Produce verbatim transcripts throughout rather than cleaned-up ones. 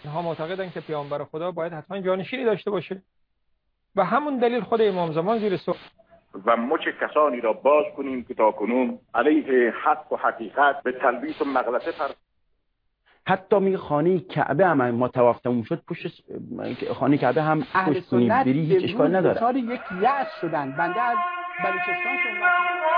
اینها معتقدن که پیامبر خدا باید حتما جانشینی داشته باشه و همون دلیل خود امام زمان زیر سوال و مچ کسانی را باز کنیم که تاکنون علیه حق و حقیقت به تلبیس و مغلطه پر. حتی می خانه کعبه هم ما طواف تموم شد پشت خانه کعبه هم پشت کنیم بری هیچ اشکال نداره. دچار یک یأس شدن. بنده از بلوچستان صحبت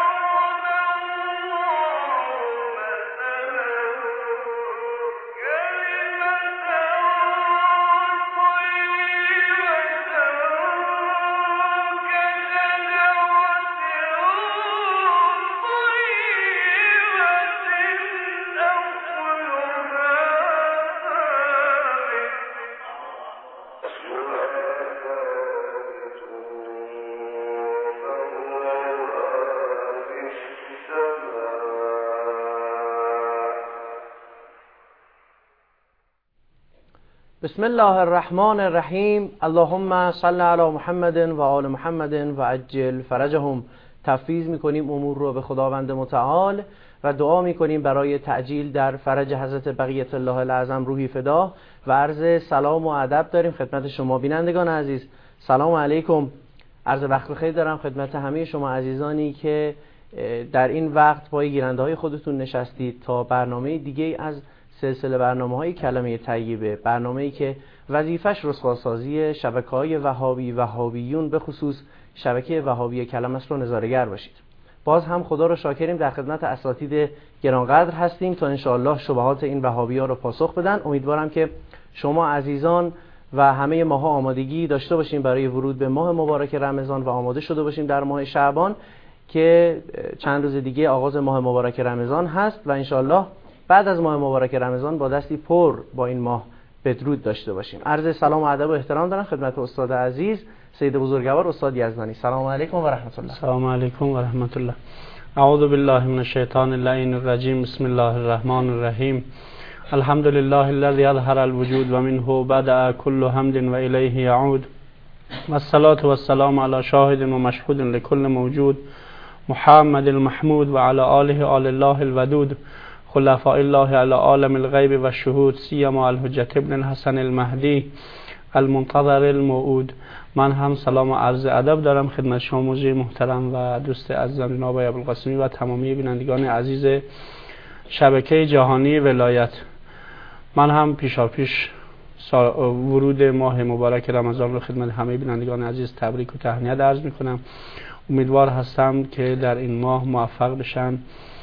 بسم الله الرحمن الرحیم. اللهم صل علی محمد و آل محمد و عجل فرجهم. تفویض میکنیم امور رو به خداوند متعال و دعا میکنیم برای تعجیل در فرج حضرت بقیت الله الاعظم روحی فدا و عرض سلام و ادب داریم خدمت شما بینندگان عزیز. سلام علیکم. عرض وقت بخیر دارم خدمت همه شما عزیزانی که در این وقت پای گیرنده های خودتون نشستید تا برنامه دیگه از سلسله برنامه‌های کلمه طیبه، برنامه‌ای که وظیفش رسواسازی شبکه‌های وهابی وهابیون به خصوص شبکه وهابی کلمه است رو نظاره‌گر باشید. باز هم خدا رو شاکریم در خدمت اساتید گرانقدر هستیم تا انشاءالله شبهات این وهابی‌ها رو پاسخ بدن. امیدوارم که شما عزیزان و همه ماها آمادگی داشته باشیم برای ورود به ماه مبارک رمضان و آماده شده باشیم در ماه شعبان که چند روز دیگه آغاز ماه مبارک رمضان هست و انشاءالله بعد از ماه مبارک رمضان با دستی پر با این ماه بدرود داشته باشیم. عرض سلام و ادب و احترام دارم خدمت استاد عزیز سید بزرگوار استاد یزدانی. سلام علیکم و رحمت الله. سلام علیکم و رحمت الله. اعوذ بالله من الشیطان اللعین الرجیم. بسم الله الرحمن الرحیم. الحمد لله الذي اظهر الوجود و منه بدأ كل حمد و الیه یعود. والصلاة والسلام علی شاهد و مشهود لكل موجود محمد المحمود و علی آله آل الله الودود خلفاء الله على عالم الغیب و شهود سیما الحجت ابن الحسن المهدی المنتظر الموعود. من هم سلام و عرض ادب دارم خدمت شما موجه محترم و دوست عزیزم جناب ابوالقاسمی و تمامی بینندگان عزیز شبکه جهانی ولایت. من هم پیشاپیش ورود ماه مبارک رمضان رو خدمت همه بینندگان عزیز تبریک و تهنیت عرض میکنم. امیدوار هستم که در این ماه موفق بشن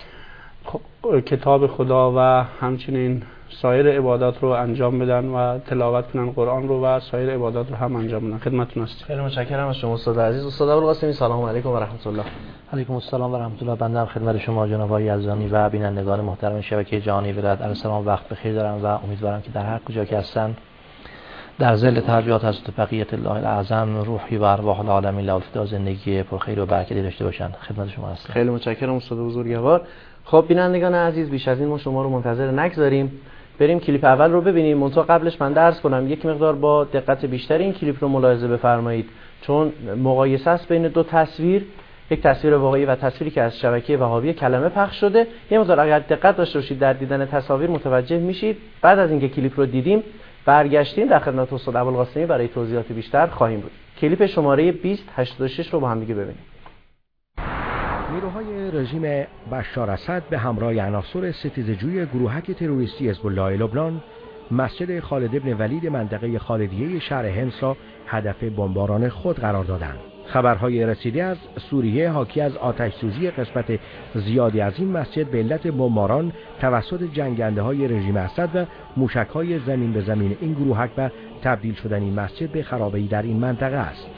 کتاب خدا و همچنین سایر عبادات رو انجام بدن و تلاوت کنن قرآن رو و سایر عبادات رو هم انجام بدن. خدمتتون هستم. خیلی متشکرم از شما استاد عزیز. استاد ابوالقاسمی سلام علیکم و رحمت الله. علیکم السلام و رحمت الله. بنده هم خدمت شما جناب آقای یزدانی و بینندگان محترم شبکه جهانی ولایت عرض سلام وقت بخیر دارم و امیدوارم که در هر کجا که هستن در ظل تربیات حضرت بقیت الله الاعظم روحی و ارواح العالمین لالفدا زندگی پرخیر و برکتی داشته باشن. خدمت شما هستم. خیلی متشکرم استاد بزرگوار. خب بینندگان عزیز بیش از این ما شما رو منتظر نگذاریم، بریم کلیپ اول رو ببینیم. منتها قبلش من درس کنم یک مقدار با دقت بیشتر این کلیپ رو ملاحظه بفرمایید چون مقایسه است بین دو تصویر، یک تصویر واقعی و تصویری که از شبکه وهابی کلمه پخش شده. یه مقدار اگر دقت داشته باشید در دیدن تصاویر متوجه میشید. بعد از اینکه کلیپ رو دیدیم برگشتیم در خدمت استاد ابوالقاسمی برای توضیحات بیشتر خواهیم بود. کلیپ شماره بیست هشتاد و شش رو با هم دیگه ببینیم. نیروهای رژیم بشار اسد به همراه عناصر ستیزجوی گروهک تروریستی حزب الله لبنان مسجد خالد ابن ولید منطقه خالدیه شهر حمص را هدف بمباران خود قرار دادند. خبرهای رسیده از سوریه حاکی از آتش سوزی قسمت زیادی از این مسجد به علت بمباران توسط جنگنده‌های رژیم اسد و موشک‌های زمین به زمین این گروهک و تبدیل شدن این مسجد به خرابه‌ای در این منطقه است.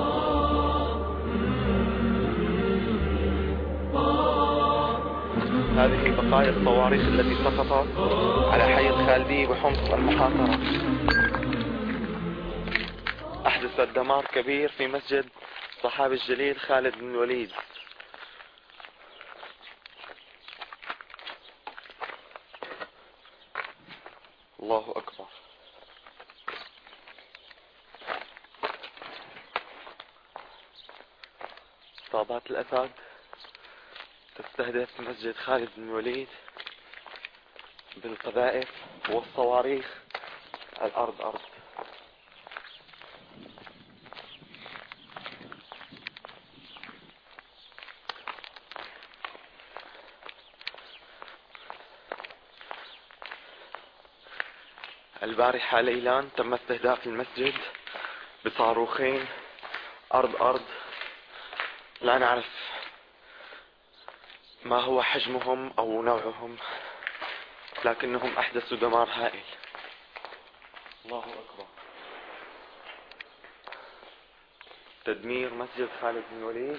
هذه بقايا الصواريخ التي سقطت على حي الخالدي وحمص المحاصرة أحدثت دمار كبير في مسجد صحابي الجليل خالد بن الوليد. الله أكبر. إصابات الأسد تستهدف مسجد خالد بن الوليد بالقذائف والصواريخ الأرض أرض. البارحة ليلان تم استهداف المسجد بصاروخين أرض أرض، لا نعرف ما هو حجمهم أو نوعهم، لكنهم أحدثوا دمار هائل. الله أكبر. تدمير مسجد خالد بن الوليد.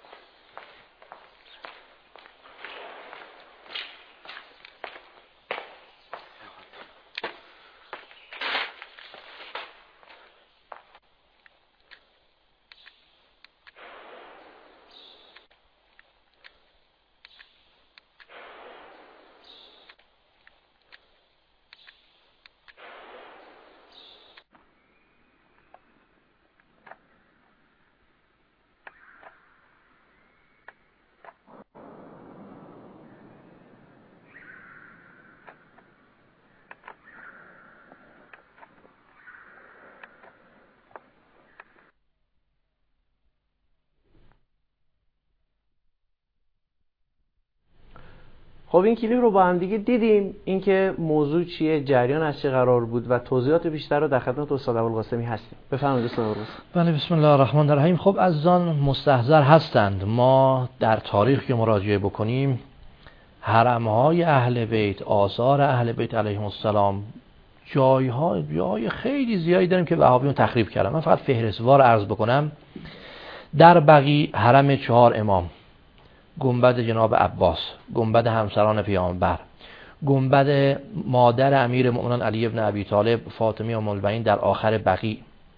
خب این کلیپ رو با هم دیگه دیدیم، اینکه موضوع چیه، جریان از چه قرار بود و توضیحات بیشتر رو در خدمت استاد ابوالقاسمی هستیم. بفرمایید استاد ابوالقاسمی. بله، بسم الله الرحمن الرحیم. خب عزیزان مستحضر هستند ما در تاریخ که مراجعه بکنیم حرم‌های اهل بیت، آثار اهل بیت علیهم السلام، جای‌ها جای خیلی زیادی داریم که وهابیون تخریب کردن. من فقط فهرستوار عرض بکنم. در بقیع حرم چهار امام، گنبد جناب عباس، گنبد همسران پیامبر، گنبد مادر امیر مؤمنان علی ابن ابی طالب فاطمه ام البنین در آخر بقیع،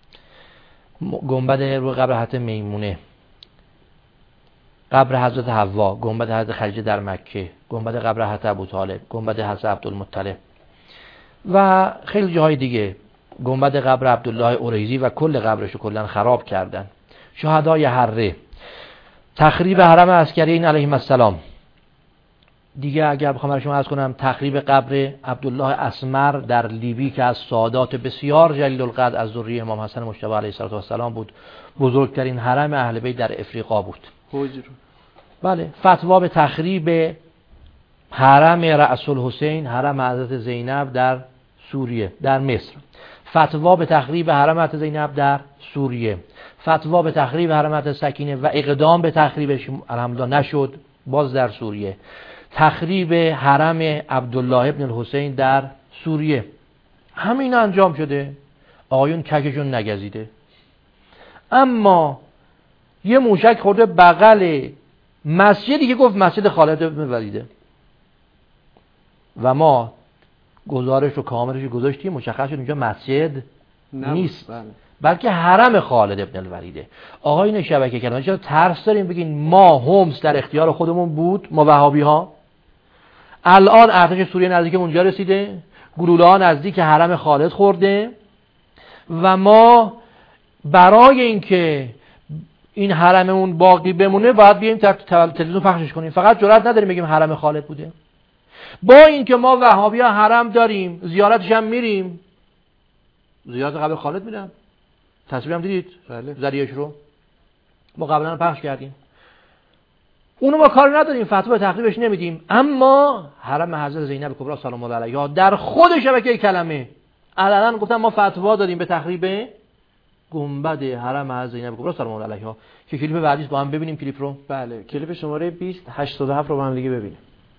گنبد روی قبر حضرت میمونه، قبر حضرت حوا، گنبد حضرت خدیجه در مکه، گنبد قبر حضرت ابو طالب، گنبد حضرت عبدالمطلب و خیلی جاهای دیگه، گنبد قبر عبدالله اوریزی و کل قبرشو کلا خراب کردن. شهدای حره، تخریب حرم عسکریین علیهم السلام. دیگه اگر بخوام برای شما عرض کنم، تخریب قبر عبدالله اسمر در لیبی که از سادات بسیار جلیل القدر از ذریه امام حسن مجتبی علیه السلام بود، بزرگترین حرم اهل بیت در افریقا بود. حجر. بله، فتوا به تخریب حرم رأس الحسین، حرم حضرت زینب در سوریه، در مصر. فتوا به تخریب حرم حضرت زینب در سوریه. فتوا به تخریب حرم حضرت سکینه و اقدام به تخریبش الحمدلله نشد، باز در سوریه. تخریب حرم عبدالله ابن الحسین در سوریه. همین انجام شده، آقایون ککشون نگزیده. اما یه موشک خورده بغل مسجدی که گفت مسجد خالد بن ولیده و ما گزارش رو کاملش گذاشتیم، مشخص شد اینجا مسجد نیست، بله. بلکه حرم خالد ابن الولیده. آقایون شبکه کلمه، چرا ترس داریم بگین ما همس در اختیار خودمون بود، ما وهابی ها؟ الان ارتش سوریه نزدیک اونجا رسیده، گلوله ها نزدیک حرم خالد خورده و ما برای اینکه این حرممون باقی بمونه باید بیایم تلویزیون پخشش کنیم. فقط جرئت نداریم بگیم حرم خالد بوده. با اینکه ما وهابی ها حرم داریم، زیارتش هم میریم، زیارت قبر خالد میرم، تصویر هم دیدید بله. ذریعش رو ما قبلا پخش کردیم، اونو ما کار نداریم، فتوا تخریبش نمیدیم. اما حرم حضرت زینب کبرا سلام الله علیها در خود شبکه کلمه علنا گفتن ما فتوا دادیم به تخریب گنبد حرم حضرت زینب کبرا سلام الله علیها. که کلیپ بعدیش با هم ببینیم کلیپ رو. بله، کلیپ شماره بیست هشتاد و هفت رو با هم دیگه ببینیم.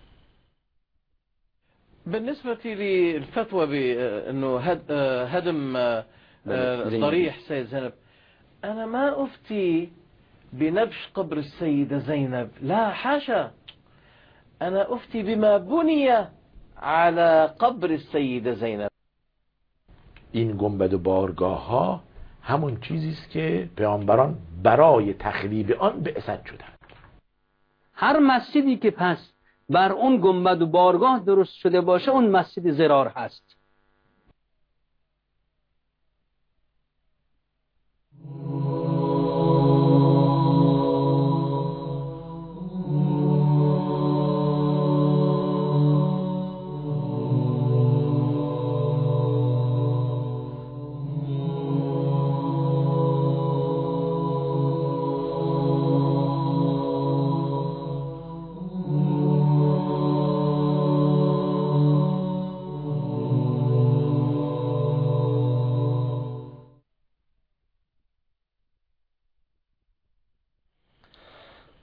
بالنسبة للفتوى بأنه هدم ضريح سيد زينب، أنا ما أفتي بنبش قبر السيدة زينب، لا حاشا، أنا أفتي بما بني على قبر السيدة زينب. این گنبد و بارگاه ها همون چیزی است که پیامبران برای تخریب آن بعثت شدند. هر مسجدی که پس بر اون گنبد و بارگاه درست شده باشه اون مسجد زرار هست.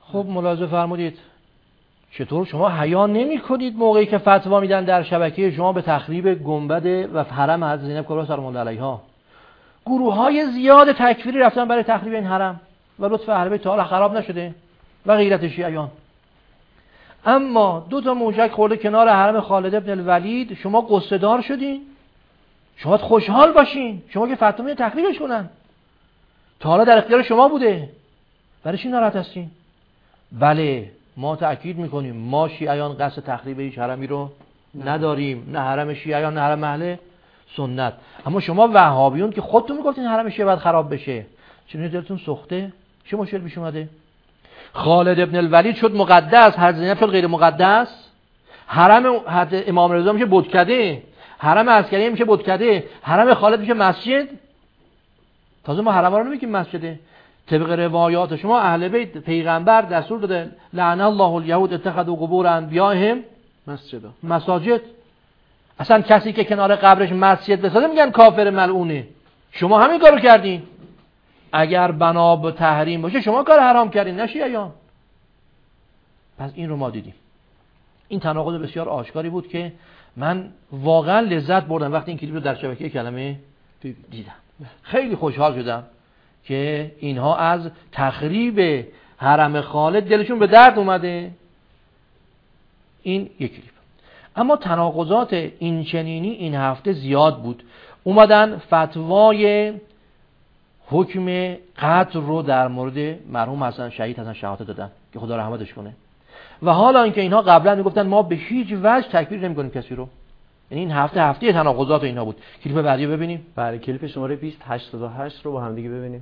خب ملاحظه فرمودید چطور شما حیا نمی‌کنید موقعی که فتوا میدن در شبکه شما به تخریب گنبد و حرم حضرت زینب کبرا سلام الله علیها؟ گروه‌های زیاد تکفیری رفتن برای تخریب این حرم و لطف اهل بیت تعالی خراب نشده و غیرت شیعیان. اما دو تا موشک خورده کنار حرم خالد ابن الولید، شما قصه دار شدین؟ شما خوشحال باشین، شما که فتوا میدن تخریبش کنن. تا حالا در اختیار شما بوده. برای چی ناراحت هستین؟ بله ما تأکید میکنیم ما شیعیان قصد تخریب هیچ حرمی رو نداریم، نه حرم شیعیان نه حرم اهل سنت. اما شما وهابیون که خودتون میگفتین حرم شیعه باید خراب بشه، چون دلتون سوخته؟ چه مشکل پیش اومده؟ خالد ابن الولید شد مقدس، حضرت زینب شد غیر مقدس. حرم امام رضا میشه بتکده، حرم عسکری میشه بتکده، حرم خالد میشه مسجد. تازه ما حرم رو نمیگیم مسجده. طبق روایات شما اهل بیت پیغمبر دستور داده لعن الله الیهود اتخذوا قبور انبیائهم مسجدا مساجد. اصلا کسی که کنار قبرش مسجد بسازه میگن کافر ملعونه. شما همین کارو کردین. اگر بنا به تحریم باشه شما کار حرام کردین، نه شیعیان. پس این رو ما دیدیم. این تناقض بسیار آشکاری بود که من واقعا لذت بردم وقتی این کلیپ رو در شبکه کلمه دیدم. خیلی خوشحال شدم که اینها از تخریب حرم خالد دلشون به درد اومده. این یک کلیپ. اما تناقضات این چنینی این هفته زیاد بود. اومدن فتوای حکم قتل رو در مورد مرحوم حسن شهید حسن شهادت دادن که خدا رحمتش کنه. و حالا اینکه اینها قبلا میگفتن ما به هیچ وجه تکفیر نمی‌کنیم کسی رو. یعنی این هفته هفته تناقضات اینها بود. کلیپ بعدی رو ببینیم. بله کلیپ شماره بیست هشتاد و هشت رو با هم دیگه ببینیم.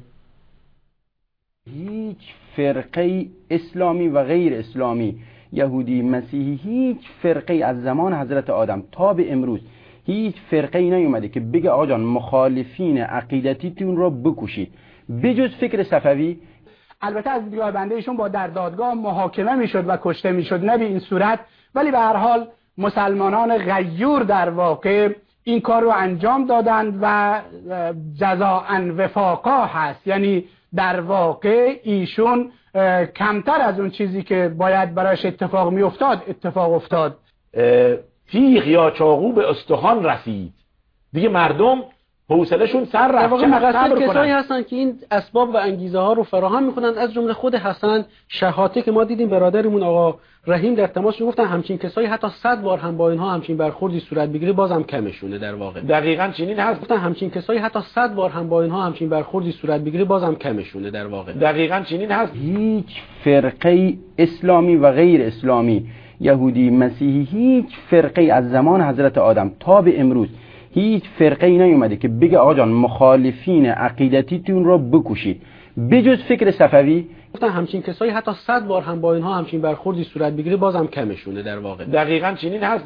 هیچ فرقه اسلامی و غیر اسلامی، یهودی، مسیحی، هیچ فرقه از زمان حضرت آدم تا به امروز هیچ فرقه ای نیومده که بگه آقا جان مخالفین عقیدتیتون رو بکشید بجز فکر صفوی. البته از دیدگاه بنده ایشون با در دادگاه محاکمه میشد و کشته میشد، نه به این صورت، ولی به هر حال مسلمانان غیور در واقع این کار رو انجام دادند و جزاء وفاقا هست. یعنی در واقع ایشون کمتر از اون چیزی که باید برایش اتفاق می افتاد اتفاق افتاد. تیغ یا چاقو به استخوان رسید، دیگه مردم حوصله‌شون سر رفت. واقعا مقصد کسایی هستن که این اسباب و انگیزه ها رو فراهم میکنن، از جمله خود حسن شحاته که ما دیدیم برادرمون آقا رحیم در تماس گفتن همچین کسایی حتی صد بار هم با اینها همچین برخوردی صورت بگیره بازم کمشونه. در واقع دقیقاً چنین هست. گفتن همچین کسایی حتی صد بار هم با اینها همچین برخوردی صورت بگیره بازم کمشونه. در واقع دقیقاً چنین هست. هیچ فرقه اسلامی و غیر اسلامی، یهودی، مسیحی، هیچ فرقه از زمان حضرت آدم تا به امروز هیچ فرقه ای نیومده که بگه آقا جان مخالفین عقیدتیتون رو بکشید بجز فکر صفوی. گفتن همچین کسایی حتی صد بار هم با اینها همچین برخوردی صورت بگیره بازم کمشونه. در واقع دقیقاً چنین هست.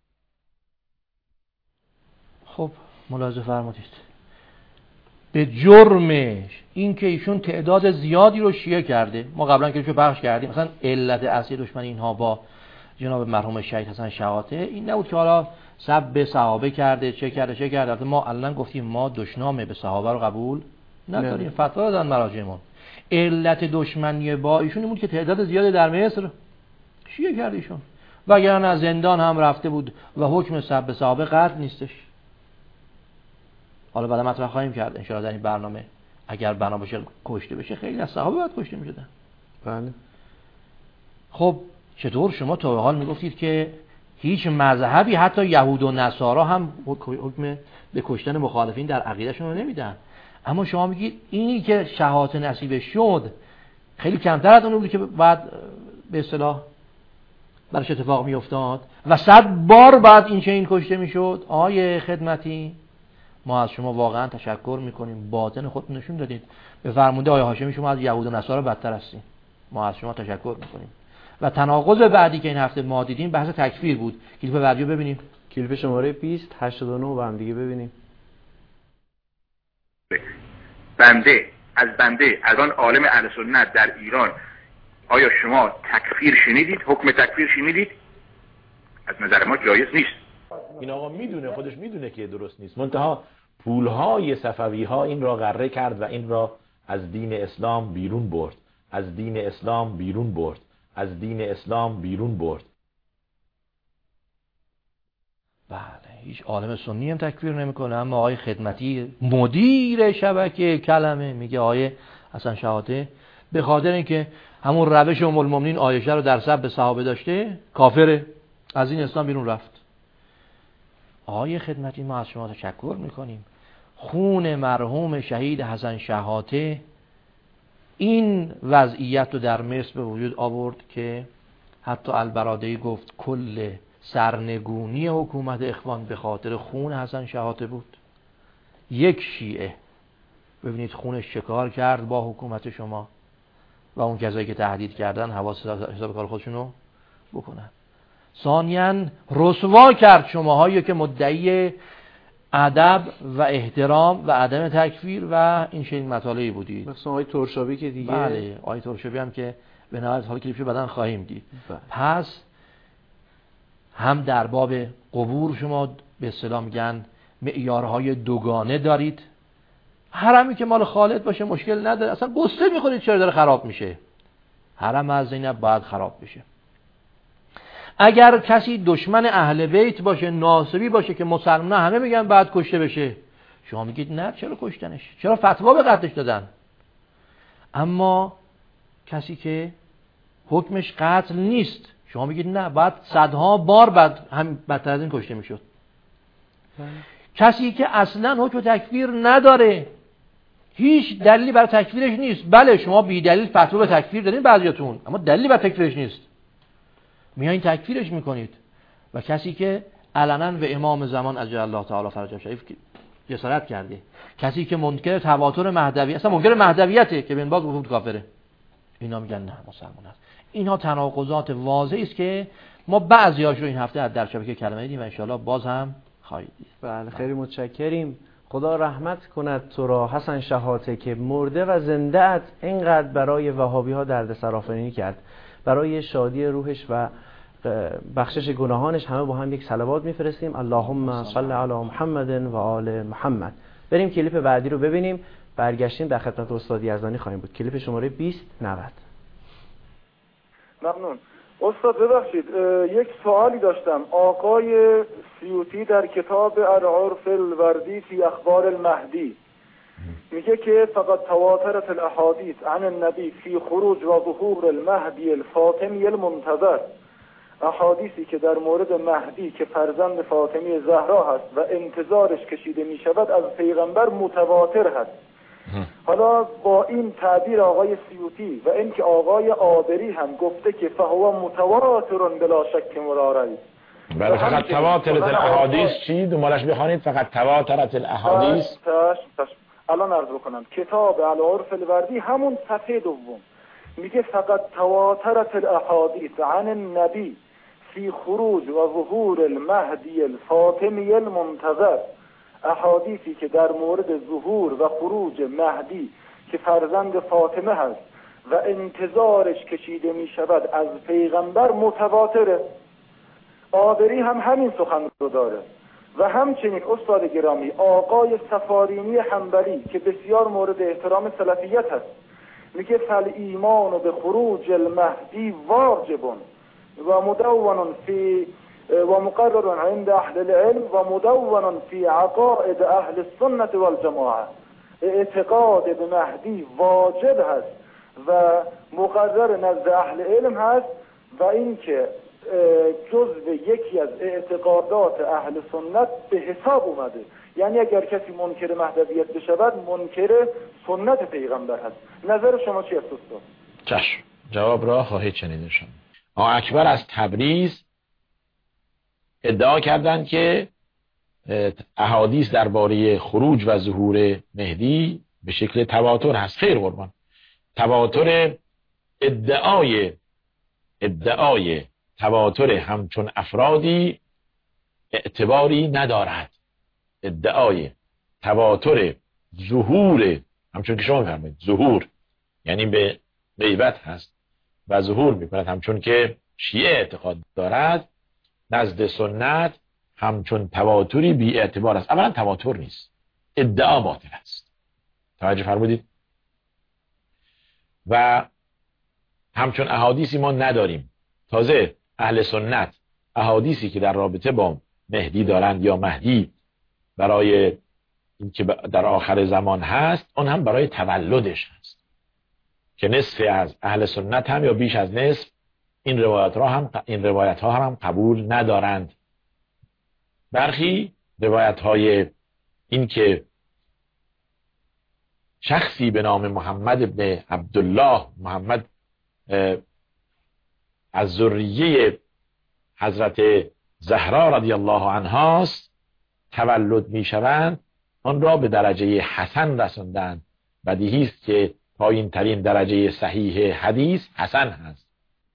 خب ملاحظه فرمودید به جرمش این که ایشون تعداد زیادی رو شیعه کرده. ما قبلا که رو پخش کردیم مثلا علت اصلی دشمنی اینها با جناب مرحوم شهید حسن شحاته این نبود که حالا سب به صحابه کرده چه کرده چه کرده. ما الان گفتیم ما دشنام به صحابه رو قبول نداریم، فتوا دادن مراجعمون. علت دشمنی با ایشون این بود که تعداد زیادی در مصر شیعه کرده ایشون، وگرنه از زندان هم رفته بود و حکم سب به صحابه قطع نیستش. حالا بعدا مطرح خواهیم کرد ان شاء الله در این برنامه. اگر بنا بشه کشته بشه خیلی از صحابه باید کشته میشدن. بله. خب چطور شما تا به حال میگفتید که هیچ مذهبی حتی یهود و نصارا هم حکم به کشتن مخالفین در عقیدهشون رو نمیدن، اما شما میگید اینی که شهادت نصیب شد خیلی کمتر از اون بود که بعد به اصطلاح برش اتفاق میافتاد و صد بار بعد این چنین کشته میشد. آیه خدمتی ما از شما واقعا تشکر میکنیم، باطن خودتون نشون دادید. به فرموده آیه هاشمی شما از یهود و نصارا بدتر هستین. ما از شما تشکر میکنیم. و تناقض بعدی که این هفته ما دیدیم بحث تکفیر بود. کلیپ بعدی رو ببینیم. کلیپ شماره بیست هشتاد و نه با هم دیگه ببینیم. بنده از بنده از آن عالم اهل سنت در ایران آیا شما تکفیر شنیدید؟ حکم تکفیر شنیدید؟ از نظر ما جایز نیست. این آقا میدونه، خودش میدونه که درست نیست، منتها پولهای صفوی ها این را غره کرد و این را از دین اسلام بیرون برد. از دین اسلام بیرون برد، از دین اسلام بیرون برد. بله، هیچ عالم سنی هم تکفیر نمیکنه، اما آقای خدمتی مدیر شبکه کلمه میگه آقای حسن شحاته به خاطر اینکه همون روش ام المؤمنین عایشه رو در سب صحابه داشته کافره، از این اسلام بیرون رفت. آقای خدمتی ما از شما تشکر میکنیم. خون مرحوم شهید حسن شحاته این وضعیت رو در مصر به وجود آورد که حتی البرادعی گفت کل سرنگونی حکومت اخوان به خاطر خون حسن شحاته بود. یک شیعه ببینید خونش شکار کرد با حکومت شما و اون کسایی که تهدید کردن حواس حساب کار خودشونو بکنن. ثانیاً رسوا کرد شماهایی که مدعی ادب و احترام و عدم تکفیر و این چنین مطالبی بودید. مثلا آقای ترشابی که دیگه بله، آقای ترشابی هم که به نهایت حال کلیپشو بعداً خواهیم دید. بله. پس هم در باب قبور شما به اصطلاح میگن معیارهای دوگانه دارید. حرمی که مال خالد باشه مشکل نداره، اصلا قصه میخورید چرا داره خراب میشه. حرم از زینب باید خراب بشه. اگر کسی دشمن اهل بیت باشه، ناصبی باشه که مسلمان همه میگن باید کشته بشه، شما میگید نه چرا کشتنش، چرا فتوا به قتلش دادن. اما کسی که حکمش قتل نیست، شما میگید نه باید صدها بار بعد هم بدتر از این کشته میشد. کسی که اصلا حکم تکفیر نداره، هیچ دلیلی برای تکفیرش نیست. بله شما بی دلیل فتوا به تکفیر دادین بعضیاتون، اما دلیلی برای تکفیرش نیست، میایین تکفیرش میکنید. و کسی که علنا به امام زمان عجل الله تعالی فرجه شریف جسارت کرده، کسی که منکر تواتر مهدوی، اصلا منکر مهدویته که بن باز گفت کافره، اینا میگن نه مسلمان است. اینها تناقضات واضحی است که ما بعضیاش رو این هفته در شبکه کلمه دیدیم و ان شاء الله باز هم خواهید دید. بله خیلی متشکریم. خدا رحمت کند تو را حسن شحاته که مرده و زنده ات اینقدر برای وهابی ها دردسر آفرینی کرد. برای شادی روحش و بخشش گناهانش همه با هم یک صلوات میفرستیم. اللهم صل علی محمد و آل محمد. بریم کلیپ بعدی رو ببینیم، برگشتیم در خدمت استاد یزدانی خواهیم بود. کلیپ شماره بیست نود. ممنون. استاد ببخشید یک سوالی داشتم. آقای سیوطی در کتاب العرف الوردی فی اخبار المهدی میگه که فقط تواترت الاحادیث عن النبی فی خروج و ظهور المهدی الفاطمی المنتظر، احادیثی که در مورد مهدی که فرزند فاطمی زهرا هست و انتظارش کشیده می شود از پیغمبر متواتر هست. حالا با این تعبیر آقای سیوطی و اینکه آقای آبری هم گفته که فهو متواتر بلا شک ولا بله فقط تواترت الاحادیث چی؟ دنبالش بخوانید فقط تواترت الاحادیث. تش تش الان عرض بکنم کتاب العرف الوردی همون صفحه دوم میگه فقط تواترت الاحادیث عن النبی فی خروج و ظهور المهدی الفاطمی المنتظر، احادیثی که در مورد ظهور و خروج مهدی که فرزند فاطمه هست و انتظارش کشیده می شود از پیغمبر متواتره. آبری هم همین سخن رو داره و همچنین استاد گرامی آقای سفارینی حنبلی که بسیار مورد احترام سلفیت هست میگه فل ایمان به خروج المهدی واجب و مدون فی و مقرر عند اهل العلم و مدون فی عقائد اهل السنت والجماعه. اعتقاد به مهدی واجب هست و مقرر نزد اهل علم هست و اینکه جزء یکی از اعتقادات اهل سنت به حساب اومده. یعنی اگر کسی منکر مهدویت بشود منکر سنت پیغمبر هست. نظر شما چی است استاد؟ چشم جواب را خواهید شنیده شما. آقا اکبر از تبریز ادعا کردند که احادیث درباره خروج و ظهور مهدی به شکل تواتر هست. خیر قربان، تواتر ادعای ادعای تواتر همچون افرادی اعتباری ندارد. ادعای تواتر ظهور همچون که شما می‌فرمایید ظهور یعنی به غیبت هست و ظهور می‌کند همچون که شیعه اعتقاد دارد، نزد سنت همچون تواتری بی اعتبار است. اولا تواتر نیست، ادعا باطل است. توجه فرمودید؟ و همچون احادیثی ما نداریم. تازه اهل سنت احادیثی که در رابطه با مهدی دارند یا مهدی برای اینکه در آخر زمان هست، اون هم برای تولدش هست که نصف از اهل سنت هم یا بیش از نصف این روایت ها هم این روایت ها هم قبول ندارند. برخی روایت های این که شخصی به نام محمد ابن عبدالله، محمد از ذریه حضرت زهرا رضی الله عنها است، تولد می شوند، آن را به درجه حسن رساندند. بدیهی است که پایین ترین درجه صحیح حدیث حسن هست.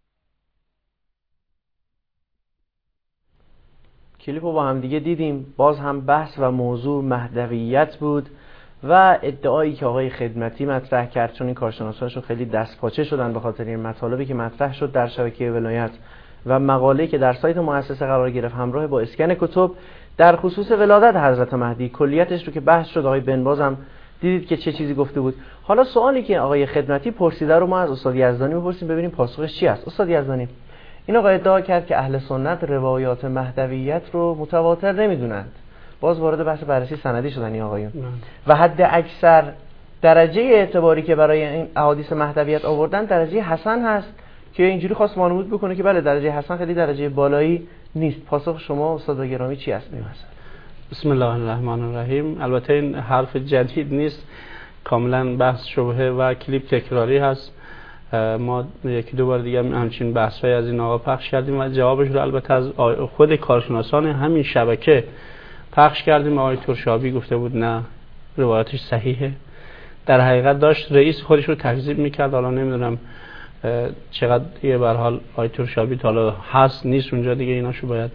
کلیپ رو با هم دیگه دیدیم. باز هم بحث و موضوع مهدویت بود و ادعایی که آقای خدمتی مطرح کرد، چون این کارشناسانشون خیلی دست پاچه شدن به خاطر این مطالبی که مطرح شد در شبکه ولایت و مقاله‌ای که در سایت مؤسسه قرار گرفت همراه با اسکن کتب در خصوص ولادت حضرت مهدی. کلیتش رو که بحث شد، آقای بن باز هم دیدید که چه چیزی گفته بود. حالا سوالی که آقای خدمتی پرسیده رو ما از استاد یزدانی بپرسیم ببینیم پاسخش چی است. استاد یزدانی، این آقا ادعا کرد که اهل سنت روایات مهدویت رو متواتر نمیدونند. باز وارد بحث بررسی سندی شدن این آقایون و حد اکثر درجه اعتباری که برای این احادیث مهدویت آوردن درجه حسن هست که اینجوری خواست وانمود بکنه که بله درجه حسن خیلی درجه بالایی نیست. پاسخ شما استاد گرامی چی است؟ بسم الله الرحمن الرحیم. البته این حرف جدید نیست، کاملا بحث شبهه و کلیپ تکراری هست. ما یکی دو بار دیگه همچین بحث‌های از این آقا پخش کردیم و جوابش رو البته از خود کارشناسان همین شبکه پخش کردیم. آقای ترشابی گفته بود نه روایتش صحیحه. در حقیقت داشت رئیس خودش رو تکذیب میکرد. حالا نمیدونم چقدر یه به هر حال آقای ترشابی تا حالا هست نیست اونجا دیگه، ایناشو باید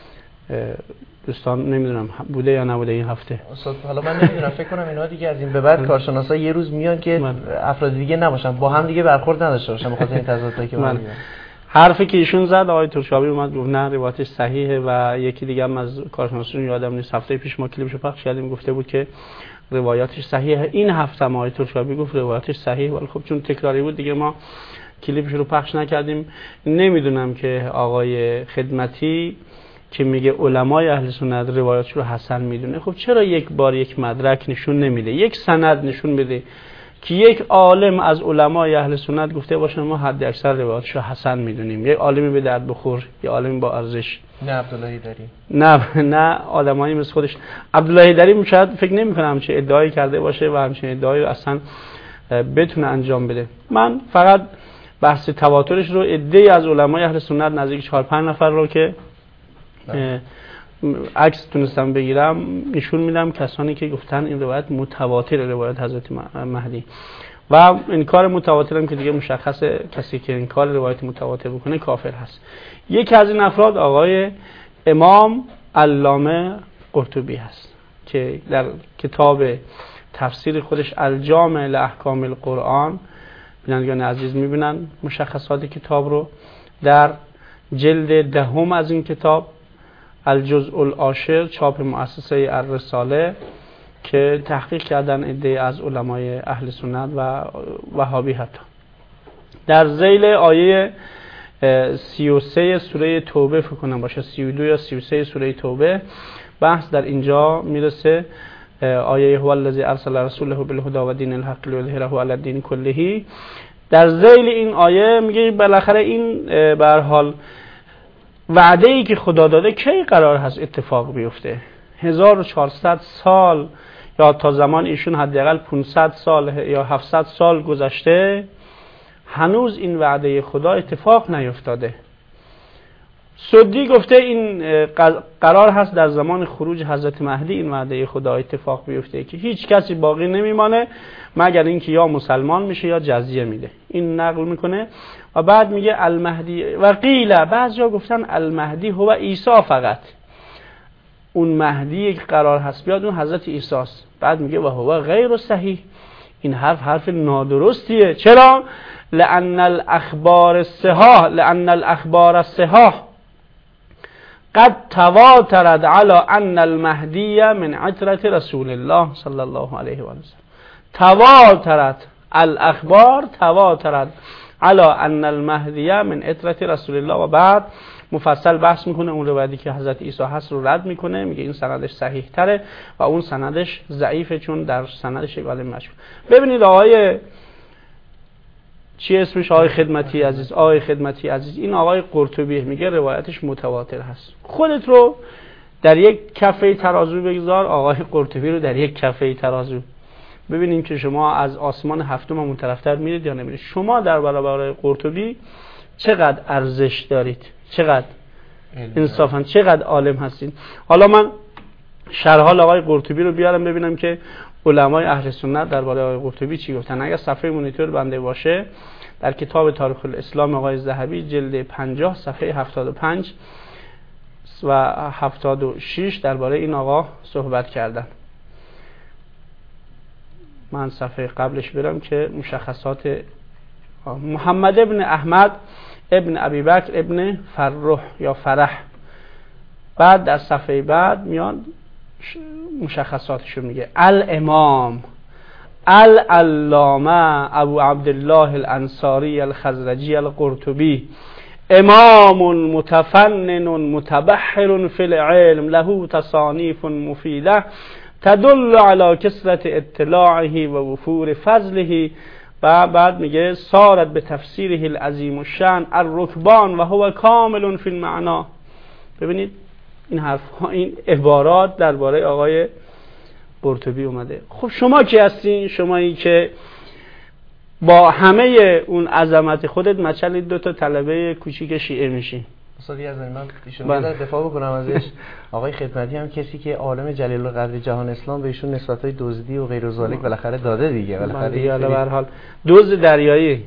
دوستان نمیدونم بوده یا نبوده این هفته. استاد حالا من نمیدونم، فکر کنم اینا دیگه از این به بعد کارشناسا یه روز میان که من. افراد دیگه نباشن، با هم دیگه برخورد نداشته باشن بخاطر این تضادایی که من حرفی که ایشون زد. آقای ترشابی اومد گفت نه روایتش صحیحه و یکی دیگه هم از کارشناسان یادم نیست هفته پیش ما کلیپشو پخش کردیم گفته بود که روایتش صحیحه. این هفته ما آقای ترشابی گفت روایتش صحیحه، ولی خب چون تکراری بود دیگه ما کلیپش رو پخش نکردیم. نمیدونم که آقای خدمتی که میگه علمای اهل سنت روایاتش رو حسن میدونه، خب چرا یک بار یک مدرک نشون نمیده، یک سند نشون بده که یک عالم از علمای اهل سنت گفته باشه ما حد اکثر روایاتش رو حسن میدونیم، یک عالمی به درد بخور، یک عالمی با ارزش. نه عبداللهی داری، نه نه آدمایی مثل خودش. عبداللهی داری شاید فکر نمی‌کنم همچین ادعایی کرده باشه و همچین ادعایی اصلا بتونه انجام بده. من فقط بحث تواترش رو عده‌ای از علمای اهل سنت نزدیک چهار پنج نفر رو که عکس تونستم بگیرم نشون میدم، کسانی که گفتن این روایت متواتر، روایت حضرت مهدی. و این کار متواتر هم که دیگه مشخصه کسی که این کار روایت متواتر بکنه کافر هست. یکی از این افراد آقای امام علامه قرطبی هست که در کتاب تفسیر خودش الجامع لاحکام القرآن، بینندگان عزیز میبینن مشخصات کتاب رو، در جلد دهم از این کتاب الجزء العاشر چاپ مؤسسه الرساله که تحقیق کردن عده از علمای اهل سنت و وهابی حتی، در ذیل آیه سی و سه سوره توبه فکر کنم باشه، سی و دو یا سی و سه سوره توبه بحث در اینجا میرسه. آیه هو الذی ارسل رسوله بالهدی و دین الحق لیظهره علی الدین کله. در ذیل این آیه میگه بالاخره این به هر حال وعده ای که خدا داده کی قرار هست اتفاق بیفته؟ هزار و چهارصد سال یا تا زمان ایشون حداقل پانصد سال یا هفتصد سال گذشته هنوز این وعده خدا اتفاق نیفتاده. سدی گفته این قرار هست در زمان خروج حضرت مهدی این وعده خدا اتفاق بیفته که هیچ کسی باقی نمیمانه مگر اینکه یا مسلمان میشه یا جزیه میده. این نقل میکنه و بعد میگه المهدی و قیل، بعض جا گفتن المهدی هو عیسی، فقط اون مهدی که قرار هست بیاد اون حضرت عیسی است. بعد میگه و هو غیر صحیح، این حرف حرف نادرستیه. چرا؟ لأن الاخبار الصحاح لأن الاخبار الصحاح قد تواترت على ان المهدی من عترة رسول الله صلی الله علیه و سلم. تواترت الاخبار تواترت علا ان المهدی من عترة رسول الله. و بعد مفصل بحث میکنه اون روایتی که حضرت عیسی هست رو رد میکنه، میگه این سندش صحیح تره و اون سندش ضعیفه چون در سندش یک عالم مشهور. ببینید آقای چی اسمش، آقای خدمتی عزیز، آقای خدمتی عزیز، این آقای قرطبی میگه روایتش متواتر هست. خودت رو در یک کفه ترازو بگذار، آقای قرطبی رو در یک کفه ترازو، ببینیم که شما از آسمان هفتم اون طرفتر میرید یا نمیرید. شما در برابر قرطبی چقدر ارزش دارید، چقدر انصافا چقدر عالم هستید. حالا من شرح حال آقای قرطبی رو بیارم ببینم که علمای اهل سنت درباره آقای قرطبی چی گفتن. اگر صفحه مونیتور بنده باشه در کتاب تاریخ الاسلام آقای ذهبی جلد پنجاه صفحه هفتاد و پنج و هفتاد و شش درباره این آقا صحبت کردن. من صفحه قبلش برم که مشخصات محمد ابن احمد ابن ابی بکر ابن فرح یا فرح، بعد در صفحه بعد میاد مشخصاتشو میگه. الامام العلامه ابو عبدالله الانصاری الخزرجی القرطبی امام متفنن متبحر فی العلم له تصانیف مفیده تدل على کثرت اطلاعه و وفور فضله. و بعد میگه صارت به تفسیره العظیم الشأن الرکبان و هو کامل فی المعنا. ببینید این حرف ها، این عبارات درباره آقای قرطبی اومده. خب شما کی هستین؟ شمایی که با همه اون عظمت خودت مچل دو تا طلبه کوچیک شیعه میشی. استاد یزدانی من ایشون رو دفاع بکنم ازش. آقای خدمتی هم کسی که عالم جلیل القدر جهان اسلام به ایشون نسبت‌های دزدی و غیر ذالک بالاخره داده دیگه. بالاخره دیگه به هر حال دزد دریایی.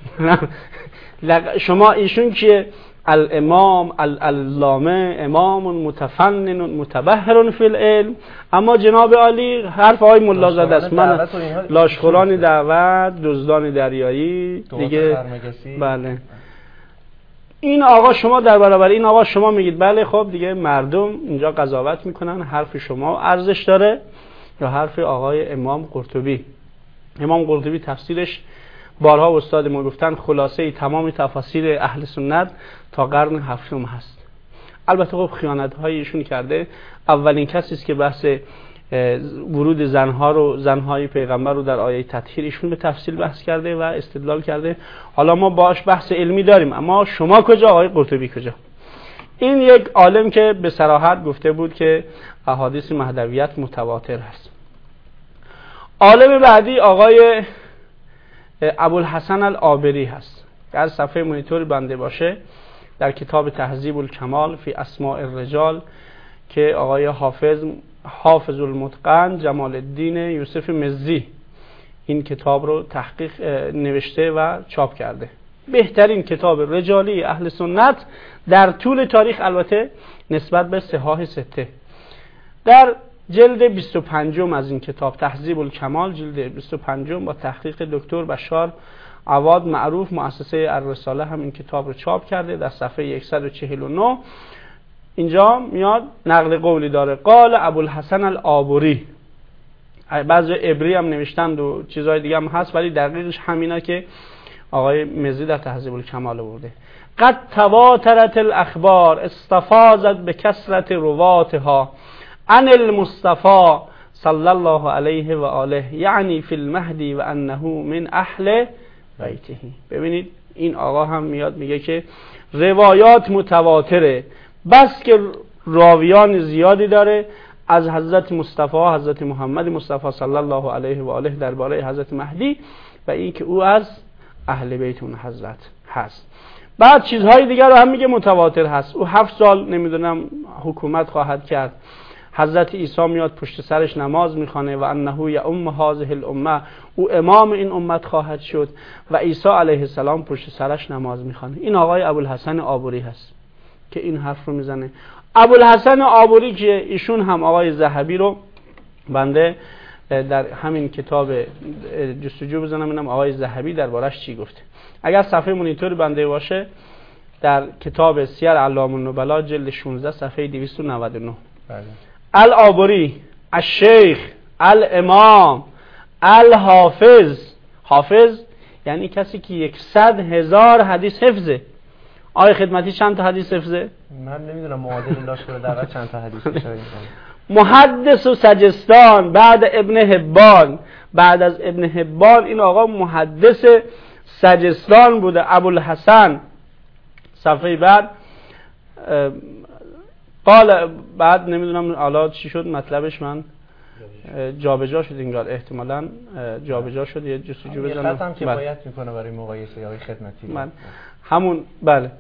شما ایشون که الامام العلامه امام متفنن متبحر فی العلم، اما جناب عالی حرف آقای ملا زاده است. من لاشخوران دعوت، دزدان دریایی دیگه. بله این آقا شما در برابر این آقا شما میگید بله خب دیگه مردم اینجا قضاوت میکنن حرف شما ارزش داره یا حرف آقای امام قرطبی. امام قرطبی تفسیرش بارها استاد ما گفتن خلاصه تمام تفاسیر اهل سنت تا قرن هفتم هست. البته خب خیانت های ایشون کرده. اولین کسی است که بحث ورود زنها رو زنهای پیغمبر رو در آیه تطهیر ایشون به تفصیل بحث کرده و استدلال کرده. حالا ما باش بحث علمی داریم، اما شما کجا، آقای قرطبی کجا؟ این یک عالم که به صراحت گفته بود که احادیث مهدویت متواتر هست. عالم بعدی آقای ابوالحسن الآبری هست که از صفحه مونیتور بنده باشه در کتاب تهذیب الکمال فی اسماء الرجال که آقای حافظ حافظ المتقن جمال الدین یوسف مزی این کتاب رو تحقیق نوشته و چاپ کرده. بهترین کتاب رجالی اهل سنت در طول تاریخ، البته نسبت به صحاح سته. در جلد بیست و پنج از این کتاب تهذیب الکمال جلد بیست و پنج با تحقیق دکتر بشار عواد معروف مؤسسه الرساله هم این کتاب رو چاپ کرده. در صفحه صد و چهل و نه اینجا میاد نقل قولی داره. قال ابوالحسن الآبری، بعضی عبری هم نوشتند و چیزهای دیگه هم هست ولی دقیقش همینه که آقای مزی در تهذیب الکمال برده. قد تواترت الاخبار استفاضت به کثرت رواتها عن المصطفى صلی الله علیه و آله یعنی فی المهدی و انه من اهل بیته. ببینید این آقا هم میاد میگه که روایات متواتره، بس که راویان زیادی داره از حضرت مصطفی حضرت محمد مصطفی صلی الله علیه و آله درباره حضرت مهدی و این که او از اهل بیت اون حضرت هست. بعد چیزهای دیگر رو هم میگه متواتر هست. او هفت سال نمیدونم حکومت خواهد کرد. حضرت عیسی میاد پشت سرش نماز میخوانه و انه یؤم هذه الامه، او امام این امت خواهد شد و عیسی علیه السلام پشت سرش نماز میخوانه. این آقای ابوالحسن آبوری هست که این حرف رو میزنه. ابوالحسن آبوری که ایشون هم آقای ذهبی رو بنده در همین کتاب جستجو بزنم اینم آقای ذهبی دربارش چی گفته. اگر صفحه مونیتور بنده باشه در کتاب سیر اعلام النبلا جلد شانزده صفحه دویست و نود و نه بله. الآبری الشیخ الامام الحافظ، حافظ یعنی کسی که یکصد هزار حدیث حفظه. آقای خدمتی چند تا حدیث حفظه؟ من نمیدونم معادل لاشخور دعوت چند تا حدیث میشه. محدث و سجستان بعد ابن حبان، بعد از ابن حبان این آقا محدث سجستان بوده، ابوالحسن. صفحه بعد قال، بعد نمیدونم حالا چی شد مطلبش، من جابجا شد انگار، احتمالاً جابجا شد، یه جستجو بزنم. خطم کفایت میکنه برای مقایسه آقای خدمتی. من همون بله.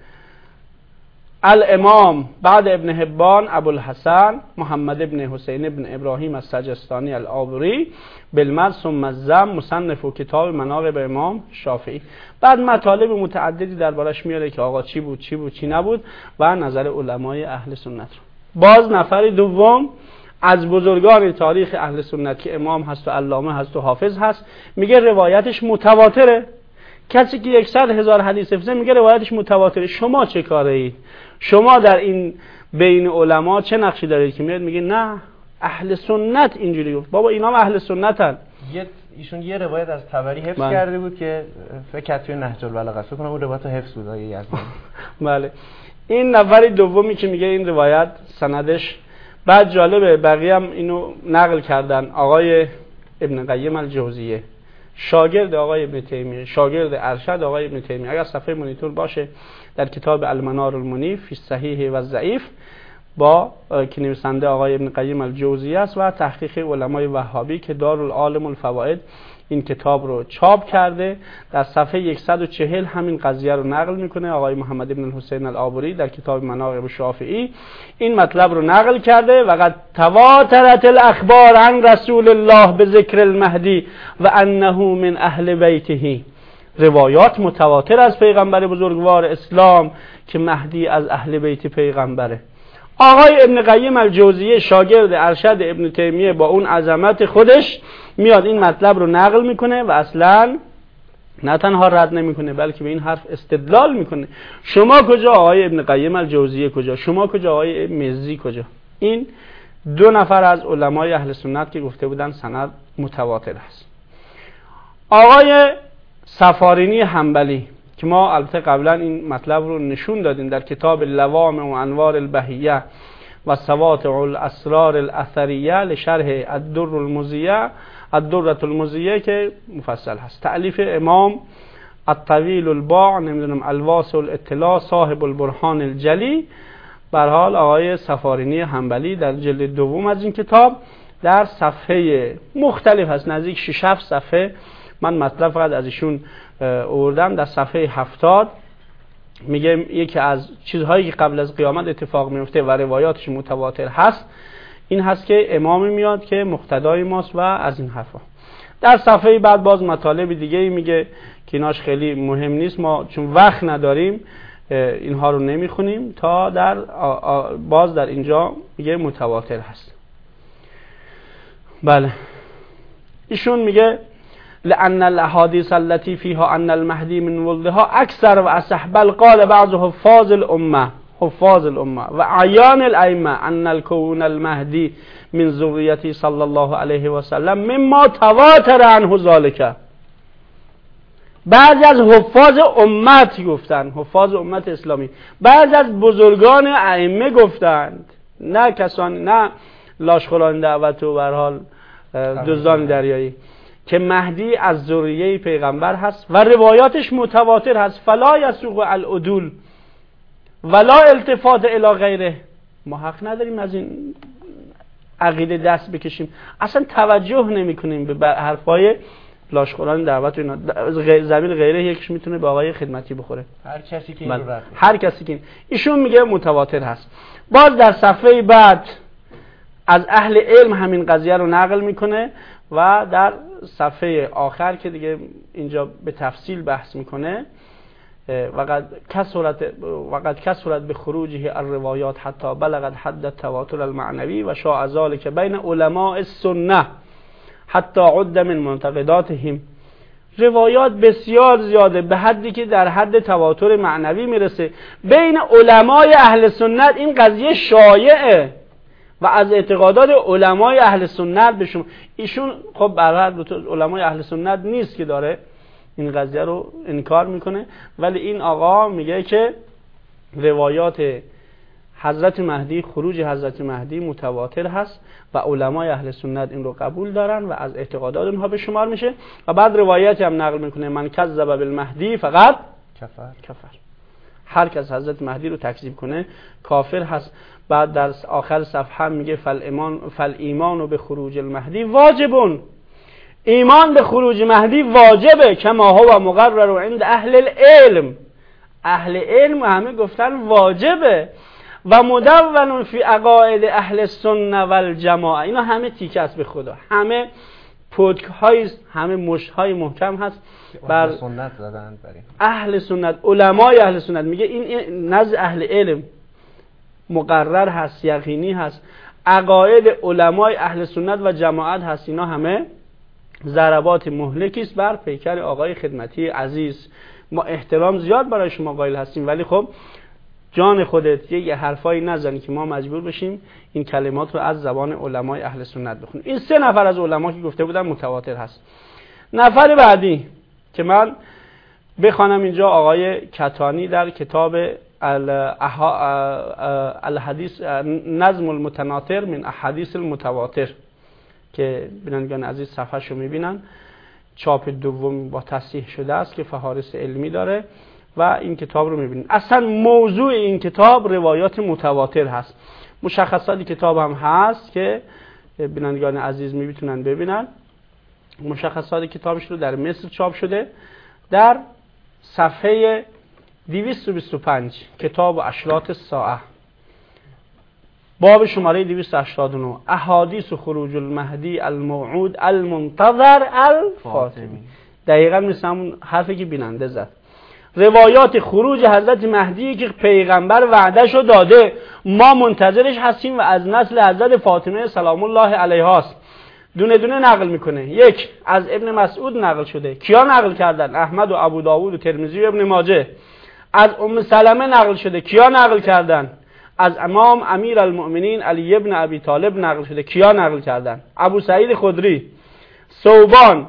الامام بعد ابن حبان ابوالحسن محمد ابن حسین ابن ابراهیم السجستانی الآبری بالمد ثم الزم مصنف و کتاب مناقب امام شافعی. بعد مطالب متعددی دربارش میاره که آقا چی بود چی بود چی نبود و نظر علمای اهل سنت رو. باز نفر دوم از بزرگان تاریخ اهل سنت که امام هست و علامه هست و حافظ هست، میگه روایتش متواتره. کسی که یکصد هزار حدیث حفظه میگه روایتش متواتره. شما چه کاره اید؟ شما در این بین علما چه نقشی دارید که میاد میگه نه اهل سنت اینجوری گفت؟ بابا اینا هم اهل سنتن. یه ایشون یه روایت از طبری حفظ من. کرده بود که فکر توی نهج البلاغه است. فکر کنم اون روایت حفظ بود آیه یزدانی. بله. این نفر دومی که میگه این روایت سندش بعد جالبه، بقیه هم اینو نقل کردن. آقای ابن قیم الجوزیه شاگرد آقای ابن تیمیه، شاگرد ارشد آقای ابن تیمیه. اگر صفحه مونیتور باشه در کتاب المنار المنیف فی الصحیح و ضعیف با که نویسنده آقای ابن قیم الجوزیه است و تحقیق علمای وهابی که دارالعالم الفوائد این کتاب رو چاپ کرده، در صفحه صد و چهل همین قضیه رو نقل میکنه. آقای محمد ابن الحسین الآبری در کتاب مناقب شافعی این مطلب رو نقل کرده. و قد تواترت الاخبار عن رسول الله بذکر المهدی و انه من اهل بیته. روایات متواتر از پیغمبر بزرگوار اسلام که مهدی از اهل بیت پیغمبره. آقای ابن قیم الجوزیه شاگرد ارشد ابن تیمیه با اون عظمت خودش میاد این مطلب رو نقل میکنه و اصلا نه تنها رد نمیکنه بلکه به این حرف استدلال میکنه. شما کجا آقای ابن قیم الجوزیه کجا؟ شما کجا آقای مزی کجا؟ این دو نفر از علمای اهل سنت که گفته بودن سند متواتر است. آقای سفارینی حنبلی که ما البته قبلا این مطلب رو نشون دادیم در کتاب لوامع و انوار البهیه و سواطع الاسرار الاثریه لشرح الدر المزیه الدرة المزیه که مفصل هست، تألیف امام الطویل الباع نمیدونم الواسع الاطلاع صاحب البرهان الجلی. به هر حال آقای سفارینی حنبلی در جلد دوم از این کتاب در صفحه مختلف هست، نزدیک شش هفت صفحه، من مطلب فقط از ایشون آوردم. در صفحه هفتاد میگه یکی از چیزهایی که قبل از قیامت اتفاق میفته و روایاتش متواتر هست این هست که امامی میاد که مقتدای ماست و از این حرفا. در صفحه بعد باز مطالب دیگه میگه که ایناش خیلی مهم نیست، ما چون وقت نداریم اینها رو نمیخونیم. تا در باز در اینجا میگه متواتر هست. بله ایشون میگه لأن الاحاديث التي فيها ان المهدي من ولدها اكثر و اصح، بل قال بعض حفاظ الامه حفاظ الامه و اعیان الائمه ان الكون المهدي من ذریته صلی الله علیه و سلم مما تواتر عنه ذلك. بعضی از حفاظ امت گفتند، حفاظ امت اسلامی، بعضی از بزرگان ائمه گفتند، نه کسانی نه لاشخوران دعوت و به هر حال دزدان دریایی، که مهدی از ذریه پیغمبر هست و روایاتش متواتر هست. فلا یسوق العدول ولا التفات الی غیره. ما حق نداریم از این عقیده دست بکشیم، اصلا توجه نمی کنیم به حرفای لاشخوران دعوت و اینا. زمین غیره یکیش میتونه به آقای خدمتی بخوره، هر کسی که این رو رد هر کسی که این. ایشون میگه متواتر هست. باز در صفحه بعد از اهل علم همین قضیه رو نقل میکنه و در صفحه آخر که دیگه اینجا به تفصیل بحث میکنه وقد کثرت وقد کثرت به خروجه الروایات حتی بلغت حد التواتر المعنوی و شاع ذلك بین علماء السنه حتی عد من منتقداتهم. روایات بسیار زیاده به حدی که در حد تواتر معنوی میرسه بین علمای اهل سنت. این قضیه شایعه و از اعتقادات علمای اهل سنت به شما. ایشون خب برای علمای اهل سنت نیست که داره این قضیه رو انکار میکنه. ولی این آقا میگه که روایات حضرت مهدی، خروج حضرت مهدی متواتر هست و علمای اهل سنت این رو قبول دارن و از اعتقادات اونها به شمار میشه. و بعد روایتی هم نقل میکنه من کذب بالمهدی فقط کفر کفر، هر کس حضرت مهدی رو تکذیب کنه کافر هست. بعد در آخر صفحه میگه فل ایمان فل ایمان به خروج المهدی واجبون، ایمان به خروج مهدی واجبه، کما هو مقرر عند اهل العلم، اهل علم همه گفتن واجبه. و مدون فی عقاید اهل السنه والجماعه، اینا همه تیکه است به خدا، همه پودک های همه مش های محکم هست بر سنت زدن برای اهل سنت، علمای اهل سنت. میگه این نزد اهل علم مقرر هست، یقینی هست، عقاید علمای اهل سنت و جماعت هست، اینا همه ضربات مهلکی است بر پیکر آقای خدمتی عزیز. ما احترام زیاد برای شما قائل هستیم، ولی خب جان خودت یه حرفایی نزنی که ما مجبور بشیم این کلمات رو از زبان علمای اهل سنت بخونیم. این سه نفر از علما که گفته بودن متواتر هست. نفر بعدی که من بخوانم اینجا آقای کتانی در کتاب الحدیث نظم المتناطر من احادیث المتواتر که بینندگان عزیز صفحه شو میبینن، چاپ دوم با تصحیح شده است که فهارس علمی داره و این کتاب رو میبینید. اصلا موضوع این کتاب روایات متواتر هست. مشخصاتی کتاب هم هست که بینندگان عزیز میتونن ببینن. مشخصات کتابش رو در مصر چاپ شده در صفحه دویست و بیست و پنج، کتاب اشراط الساعه، باب شماره دویست و هشتاد و نه، احادیث خروج المهدی الموعود المنتظر الفاطمی. دقیقاً مثل همون حرفی که بیننده زد. روایات خروج حضرت مهدی که پیغمبر وعدهشو داده، ما منتظرش هستیم و از نسل حضرت فاطمه سلام الله علیها است. دونه دونه نقل میکنه. یک، از ابن مسعود نقل شده. کیا نقل کردن؟ احمد و ابو داوود و ترمذی و ابن ماجه. از ام سلمه نقل شده. کیا نقل کردن؟ از امام امیر المؤمنین علی ابن ابی طالب نقل شده. کیا نقل کردن؟ ابو سعید خدری، ثوبان.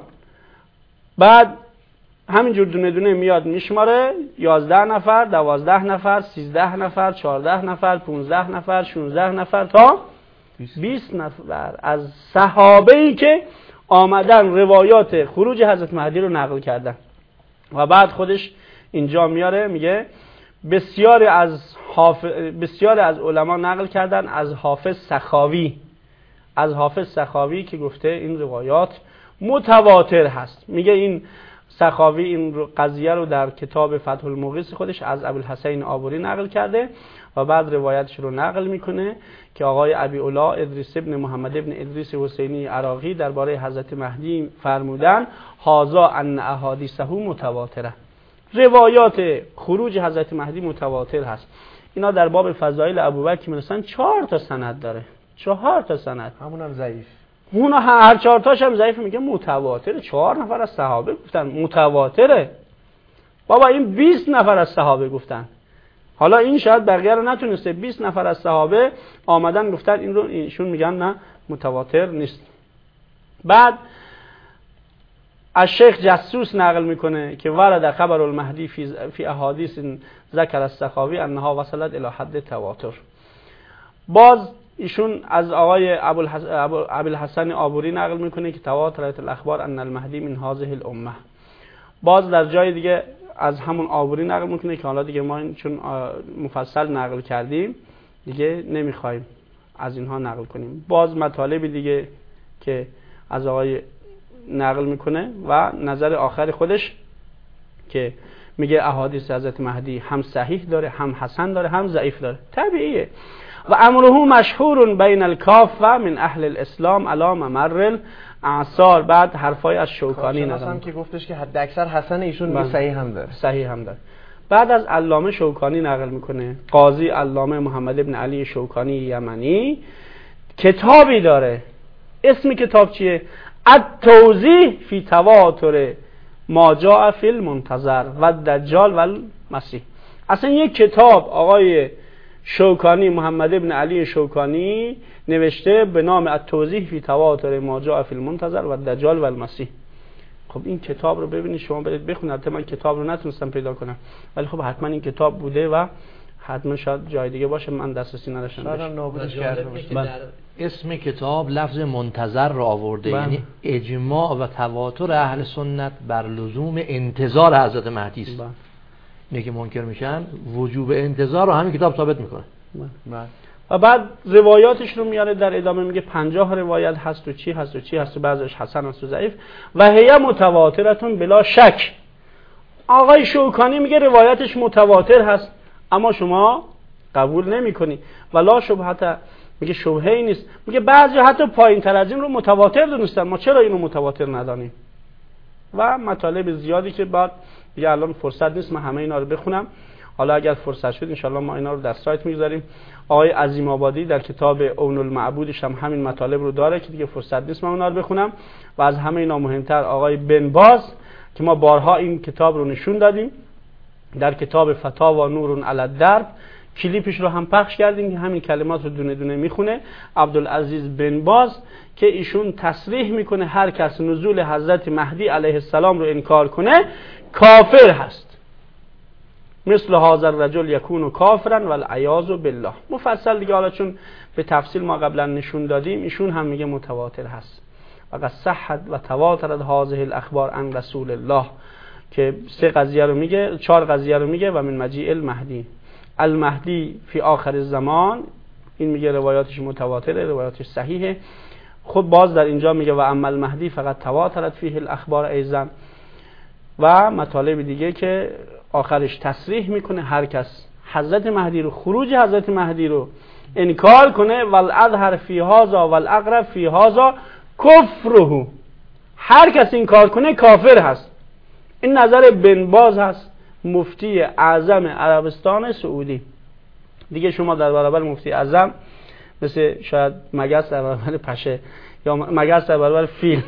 بعد همینجور دونه دونه میاد میشماره، یازده نفر، دوازده نفر، سیزده نفر، چهارده نفر، پونزده نفر، شونزده نفر تا بیست نفر از صحابه‌ای که آمدن روایات خروج حضرت مهدی رو نقل کردن. و بعد خودش اینجا میاره میگه بسیاری از حافظ بسیاری از علما نقل کردن از حافظ سخاوی، از حافظ سخاوی که گفته این روایات متواتر هست. میگه این سخاوی این قضیه رو در کتاب فتح المغیث خودش از ابوالحسین آبوری نقل کرده و بعد روایتش رو نقل میکنه که آقای ابی علا ادریس ابن محمد ابن ادریس حسینی عراقی درباره حضرت مهدی فرمودن هازا ان احادیثه متواتره، روایات خروج حضرت مهدی متواتر هست. اینا در باب فضائل ابوبکر میرسن چهار تا سند داره، چهار تا سند، همون هم ضعیف، اون هر چهار تاش هم ضعیف. میگه متواتره، چهار نفر از صحابه گفتن متواتره. بابا این بیست نفر از صحابه گفتن. حالا این شاید بقیه رو نتونسته، بیست نفر از صحابه آمدن گفتن این رو، ایشون میگن نه متواتر نیست. بعد از شیخ جسوس نقل میکنه که ورد خبر المهدی فی, فی احادیث ذکر السخاوی انها وصلت الی حد تواتر. باز ایشون از آقای ابوالحسن آبوری نقل میکنه که تواترت الاخبار ان المهدی من هذه الامه. باز در جای دیگه از همون آبوری نقل میکنه که حالا دیگه ما چون مفصل نقل کردیم دیگه نمیخوایم از اینها نقل کنیم. باز مطالب دیگه که از آقای نقل میکنه و نظر آخر خودش که میگه احادیث حضرت مهدی هم صحیح داره، هم حسن داره، هم ضعیف داره. طبیعیه. و امره مشهور بین الکافه من اهل الاسلام علی ممر الاعصار. بعد حرفای از شوکانی نظام که گفتش که حد اکثر حسن ایشون میگه صحیح هم داره، صحیح هم داره. بعد از علامه شوکانی نقل میکنه، قاضی علامه محمد ابن علی شوکانی یمنی کتابی داره. اسم کتاب چیه؟ التوضیح فی تواتر ما جاء فی المنتظر و دجال و المسیح. اصلا یک کتاب آقای شوکانی، محمد ابن علی شوکانی نوشته به نام التوضیح فی تواتر ما جاء فی المنتظر و دجال و المسیح. خب این کتاب رو ببینید شما برید بخونید. البته من کتاب رو نتونستم پیدا کنم ولی خب حتما این کتاب بوده و حتما شاید جای دیگه باشه من دسترسی نداشتم. شاید نابودش کرده باشه. در اسم کتاب لفظ منتظر رو آورده، یعنی اجماع و تواتر اهل سنت بر لزوم انتظار حضرت مهدی است. اینه که منکر میشن وجوب انتظار رو همین کتاب ثابت میکنه. و بعد روایاتش رو میاره در ادامه میگه پنجاه روایت هست و چی هست و چی هست و بعضیش حسن است و ضعیف و هی متواترتون بلا شک. آقای شوکانی میگه روایتش متواتر هست اما شما قبول نمیکنی و لا شبهه، میگه شبهه‌ای نیست. میگه بعضی حتی پایین تر از این رو متواتر دونستن، ما چرا اینو متواتر ندانیم؟ و مطالب زیادی که بعد دیگه الان فرصت نیست من همه اینا رو بخونم. حالا اگر فرصت شد انشالله ما اینا رو در سایت میگذاریم. آقای عظیم آبادی در کتاب اون المعبودش هم همین مطالب رو داره که دیگه فرصت نیست من اونا رو بخونم. و از همه اینا مهمتر آقای بن باز که ما بارها این کتاب رو نشون دادیم در کتاب فتاوا نور علی الدرب، کلیپش رو هم پخش کردیم که همین کلمات رو دونه دونه میخونه. عبدالعزیز بن باز که ایشون تصریح میکنه هر کس نزول حضرت مهدی علیه السلام رو انکار کنه کافر هست. مثل هذا الرجل یکون کافرا والعیاذ بالله. مفصل دیگه حالا چون به تفصیل ما قبلا نشون دادیم ایشون هم میگه متواتر هست. و قد صحت و تواترت هذه الاخبار عن رسول الله که سه قضیه رو میگه، چهار قضیه رو میگه. و من مجیء المهدی، المهدی فی آخر الزمان، این میگه روایاتش متواتره، روایاتش صحیحه. خود باز در اینجا میگه و اما المهدی فقط تواترت فیه الاخبار ایضا. و مطالب دیگه که آخرش تصریح میکنه هر کس حضرت مهدی رو، خروج حضرت مهدی رو انکار کنه والاظهر فی هذا والاقرب فی هذا کفره، هر کس انکار کنه کافر هست. این نظر بن باز هست، مفتی اعظم عربستان سعودی. دیگه شما در برابر مفتی اعظم مثل شاید مگس در برابر پشه یا مگس در برابر فیل.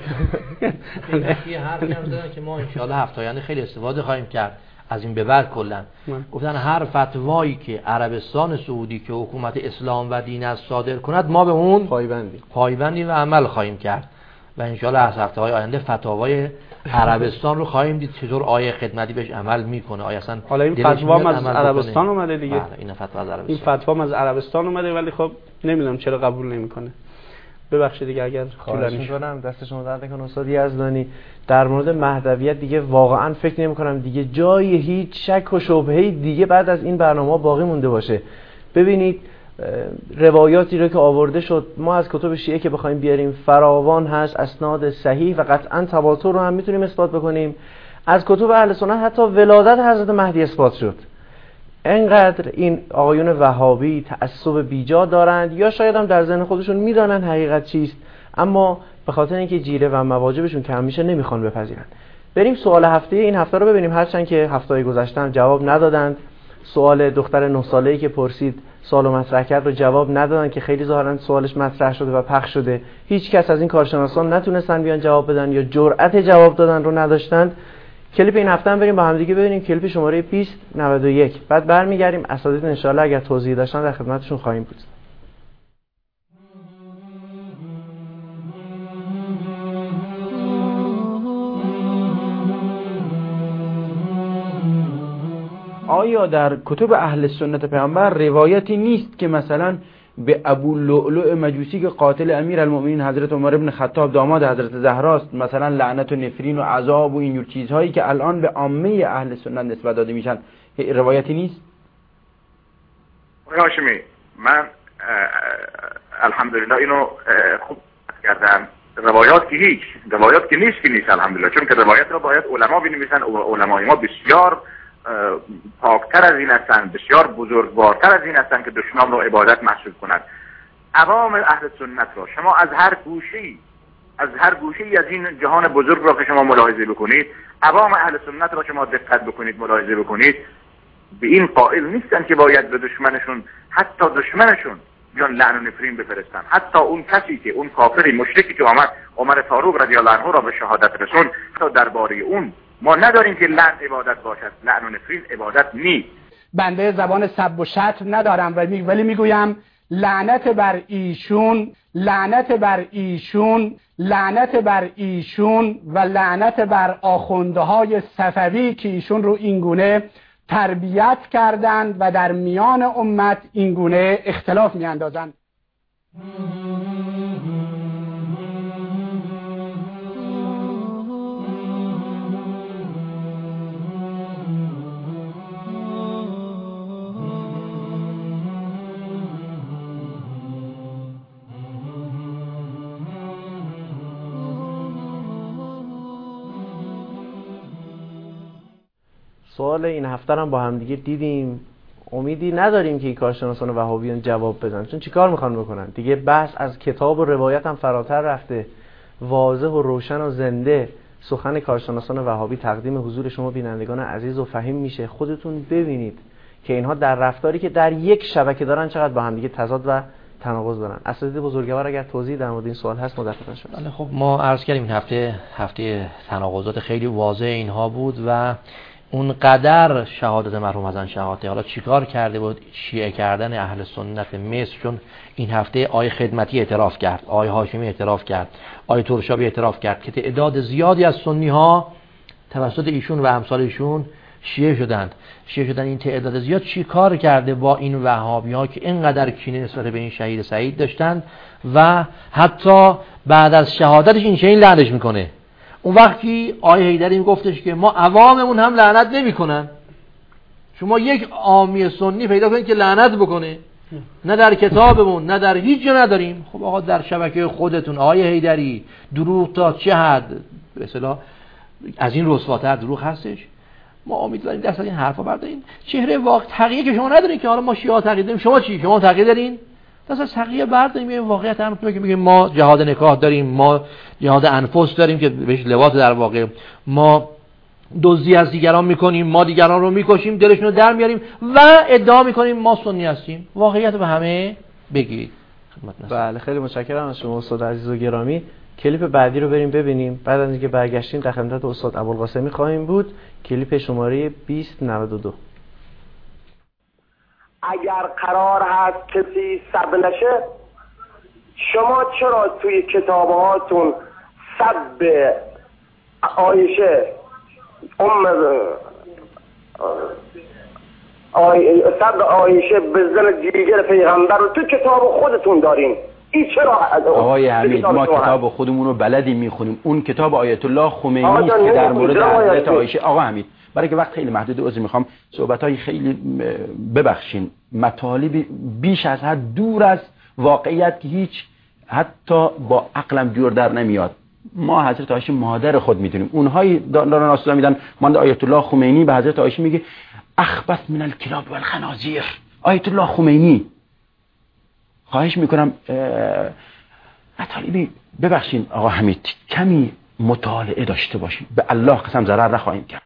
یه حرفی هم زدن که ما ان شاء الله هفته آینده خیلی استفاده خواهیم کرد از این به بعد. کلا گفتن هر فتوایی که عربستان سعودی که حکومت اسلام و دین است صادر کند ما به اون پایبندی پایبندی و عمل خواهیم کرد و ان شاء الله از هفته های آینده فتاوای عربستان رو خواهیم دید چطور آیه خدمتی بهش عمل میکنه. آیا اصلا حالا این فتوا از عربستان اومده دیگه. بله این فتوا از عربستان. این فتوا از عربستان اومده ولی خب نمیدونم چرا قبول نمیکنه. ببخشید دیگه اگر خواهش میکنم دست شما درد نکنه استاد یزدانی. در مورد مهدویت دیگه واقعا فکر نمی کنم دیگه جای هیچ شک و شبهه‌ای دیگه بعد از این برنامه باقی مونده باشه. ببینید روایاتی رو که آورده شد ما از کتب شیعه که بخوایم بیاریم فراوان هست، اسناد صحیح و قطعا تواتر رو هم میتونیم اثبات بکنیم. از کتب اهل سنت حتی ولادت حضرت مهدی اثبات شد. انقدر این آقایون وهابی تعصب بیجا دارند یا شاید هم در ذهن خودشون میدانن حقیقت چیست اما به خاطر اینکه جیره و مواجبشون کم میشه نمیخوان بپذیرن. بریم سوال هفته این هفته رو ببینیم. هرچند که هفته گذشته هم جواب ندادند. سوال دختر نه ساله‌ای که پرسید سوال مطرح کرد رو جواب ندادن که خیلی ظاهرا سوالش مطرح شده و پخش شده. هیچ کس از این کارشناسان نتونستن بیان جواب بدن یا جرأت جواب دادن رو نداشتند. کلیپ این هفته هم بریم با هم دیگه ببینیم، کلیپ شماره بیست نود و یک. بعد برمیگردیم اساتید ان شاءالله اگر توضیح داشتن در خدمتشون خواهیم بود. آیا در کتب اهل سنت پیامبر روایتی نیست که مثلا به ابو لؤلؤ مجوسی که قاتل امیر المؤمنین حضرت عمر ابن خطاب داماد حضرت زهراست مثلا لعنت و نفرین و عذاب و اینجور چیزهایی که الان به عامه اهل سنت نسبت داده میشن روایتی نیست؟ هاشمی من الحمدلله اینو خوب کردم. روایات که هیچ روایات که نیست که نیست الحمدلله، چون که روایات رو باید علما بنویسن و علمای ما بسیار پاکتر از این هستند، بسیار بزرگوارتر از این هستند که دشمنان رو عبادت محسوب کنند. عوام اهل سنت رو شما از هر گوشه‌ای از هر گوشه‌ای از این جهان بزرگ رو که شما ملاحظه بکنید، عوام اهل سنت رو شما دقت بکنید ملاحظه بکنید، به این قائل نیستن که باید به دشمنشون حتی دشمنشون بیان لعن و نفرین بفرستن. حتی اون کسی که اون کافری مشرکی که آمد عمر فاروق رضی الله عنه را به شهادت رسون، حتی درباره اون ما نداریم که لعن عبادت باشد، لعن و نفرین عبادت نیست. بنده زبان سب و شتم ندارم ولی میگویم لعنت بر ایشون، لعنت بر ایشون، لعنت بر ایشون و لعنت بر آخوندهای صفوی که ایشون رو اینگونه تربیت کردند و در میان امت اینگونه اختلاف میاندازند. سوال این هفته هم با هم دیگه دیدیم، امیدی نداریم که این کارشناسان وهابیان جواب بدن، چون چیکار میخوان بکنن دیگه؟ بحث از کتاب و روایت هم فراتر رفته، واضح و روشن و زنده سخن کارشناسان وهابی تقدیم حضور شما بینندگان عزیز و فهیم میشه. خودتون ببینید که اینها در رفتاری که در یک شبکه دارن چقدر با هم دیگه تضاد و تناقض دارن. اساتید بزرگوار اگر توضیح در مورد این سوال هست مدتتون شد. بله خب ما عرض کردیم این هفته هفته تناقضات خیلی واضح اینها بود و اون قدر شهادت مرحوم حسن شحاته حالا چیکار کرده بود شیعه کردن اهل سنت مصر، چون این هفته آیه خدمتی اعتراف کرد، آیه هاشمی اعتراف کرد، آیه ترشابی اعتراف کرد که تعداد زیادی از سنی ها توسط ایشون و امثال ایشون شیعه شدند. شیعه شدن این تعداد زیاد چیکار کرده با این وهابی ها که اینقدر کینه نسبت به این شهید سعید داشتند و حتی بعد از شهادتش این شهید لعنتش میکنه. اون وقتی آیه حیدری گفتش که ما عواممون هم لعنت نمیکنن، شما یک عامی سنی پیدا کنید که لعنت بکنه، نه در کتابمون نه در هیچ جا نداریم. خب آقا در شبکه خودتون آیه حیدری دروغ تا چه حد به اصطلاح از این رسواتر دروغ هستش؟ ما امیدواریم دست از این حرفا بردارین. چهره واقع تقیه که شما ندارین که حالا ما شیعه تقیه داریم، شما چی؟ شما تقیه دارین؟ دست از تقیه برداریم. این واقعیت هم که میگیم ما جهاد نکاح داریم، ما جهاد انفس داریم که بهش لواط در واقع، ما دزدی از دیگران میکنیم، ما دیگران رو میکشیم، دلشون رو در میاریم و ادعا میکنیم ما سنی هستیم. واقعیت به همه بگید. بله خیلی متشکرم از شما استاد عزیز و گرامی. کلیپ بعدی رو بریم ببینیم. بعد از اینکه برگشتیم در خدمت استاد ابوالقاسمی خواهیم بود. کلیپ شماره بیست نود و دو. اگر قرار هست کسی سب نشه، شما چرا توی کتابهاتون سب عایشه ام آی... سب عایشه به زن دیگر پیغمبر رو تو کتاب خودتون دارین؟ این چرا؟ آقای حمید ما کتاب خودمون رو بلدی میخونیم. اون کتاب آیت الله خمینی است که در مورد حضرت عایشه. آقا حمید برای که وقت خیلی محدود عذر میخوام، صحبت‌های خیلی ببخشین مطالبی بیش از حد دور از واقعیت که هیچ حتی با عقلم جور در نمیاد. ما حضرت عایشه مادر خود میدونیم، اونهایی دارن اصلا میدن مانند آیت الله خمینی به حضرت عایشه میگه اخبث من الکلاب والخنازیر. آیت الله خمینی. خواهش میکنم مطالبی ببخشین آقا حمید کمی مطالعه داشته باشیم، به الله قسم ضرر نخواهیم کرد.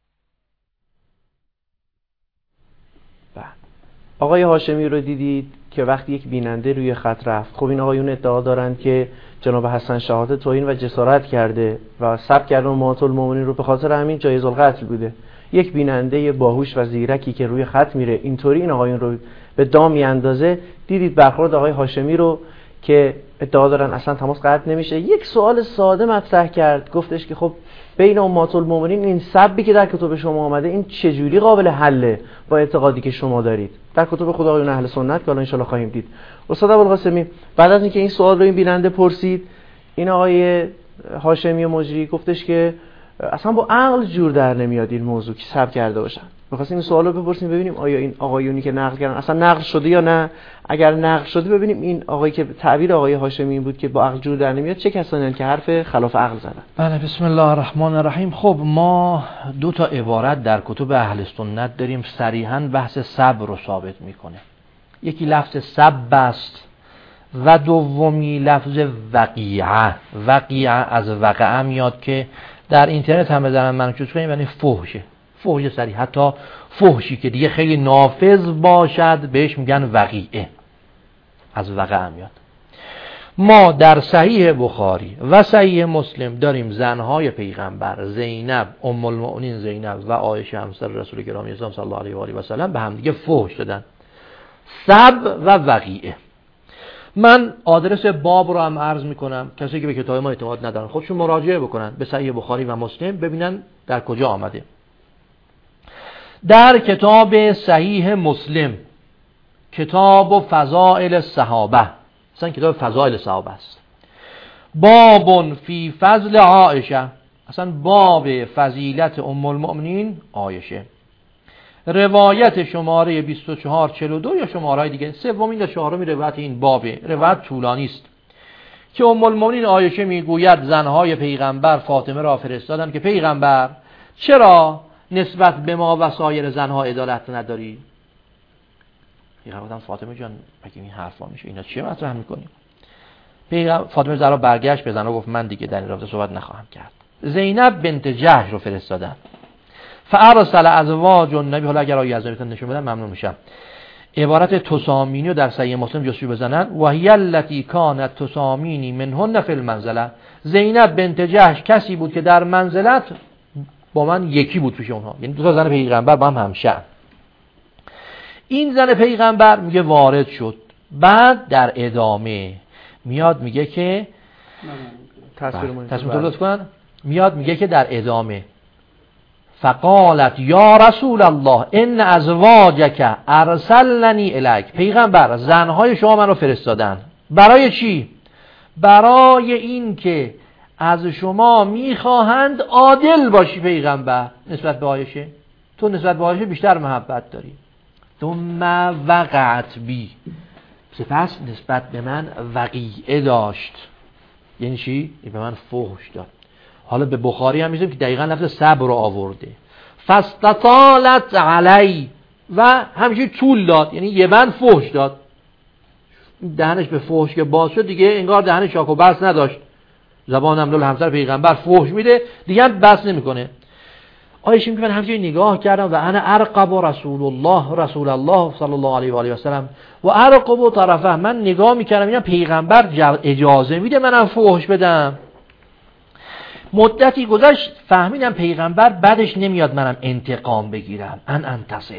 آقای هاشمی رو دیدید که وقتی یک بیننده روی خط رفت، خب این آقایون ادعا دارند که جناب حسن شحاته توهین و جسارت کرده و سب کرده امهات المؤمنین رو، به خاطر همین جایز القتل بوده. یک بیننده باهوش و زیرکی که روی خط میره اینطوری این آقایون رو به دام میاندازه. دیدید برخورد آقای هاشمی رو که ادعا دارن اصلا تماس قطع نمیشه. یک سوال ساده مطرح کرد، گفتش که خب بین امهات المؤمنین این سبی که در کتب شما آمده این چجوری قابل حله با اعتقادی که شما دارید در کتب خدایان اهل سنت که الان ان شاءالله خواهیم دید. استاد ابوالقاسمی بعد از اینکه این سوال رو این بیننده پرسید، این آقای هاشمی مجری گفتش که اصلا با عقل جور در نمیاد این موضوع که سب کرده باشن. می‌خواستیم این سوال رو بپرسیم ببینیم آیا این آقایونی که نقل کردن اصلا نقل شده یا نه. اگر نقل شده ببینیم این آقایی که تعبیر آقای هاشمی این بود که با عقل جور در نمیاد چه کسانی که حرف خلاف عقل زدن. بله بسم الله الرحمن الرحیم. خب ما دو تا عبارت در کتب اهل سنت داریم صریحاً بحث صبر رو ثابت میکنه. یکی لفظ صب است و دومی لفظ وقیعه. وقیعه از وقعه میاد که در اینترنت هم بزنن من چوز کنیم یعنی فحشه. فحش صریح، حتی فحشی که دیگه خیلی نافذ باشد بهش میگن وقیعه، از وقعه میاد. ما در صحیح بخاری و صحیح مسلم داریم زنهای پیغمبر زینب ام المؤمنین زینب و عایشه همسر رسول گرامی صلی الله علیه و آله و سلم به هم دیگه فحش دادن. سب و وقیعه. من آدرس باب رو هم عرض میکنم، کسی که به کتاب ما اعتماد ندارن خودشون مراجعه بکنن به صحیح بخاری و مسلم ببینن در کجا آمده. در کتاب صحیح مسلم، کتاب و فضائل صحابه، مثلا کتاب فضائل صحابه است، باب فی فضل عائشه، اصلا باب فضیلت ام المؤمنین عایشه، روایت شماره بیست و چهار چهل و دو یا شماره دیگه، سومین یا چهارمین روایت این بابه، روایت طولانی است که ام المؤمنین عایشه میگوید زنهای پیغمبر فاطمه را فرستادند که پیغمبر چرا نسبت به ما و سایر زنها عدالت نداری؟ پیغمبر فاطمه جان بگیم این حرفا میشه، اینا چیه مطرح میکنیم؟ پیغمبر فاطمه زهرا برگشت به زنها گفت من دیگه در این رابطه صحبت نخواهم کرد. زینب بنت جحش رو فرستادن، فارسل ازواج النبی، حالا اگر آیه از نبیتون نشون بدن ممنون میشم. عبارت تسامینی رو در صحیح مسلم جستجو بزنن، و هی التی کانت تسامینی منهن فی المنزله، زینب بنت جحش کسی بود که در منزلت با من یکی بود پیش اونها، یعنی دو تا زن پیغمبر با هم همشأن. این زن پیغمبر میگه وارد شد، بعد در ادامه میاد میگه که تصمیم درست کن، میاد میگه که در ادامه فقالت یا رسول الله ان ازواجک ارسلنی الیک، پیغمبر زنهای شما من رو فرستادن برای چی؟ برای این که از شما میخواهند عادل باشی پیغمبر نسبت به عایشه، تو نسبت به عایشه بیشتر محبت داری. ثم وقعت بی، سپس نسبت به من وقیعه داشت، یعنی چی؟ به من فحش داد. حالا به بخاری هم می‌ذاریم که دقیقاً لفظ صبر رو آورده، فاستطالت علی، و همینجوری طول داد، یعنی یه بند فحش داد، دهنش به فحش که باز شد دیگه انگار دهنش شاک و بس نداشت، زبان امدال همسر پیغمبر فحش میده دیگه هم بس نمیکنه. آیشه میگه من همینجوری نگاه کردم و انا ارقب رسول الله رسول الله صلی الله علیه و آله و سلم و ارقب طرفه، من نگاه میکردم اینا پیغمبر اجازه میده منم فحش بدم. مدتی گذشت فهمیدم پیغمبر بعدش نمیاد منم انتقام بگیرم، ان انتصر.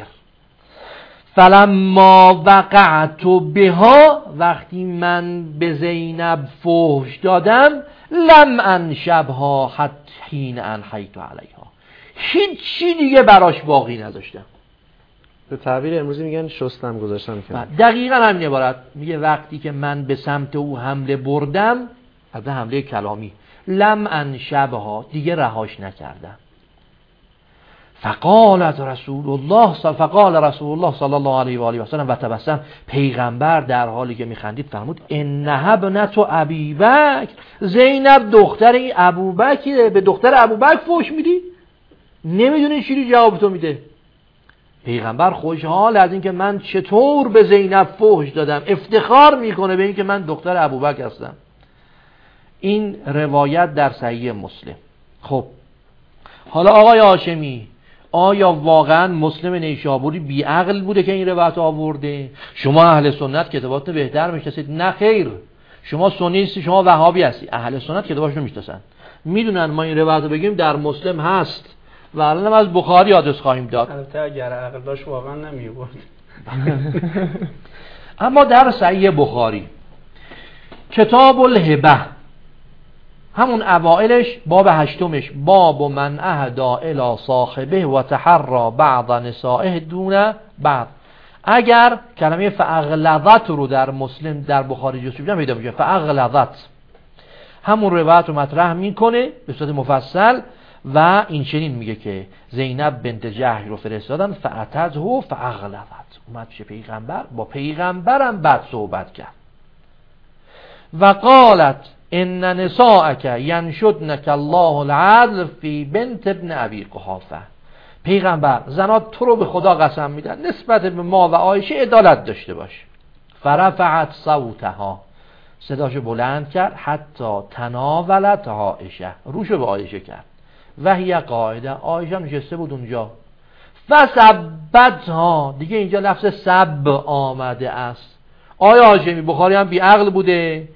فلما وقعت بها، وقتی من به زینب فحش دادم، لم انشبها حتی حین انحیت علیها، هیچی دیگه براش باقی نذاشتم. به تعبیر امروزی میگن شستم گذاشتم کنم. دقیقا همین عبارت میگه وقتی که من به سمت او حمله بردم، البته حمله کلامی، لم انشبها، دیگه رهاش نکردم. فقالت رسول الله فقال رسول الله صلی الله علیه و آله و سلم و تبسم، پیغمبر در حالی که میخندید فرمود انها ابنت ابی بکر، زینب دختر این ابوبکر، به دختر ابوبکر فحش میدی؟ نمیدونی چی جواب تو میده. پیغمبر خوشحال از اینکه من چطور به زینب فحش دادم، افتخار میکنه به اینکه من دختر ابوبکر هستم. این روایت در صحیح مسلم. خب حالا آقای هاشمی، آیا واقعا مسلم نیشابوری بی عقل بوده که این روایت آورده؟ شما اهل سنت کتاباتون بهتر میشناسید. نه خیر، شما سنی هستی، شما وهابی هستی. اهل سنت کتاباشون میشناسن، میدونن ما این روایت رو بگیم در مسلم هست و الان از بخاری آدرس خواهیم داد. البته اگر عقل داشت واقعا نمیورد. اما در صحیح بخاری کتاب الهبه، همون اوائلش، باب هشتمش، باب من اهدا الی صاحبه و تحرى بعض نسائه دون بعض. اگر کلمه فاغلظت رو در مسلم در بخاری جستجو کنیم پیدا میشه، فاغلظت همون روایت رو مطرح میکنه به صورت مفصل و این چنین میگه که زینب بنت جحش رو فرستادن فاتته فاغلظت، اومد پیش پیغمبر، با پیغمبرم بعد صحبت کرد و قالت ان نساءک ینشدنک الله العدل فی بنت ابن ابی قحافه، پیغمبر زنات تو رو به خدا قسم میدن نسبت به ما و عایشه عدالت داشته باش. فرفعت صوتها، صداشو بلند کرد، حتی تناولت عایشه، روشو به عایشه کرد، و هی قاعده، عایشه نشسته بود اونجا، فسبتها، دیگه اینجا لفظ سب آمده است. آیا هاشمی بخاری هم بی عقل بوده؟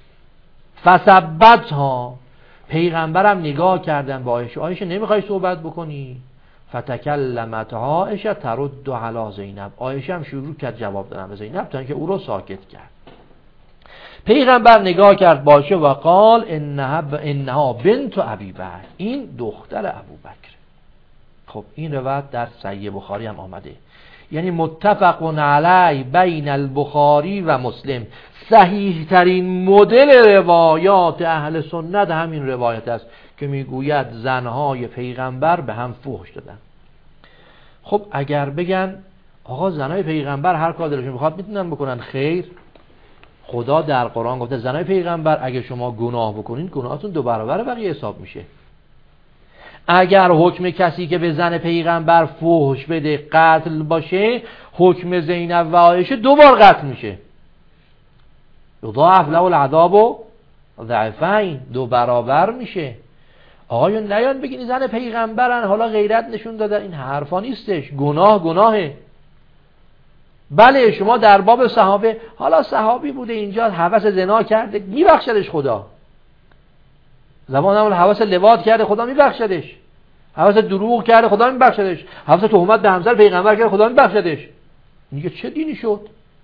فسبتها، پیغمبرم نگاه کردن به عایشه، عایشه نمیخوای صحبت بکنی؟ فتکلمت عایشه ترد علی زینب، عایشه هم شروع کرد جواب دادن به زینب تا اینکه او رو ساکت کرد. پیغمبر نگاه کرد باشه و قال انها انها بنت ابی بکر، این دختر ابوبکر. خب این روایت در صحیح بخاری هم آمده، یعنی متفق علی بین البخاری و مسلم. صحیح ترین مدل روایات اهل سنت همین روایت است که میگوید زنهای پیغمبر به هم فحش دادن. خب اگر بگن آقا زنهای پیغمبر هر کار دلشون بخواد میتونن بکنن، خیر، خدا در قرآن گفته زنهای پیغمبر اگه شما گناه بکنین گناهتون دو برابر بقیه حساب میشه. اگر حکم کسی که به زن پیغمبر فحش بده قتل باشه، حکم زینب و عایشه دو بار قتل میشه. یضاعف له العذاب ضعفین، دو برابر میشه. آقایون نیان بگین زن پیغمبرن حالا غیرت نشون داده، این حرفا نیستش. گناه گناهه. بله شما در باب صحابه، حالا صحابی بوده اینجا هوس زنا کرده میبخشدش خدا، زمان همون هوس لواط کرده خدا میبخشدش، هوس دروغ کرده خدا میبخشدش، هوس تهمت به همسر پیغمبر کرده خدا میبخشدش. میگه چه دینی شد؟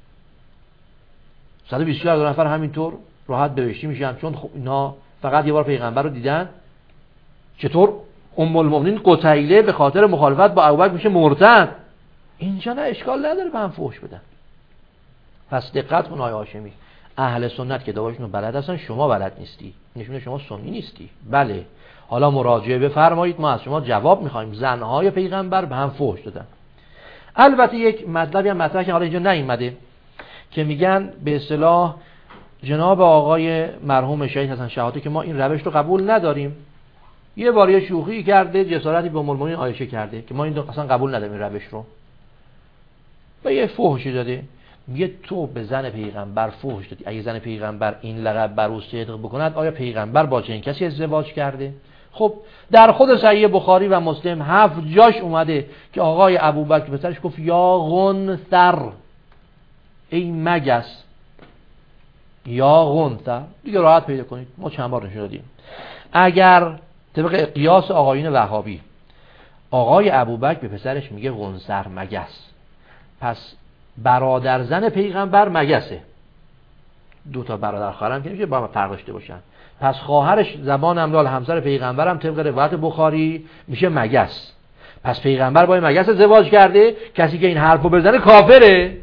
صد و بیست و چهار نفر همینطور راحت بهشتی میشن چون خب اینا فقط یه بار پیغمبر رو دیدن. چطور ام المؤمنین قتیله به خاطر مخالفت با ابوبکر میشه مرتد؟ اینجا نه، اشکال نداره به هم فحش بدن. پس دقت کن آقای هاشمی، اهل سنت که دعواشون رو بلد هستن، شما بلد نیستی، نشونه شما سنی نیستی. بله حالا مراجعه بفرمایید، ما از شما جواب میخوایم. زنهای پیغمبر به هم فحش دادن. البته یک مطلبی هم مطرح که حالا اینجا نیومده که میگن به اصطلاح جناب آقای مرحوم شهید حسن شحاتی که ما این روش رو قبول نداریم، یه بار یه شوخی کرده، جسارتی به ام المؤمنین عایشه کرده که ما این اصلا قبول نداریم این روش رو، و یه فحشی داده. میگه تو به زن پیغمبر فحش دادی، اگه زن پیغمبر این لقب بر او صدق بکند آیا پیغمبر با چنین کسی ازدواج کرده؟ خب در خود صحیح بخاری و مسلم هفت جاش اومده که آقای ابوبکر پسرش گفت یا غنثر، ای مگس، یا غنثر. دیگه راحت پیدا کنید، ما چند بار نشون دادیم. اگر طبق قیاس آقایون وهابی آقای ابوبکر به پسرش میگه غنثر، مگس، پس برادر زن پیغمبر مگسه. دو تا برادر خواهرم که میشه با هم فرق داشته باشن، پس خواهرش زبان امرال همسر پیغمبرم طبق روایت بخاری میشه مگس. پس پیغمبر با این مگس ازدواج کرده، کسی که این حرفو بزنه کافره.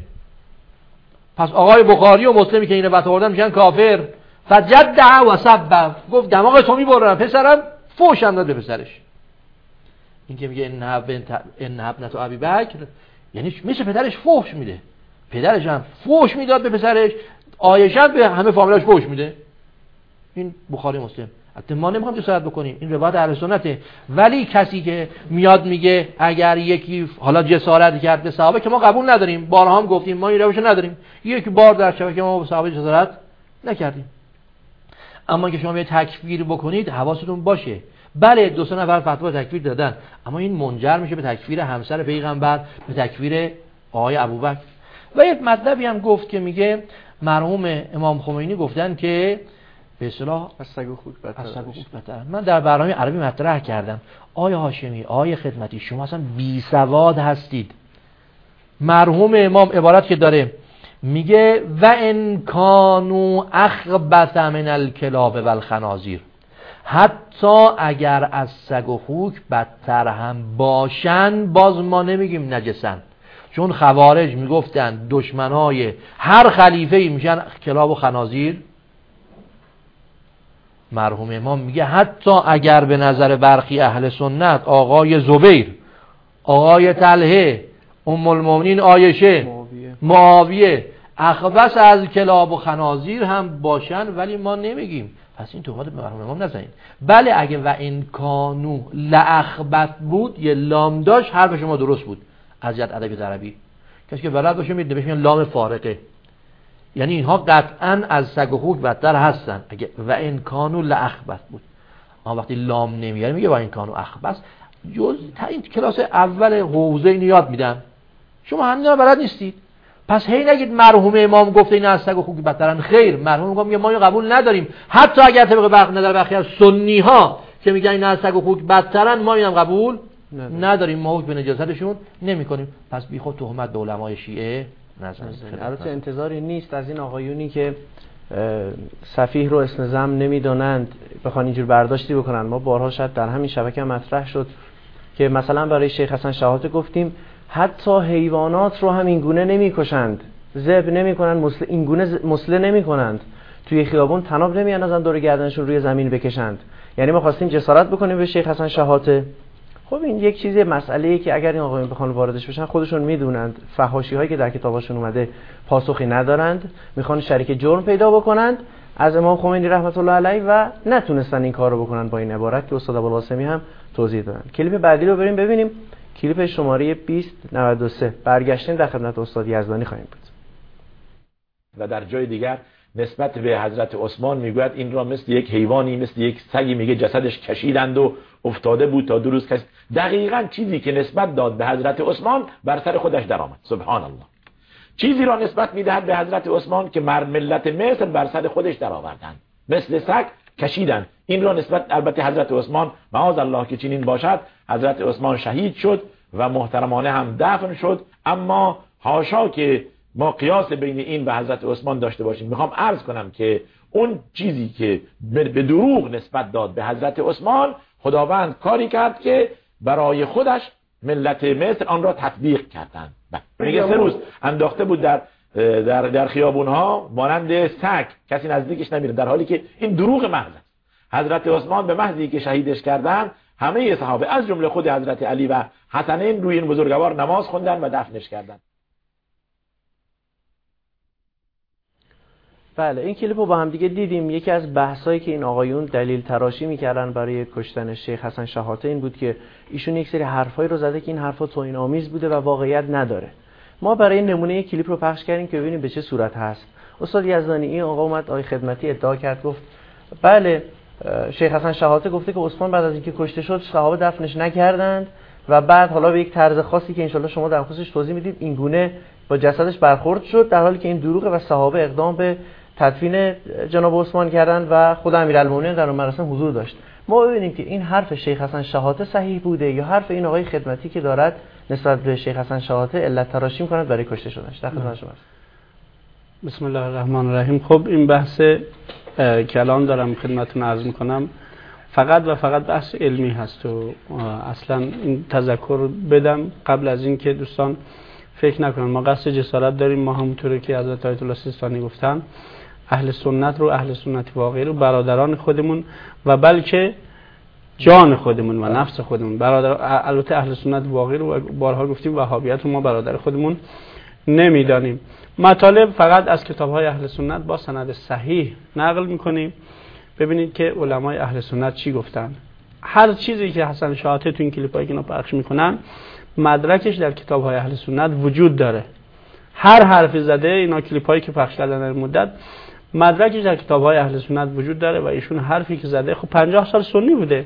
پس آقای بخاری و مسلمی که این روایت آوردن میشن کافر. فجدع و سب، گفت دماغ تو میبرم، پسرم فحش هم داد به پسرش. این که میگه ان بنت ان ابنت ابی بکر، یعنی میشه پدرش فحش میده، پدرش هم فحش میداد به پسرش، عایشه به همه فامیلاش فحش میده. این بخاری مسلم. البته ما نمیخوام جسارت بکنیم، این روایت اهل سنته، ولی کسی که میاد میگه اگر یکی حالا جسارت کرد به صحابه که ما قبول نداریم، بارها هم گفتیم ما این روشو نداریم، یک بار در شبکه ما به صحابه جسارت نکردیم. اما که شما یه تکفیر بکنید حواستون باشه، بله دو سه نفر فتوا تکفیر دادن، اما این منجر میشه به تکفیر همسر پیغمبر، به تکفیر آقای ابوبکر. و یک مطلبی هم گفت که میگه مرحوم امام خمینی گفتن که به اصطلاح سگ و خوک بهتر. من در برنامه عربی مطرح کردم، آقای هاشمی، آقای خدمتی، شما اصلا بی سواد هستید. مرحوم امام عبارت که داره میگه و ان کانوا اخبث من الکلاب والخنازیر، حتی اگر از سگ و خوک بدتر هم باشن باز ما نمیگیم نجسن، چون خوارج میگفتن دشمنای هر خلیفه‌ای میشن کلاب و خنازیر. مرحوم امام میگه حتی اگر به نظر برخی اهل سنت آقای زبیر، آقای طلحه، ام المؤمنین عایشه، معاویه اخبث از کلاب و خنازیر هم باشن، ولی ما نمیگیم. پس این تهمت به مرحوم امام نزنید. بله اگه و ان کانوا لاخبث بود، یه لام داشت، حرف شما درست بود از جهت ادبیات عربی. کسی که بلد باشه میدونه بهش میگن لام فارقه، یعنی اینها قطعا از سگ و خوک بدتر هستن اگه و ان کانوا لاخبث بود. اما وقتی لام نمیاره میگه و ان کانوا اخبث، جز تا این کلاس اول حوزه اینو یاد میدن، شما همین بلد نیستید. پس هی نگید مرحوم امام گفته این از سگ و خوک بدترن، خیر، مرحوم امام میگه ما اینو قبول نداریم، حتی اگر طبق برخی نظر برخی از سنی ها که میگن این از سگ و خوک بدترن ما اینم قبول نداریم, نداریم. ما حکم به نجاستشون نمیکنیم. پس بیخود تهمت به علمای شیعه نزنید. البته انتظاری نیست از این آقایونی که سفیه رو اسم ذم نمیدونند بخوان اینجور برداشتی بکنن. ما بارها شاید در همین شبکه مطرح شد که مثلا برای شیخ حسن شحاته گفتیم حتی حیوانات رو هم این گونه نمیکشند، ذبح نمیکنند، مسله این گونه مسله نمیکنند، توی خیابون طناب نمیاندازند دور گردنشون روی زمین بکشند. یعنی ما خواستیم جسارت بکنیم به شیخ حسن شحاته. خب این یک چیز مسئله‌ای که اگر این آقایون بخوان واردش بشن خودشون میدونند، فحاشی هایی که در کتاباشون اومده پاسخی ندارند، میخوان شریک جرم پیدا بکنند از امام خمینی رحمت الله علیه و نتونستن این کارو بکنن با این عبارت که استاد ابوالقاسمی هم توضیح دادن. کلیپ بعدی رو بریم ببینیم، کلیپ شماره بیست نود و سه. برگشتیم در خدمت استاد یزدانی خواهیم بود. و در جای دیگر نسبت به حضرت عثمان میگوید این را مثل یک حیوانی، مثل یک سگی، میگه جسدش کشیدند و افتاده بود تا دو روز کشید. دقیقاً چیزی که نسبت داد به حضرت عثمان بر سر خودش درآمد. سبحان الله. چیزی را نسبت میدهد به حضرت عثمان که مر ملت مصر بر سر خودش درآوردند، مثل سگ کشیدند. این را نسبت البته حضرت عثمان معاذ الله که چنین باشد، حضرت عثمان شهید شد و محترمانه هم دفن شد، اما حاشا که ما قیاس بین این و حضرت عثمان داشته باشیم. میخوام عرض کنم که اون چیزی که به دروغ نسبت داد به حضرت عثمان، خداوند کاری کرد که برای خودش ملت مصر آن را تطبیق کردند. میگه سه روز انداخته بود در در در خیابونها مانند سگ، کسی نزدیکش نمیره، در حالی که این دروغ محض است. حضرت عثمان به محضی که شهیدش کردن، همه صحابه از جمله خود حضرت علی و حسنین روی این بزرگوار نماز خوندن و دفنش کردند. بله، این کلیپ رو با هم دیگه دیدیم. یکی از بحثایی که این آقایون دلیل تراشی میکردن برای کشتن شیخ حسن شحاته این بود که ایشون یک سری حرفایی رو زده که این حرفا توهین آمیز بوده و واقعیت نداره. ما برای این نمونه یک کلیپ رو پخش کردیم که ببینیم به چه صورت هست. استاد یزدانی این آقا اومد، آقای خدمتی ادعا کرد، گفت بله شیخ حسن شحاته گفته که عثمان بعد از اینکه کشته شد صحابه دفنش نکردند و بعد حالا به یک طرز خاصی که انشالله شما در خصوصش توضیح میدید این گونه با جسدش برخورد شد، در حالی که این دروغه و صحابه اقدام به تدفین جناب عثمان کردن و خود امیرالمومنین در اون مراسم حضور داشت. ما ببینیم که این حرف شیخ حسن شحاته صحیح بوده یا حرف این آقای خدمتی که دارد نسبت به شیخ حسن شحاته علت تراشی می‌کند برای کشته شدنش. در خدمت شما. بسم الله الرحمن الرحیم. خب این بحث که الان دارم خدمتتون عرض می‌کنم فقط و فقط بحث علمی هست و اصلا این تذکر بدم قبل از این که دوستان فکر نکنن ما قصد جسارت داریم. ما همونطوری که حضرت آیت الله سیستانی گفتن اهل سنت رو، اهل سنت واقعی رو، برادران خودمون و بلکه جان خودمون و نفس خودمون، برادر البته اهل سنت واقعی رو بارها گفتیم وهابیت رو ما برادر خودمون نمیدانیم. مطالب فقط از کتاب‌های اهل سنت با سند صحیح نقل می‌کنیم. ببینید که علمای اهل سنت چی گفتن. هر چیزی که حسن شحاته تو این کلیپایی که اینا پخش می‌کنن مدرکش در کتاب‌های اهل سنت وجود داره. هر حرفی زده اینا کلیپایی که پخش کردن در مدت مدرکش در کتاب‌های اهل سنت وجود داره و ایشون حرفی که زده خب پنجاه سال سنی بوده،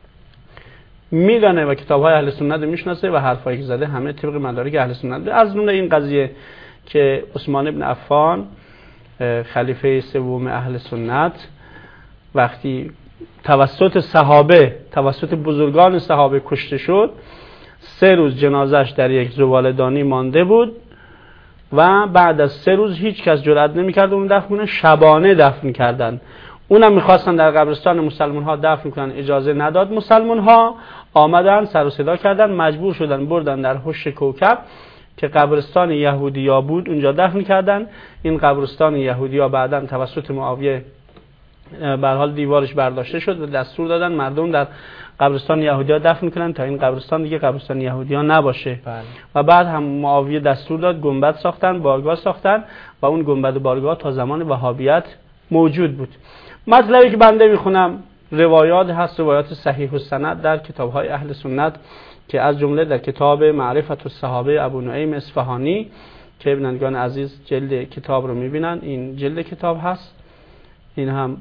میدانه و کتاب‌های اهل سنت رو میشناسه و حرفایی که زده همه طبق مدارک اهل سنت. از جمله این قضیه که عثمان ابن عفان خلیفه سوم اهل سنت وقتی توسط صحابه توسط بزرگان صحابه کشته شد، سه روز جنازش در یک زباله‌دانی مانده بود و بعد از سه روز هیچ کس جرئت نمی‌کرد اون دفن کنه. شبانه دفن کردن. اونم می‌خواستن در قبرستان مسلمان‌ها دفن کنن، اجازه نداد. مسلمان‌ها آمدن سر و صدا کردن، مجبور شدن بردن در حش کوکب که قبرستان یهودیا بود اونجا دفن کردن. این قبرستان یهودیا بعداً توسط معاویه به هر حال دیوارش برداشته شد و دستور دادن مردم در قبرستان یهودیا دفن کنن تا این قبرستان دیگه قبرستان یهودیا نباشه. بله. و بعد هم معاویه دستور داد گنبد ساختن، بارگاه ساختن و اون گنبد و بارگاه تا زمان وهابیت موجود بود. مطلبی که بنده میخونم روایات هست، روایات صحیح السند در کتاب‌های اهل سنت که از جمله در کتاب معرفت الصحابه ابو نعیم اصفهانی که بینندگان عزیز جلد کتاب رو میبینن، این جلد کتاب هست. این هم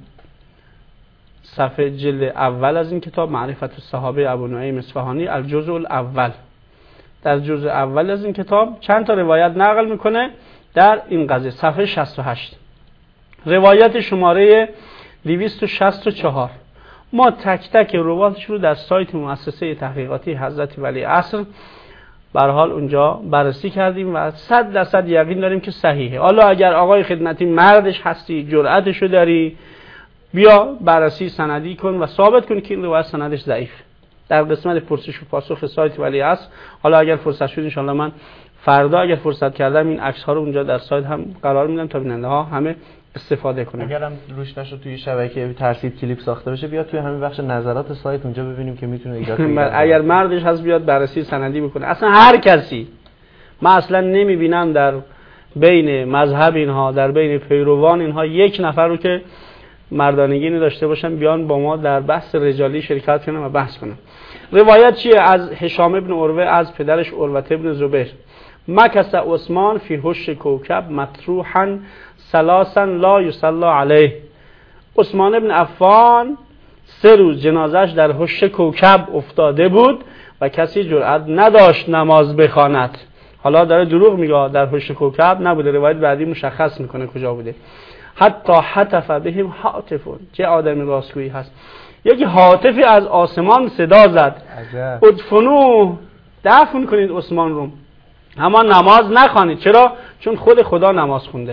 صفحه جلد اول از این کتاب معرفت الصحابه ابو نعیم اصفهانی الجزء الاول. در جزء اول از این کتاب چند تا روایت نقل میکنه در این قضیه. صفحه شصت و هشت روایت شماره دویست و شصت و چهار. ما تک تک روایتش رو در سایت مؤسسه تحقیقاتی حضرت ولی عصر به هر حال اونجا بررسی کردیم و صد درصد یقین داریم که صحیحه. حالا اگر آقای خدمتی مردش هستی، جرأتشو داری، بیا بررسی سندی کن و ثابت کن که این روایت سندش ضعیف. در قسمت پرسش و پاسخ سایت ولی هست. حالا اگر فرصت شد ان شاءالله من فردا اگر فرصت کردم این عکس ها رو اونجا در سایت هم قرار میدم تا بیننده ها همه استفاده کنن. اگرم روش نشد توی شبکه ترتیب کلیپ ساخته بشه، بیاد توی همین بخش نظرات سایت اونجا ببینیم که میتونه ایجاد کنه. اگر مردش هست بیاد بررسی سندی بکنه. اصلا هر کسی، من اصلا نمیبینم در بین مذهب اینها، در بین پیروان اینها یک نفر رو که مردانگی نداشته باشن بیان با ما در بحث رجالی شرکت کنن و بحث کنن. روایت چیه؟ از هشام ابن عروه از پدرش عروه ابن زبیر: مکث عثمان فی حش کوکب مطروحا ثلاثا لا یصلی علیه. عثمان ابن عفان سه روز جنازش در حش کوکب افتاده بود و کسی جرأت نداشت نماز بخواند. حالا داره دروغ میگه، در حش کوکب نبوده. روایت بعدی مشخص میکنه کجا بوده. حتی حتف بهم حاطفون، چه آدمی راستگویی هست. یکی حاطفی از آسمان صدا زد: ادفنوه، دفن کنید عثمان رو، اما نماز نخوانید. چرا؟ چون خود خدا نماز خونده.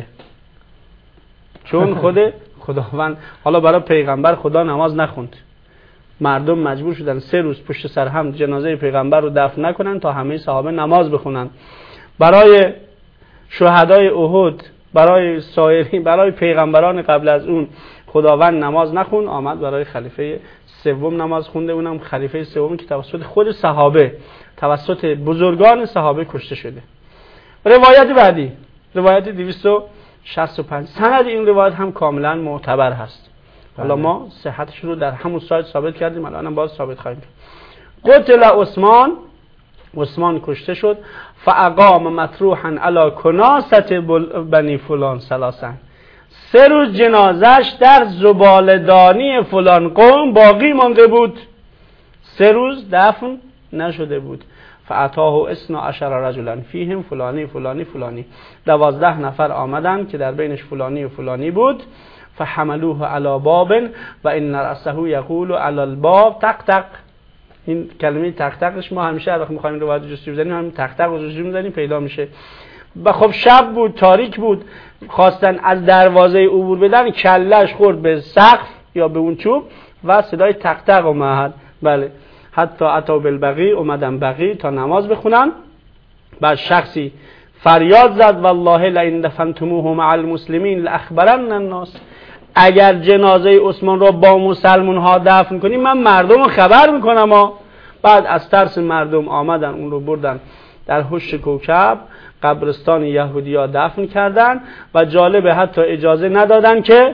چون خود خداوند، حالا برای پیغمبر خدا نماز نخوند. مردم مجبور شدن سه روز پشت سر هم جنازه پیغمبر رو دفن نکنن تا همه صحابه نماز بخونن. برای شهدای احد، برای سایرین، برای پیغمبران قبل از اون خداوند نماز نخون، آمد برای خلیفه سوم نماز خونده. اونم خلیفه سوم که توسط خود صحابه، توسط بزرگان صحابه کشته شده. روایت بعدی، روایت دویست و شصت و پنج، سند این روایت هم کاملا معتبر هست. حالا ما صحتش رو در همون سایت ثابت کردیم، الان باز ثابت خواهیم کرد. قتل عثمان، عثمان کشته شد. فاقام مطروحا علی کناست بنی فلان ثلاثا، سه روز جنازش در زباله‌دانی فلان قوم باقی مانده بود، سه روز دفن نشده بود. فاتاه اثنا عشر رجلا فیهم فلانی فلانی فلانی، دوازده نفر آمدن که در بینش فلانی و فلانی بود. فحملوه علی باب و ان رأسه یقول علی الباب تق تق. این کلمه تق تقش ما همیشه وقتی می‌خوایم روایت جستجو بزنیم همین تق تق رو جستجو می‌زنیم پیدا میشه. و خب شب بود، تاریک بود، خواستن از دروازه عبور بدن، کلهش خورد به سقف یا به اون چوب و صدای تق تق اومد. بله، حتی اتوا بالبقی، اومدن بقی تا نماز بخونن. بعد شخصی فریاد زد: والله لئن دفنتموه مع المسلمین لاخبرن الناس، اگر جنازه عثمان را با مسلمان ها دفن کنیم من مردم رو خبر میکنم ها. بعد از ترس مردم آمدن اون رو بردن در حش کوکب، قبرستان یهودیا دفن کردن. و جالبه حتی اجازه ندادن که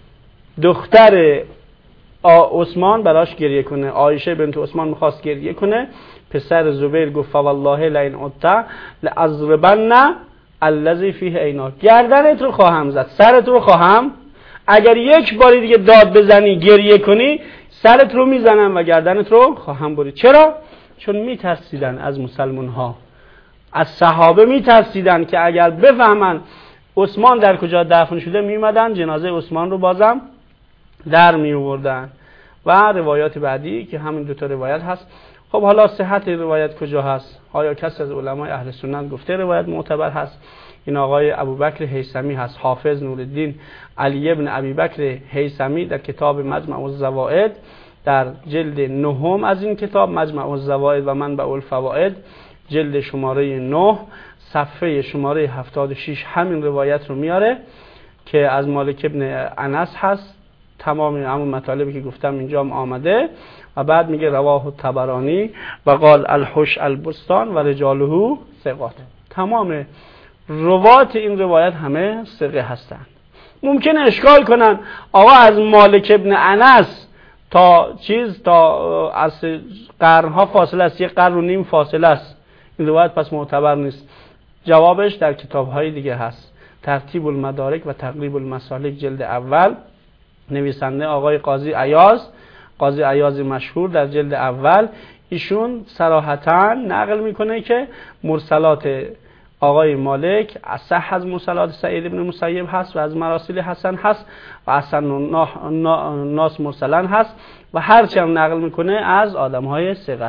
دختر عثمان براش گریه کنه. عایشه بنت عثمان میخواست گریه کنه، پسر زبیر گفت: فوالله لئن عدت لأضربن الذی فیه عیناک، گردنت رو خواهم زد، سرت رو خواهم، اگر یک باری دیگه داد بزنی گریه کنی سرت رو میزنم و گردنت رو خواهم برید. چرا؟ چون میترسیدن از مسلمان ها، از صحابه میترسیدن که اگر بفهمن عثمان در کجا دفن شده میومدن جنازه عثمان رو بازم در میوردن. و روایات بعدی که همین دو تا روایت هست. خب حالا صحت روایت کجا هست؟ آیا کسی از علمای اهل سنت گفته روایت معتبر هست؟ این آقای ابوبکر هیثمی هست، حافظ نورالدین علی ابن ابوبکر هیثمی در کتاب مجمع الزوائد در جلد نهم از این کتاب، مجمع الزوائد و منبع الفوائد، جلد شماره نه صفحه شماره هفتاد و شش همین روایت رو میاره که از مالک ابن انس هست. تمام همون مطالبی که گفتم اینجا هم آمده. و بعد میگه رواه الطبرانی و قال الحش البستان و رجاله ثقات. تمام روات این روایت همه ثقه هستند. ممکنه اشکال کنن آقا از مالک ابن انس تا چیز تا از قرنها فاصله است، یک قرن و نیم فاصله است، این روایت پس معتبر نیست. جوابش در کتاب‌های دیگه هست. ترتیب المدارک و تقریب المسالک جلد اول، نویسنده آقای قاضی عیاض، قاضی عیاض مشهور، در جلد اول ایشون صراحتاً نقل میکنه که مرسلات آقای مالک اصح از مرسلات سعید بن مسیب هست و از مراسیل حسن هست و حسن ناس مرسلن هست و هرچی هم نقل میکنه از آدم‌های ثقه است.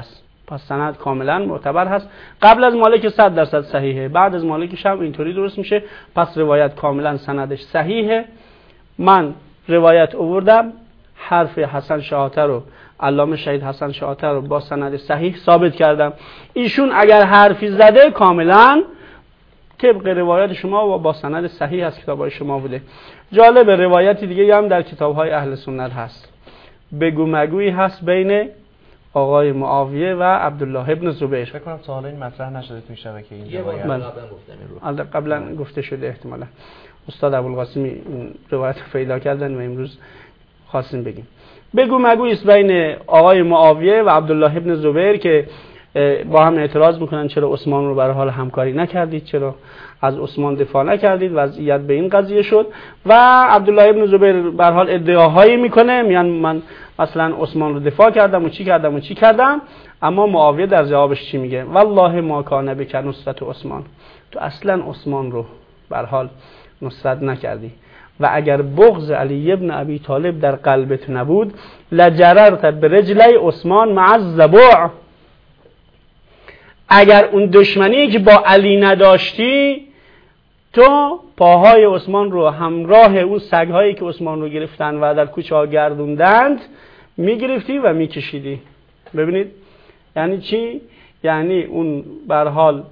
پس سند کاملا معتبر هست. قبل از مالک صد درصد صحیحه، بعد از مالکش هم اینطوری درست میشه. پس روایت کاملا سندش صحیحه. من روایت آوردم، حرف حسن شحاته رو، علامه شهید حسن شحاته رو با سند صحیح ثابت کردم. ایشون اگر حرفی زده کاملا طبق روایت شما و با سند صحیح از کتاب‌های شما بوده. جالب، روایتی دیگه هم در کتاب‌های اهل سنت هست. بگو مگویی هست بین آقای معاویه و عبدالله ابن زبیر. فکر کنم تا حالا این مطرح نشده توی شبکه این روایت. قبلا قبلا گفته شده احتمالاً. استاد ابوالقاسمی روایت رو پیدا کردن و امروز خواستیم بگیم. بگو مگویی است بین آقای معاویه و عبدالله ابن زبیر که با هم اعتراض میکنن چرا عثمان رو برای حال همکاری نکردید، چرا از عثمان دفاع نکردید. وضعیت به این قضیه شد و عبدالله ابن زبیر به هر حال ادعاهایی میکنه، میگن من مثلا عثمان رو دفاع کردم و چی کردم و چی کردم. اما معاویه در جوابش چی میگه؟ والله ما کان بک نصرت عثمان، تو اصلا عثمان رو به هر حال نصرت نکردی و اگر بغض علی ابن ابی طالب در قلبت نبود لجررت برجلی عثمان مع الضبع، اگر اون دشمنی که با علی نداشتی تو پاهای عثمان رو همراه اون سگ‌هایی که عثمان رو گرفتن و در کوچه ها گردوندند میگرفتی و میکشیدی. ببینید یعنی چی؟ یعنی اون به هر حال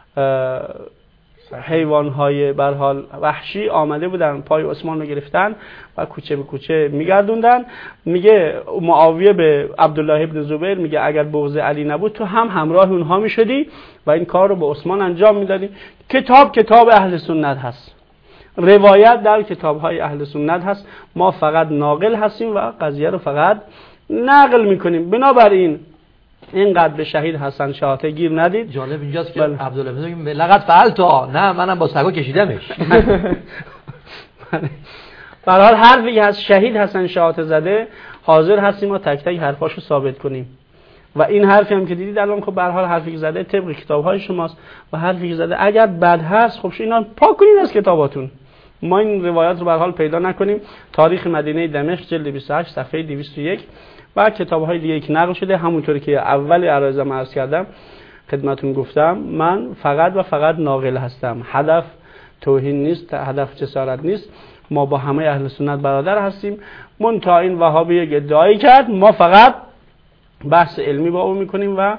حیوان‌های به هر حال وحشی آمده بودن پای عثمان رو گرفتن و کوچه به کوچه میگردوندن. میگه معاویه به عبدالله ابن زبیر میگه اگر بغض علی نبود تو هم همراه اونها میشدی و این کار رو به عثمان انجام میدادی. کتاب کتاب اهل سنت هست، روایت در کتاب‌های اهل سنت هست، ما فقط ناقل هستیم و قضیه رو فقط نقل میکنیم. بنابراین اینقدر به شهید حسن شحاته گیر ندید. جالب اینجاست که عبدالله ابن زبیر لقد فعلت، نه منم با سگا کشیدمش. به هر حال حرفی که از شهید حسن شحاته زده حاضر هستیم ما تک تک حرفاشو ثابت کنیم و این حرفی هم که دیدید الان خب به هر حال حرفی که زده طبق کتاب‌های شماست و حرفی که زده اگر بد هست خب اینا پاک کنید از کتاباتون. ما این روایت رو به هر حال پیدا نکنیم. تاریخ مدینه دمشق جلد بیست و هشت صفحه دویست و یک و کتاب‌های دیگه که نقل شده. همونطوری که اول عرضم عرض کردم خدمتون گفتم من فقط و فقط ناقل هستم. هدف توهین نیست، هدف جسارت نیست. ما با همه اهل سنت برادر هستیم. منتها این وهابی یک ادعایی کرد، ما فقط بحث علمی با او میکنیم و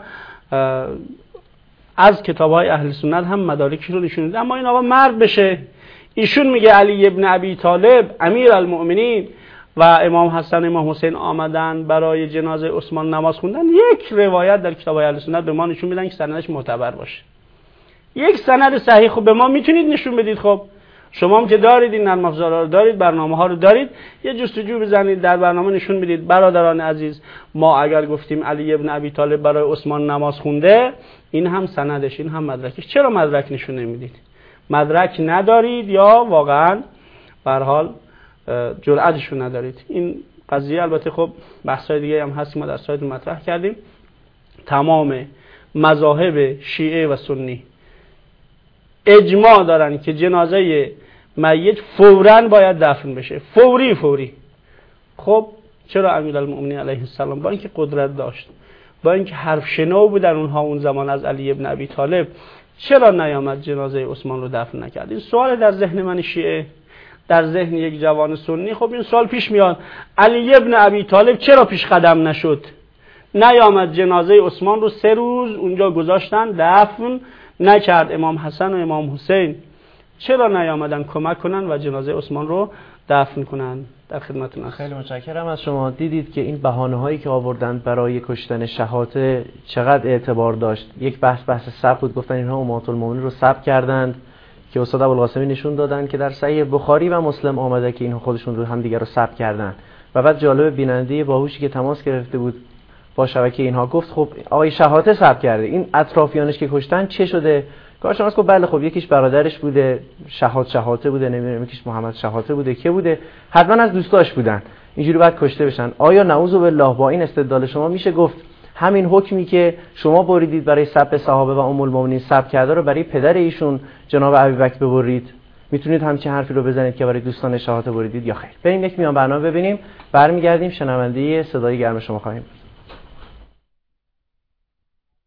از کتاب‌های اهل سنت هم مدارکش رو نشون میده. اما این آقا مرد بشه، ایشون میگه علی ابن ابی طالب امیر المؤمنین و امام حسن و امام حسین آمدن برای جنازه عثمان نماز خوندن. یک روایت در کتاب‌های اهل سنت به ما نشون میدن که سندش معتبر باشه. یک سند صحیح خب به ما میتونید نشون بدید. خب شما هم که دارید این نرم افزارها رو دارید، برنامه ها رو دارید، یه جستجو بزنید در برنامه نشون میدید. برادران عزیز ما اگر گفتیم علی ابن ابی طالب برای عثمان نماز خونده، این هم سندش این هم مدرکش. چرا مدرک نشون نمیدید؟ مدرک ندارید یا واقعا به هر حال جرأتشو ندارید. این قضیه البته خب بحث‌های دیگه هم هست که ما در سایت مطرح کردیم. تمام مذاهب شیعه و سنی اجماع دارن که جنازه میت فوراً باید دفن بشه، فوری فوری. خب چرا امیرالمؤمنین علیه السلام با اینکه قدرت داشت، با اینکه حرف شنو بودن اونها اون زمان از علی ابن ابی طالب، چرا نیامد جنازه عثمان رو دفن نکرد؟ این سوال در ذهن من شیعه، در ذهن یک جوان سنی خب این سوال پیش میاد، علی ابن ابی طالب چرا پیش قدم نشد؟ نیامد جنازه عثمان رو سه روز اونجا گذاشتن دفن نکرد. امام حسن و امام حسین چرا نیامدن کمک کنن و جنازه عثمان رو دفن کنن؟ در خدمتتون هستم. خیلی متشکرم از شما. دیدید که این بهانه‌هایی که آوردن برای کشتن شحاته چقدر اعتبار داشت. یک بحث بحث سب بود، گفتن اینها امهات المؤمنین رو سب کردند که استاد ابوالقاسمی نشون دادن که در صحیح بخاری و مسلم آمده که اینها خودشون رو هم دیگه رو سب کردن. و بعد جالب بیننده باهوشی که تماس گرفته بود با شبکه اینها گفت خب آقای شحاته سب کرده، این اطرافیانش که کشتن چه شده؟ کارشناس گفت بله خب یکیش برادرش بوده، شحات شحاته بوده، نمیدونم یکیش محمد شحاته بوده، که بوده، حتما از دوستاش بودن، اینجوری باید کشته بشن. آیا نعوذ بالله با این استدلال شما میشه گفت همین حکمی که شما بریدید برای سب صحابه و ام المؤمنین سب کرده رو برای پدر ایشون جناب ابوبکر ببرید؟ میتونید همچین حرفی رو بزنید که برای دوستان شحاته بریدید یا خیر؟ بریم یک میان برنامه ببینیم، برمیگردیم شنونده صدای گرم شما خواهیم.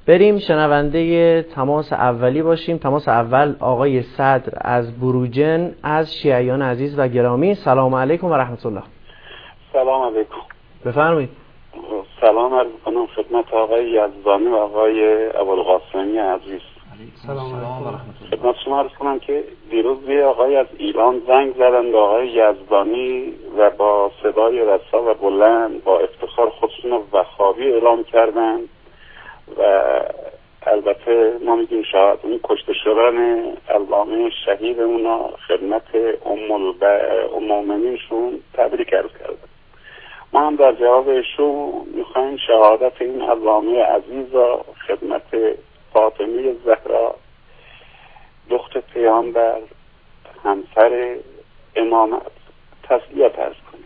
بریم شنونده تماس اولی باشیم. تماس اول آقای صدر از بروجن از شیعیان عزیز و گرامی. سلام علیکم و رحمت الله. سلام علیکم. بفرمایید. سلام عرض کنم خدمت آقای یزدانی و آقای ابوالقاسمی عزیز. سلام علیکم. خدمت شما عرض کنم که دیروز یه آقای از ایران زنگ زدن به آقای یزدانی و با صدای رسا و بلند با افتخار خودشون رو وهابی اعلام کردن و البته ما میگیم شاید اون کشته شدن علامه شهید اونا خدمت ام المؤمنینشون تبریک عرض کردن. ما هم در جوابشون میخوایم شهادت این علامه عزیز را خدمت فاطمه زهرا دختر پیامبر همسر امامت تسلیت عرض کنیم.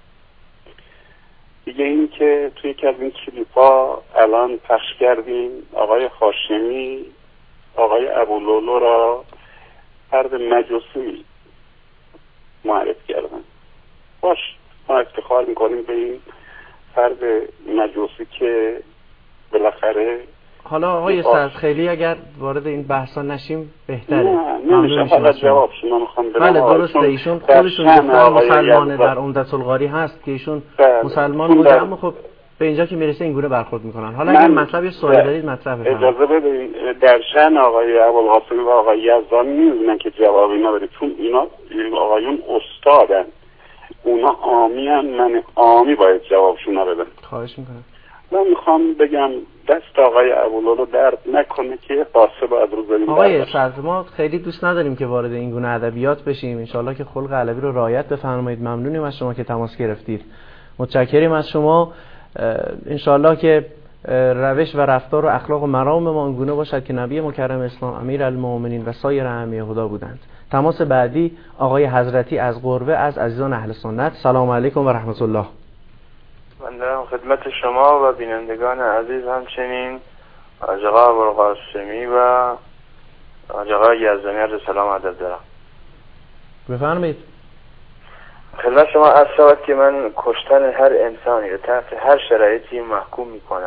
دیگه این که توی یکی از این کلیپا الان پخش کردیم آقای هاشمی آقای ابولولو را فرد مجوسی معرفی کردن. باش ما افتخار میکنیم به این فرد مجوسی که بالاخره. حالا آقای صدر خیلی اگر وارد این بحثا نشیم بهتره. نه نمیشه حالا جواب شما میخوام بدم. بله درسته، ایشون خودشون گفتن مسلمانه، در عمدت القاری هست که ایشون مسلمان بوده، اما خب به اینجا که میرسه اینگونه برخورد میکنن. حالا اگر مطلب یه سوالی دارید مطرح بفرمایید. اجازه بدید در شأن آقای ابوالقاسمی و آقای یزدانی نمیدونن که جواب اینا بده، چون اینا آقایون استادن، اونا عامیان، من عامی باید جوابشون رو بدم. خواهش میکنم. من میخوام بگم دست آقای ابوالولو درد نکنه که قاسب از رو بریم. آقای صدر ما خیلی دوست نداریم که وارد این گونه ادبیات بشیم. انشالله که خلق علوی رو رعایت بفرمایید. ممنونیم از شما که تماس گرفتید. متشکریم از شما. انشالله که روش و رفتار و اخلاق و مرام ما اون گونه باشد که نبی مکرم اسلام امیرالمومنین و سایر ائمه خدا بودند. تماس بعدی آقای حضرتی از قربه از عزیزان اهل سنت. سلام علیکم و رحمت الله. من دارم خدمت شما و بینندگان عزیز همچنین حاج آقا ابوالقاسمی و حاج آقا یزدانی عرض سلام ادب دارم. بفرمایید. خدمت شما عرض شود که من کشتن هر انسانی رو تحت هر شرایطی محکوم میکنم.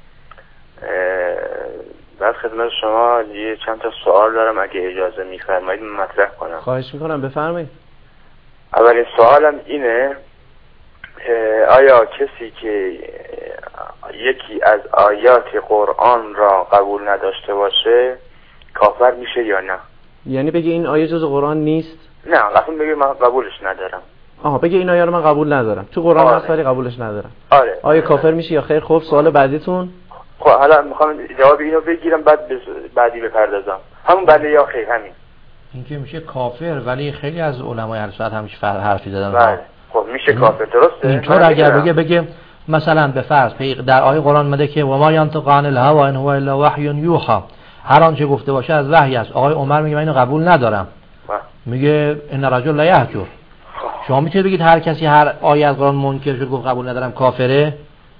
بعد خدمت شما یه چند تا سوال دارم اگه اجازه میفرمایید مطرح کنم. خواهش میکنم بفرمایید. اولین سوالم اینه آیا کسی که یکی از آیات قرآن را قبول نداشته باشه کافر میشه یا نه؟ یعنی بگه این آیه جز قرآن نیست؟ نه قسم بگه من قبولش ندارم. آها بگه این آیه رو من قبول ندارم، تو قرآن هست ولی قبولش ندارم. آره. آیا کافر میشه یا خیر؟ خب سوال بعدیتون. خب حالا میخوام جواب اینو بگیرم بعد بعدی بپردازم. همون بله یا خیر همین. این که میشه کافر، ولی خیلی از علمای هر ساعت همیشه حرفی زدن. بله. خب میشه کافر، درسته؟ اینطور اگر بگه بگه مثلا به فرض در آیه قرآن مده که و ما ینطق عن الهوی ان هو الا وحی یوحی، هر آنچه گفته باشه از وحی است. آقای عمر میگه من اینو قبول ندارم. با. میگه ان رجل لا یهجر. شما میتونید بگید هر کسی هر آیه از قرآن منکر شد گفت قبول ندارم کافره؟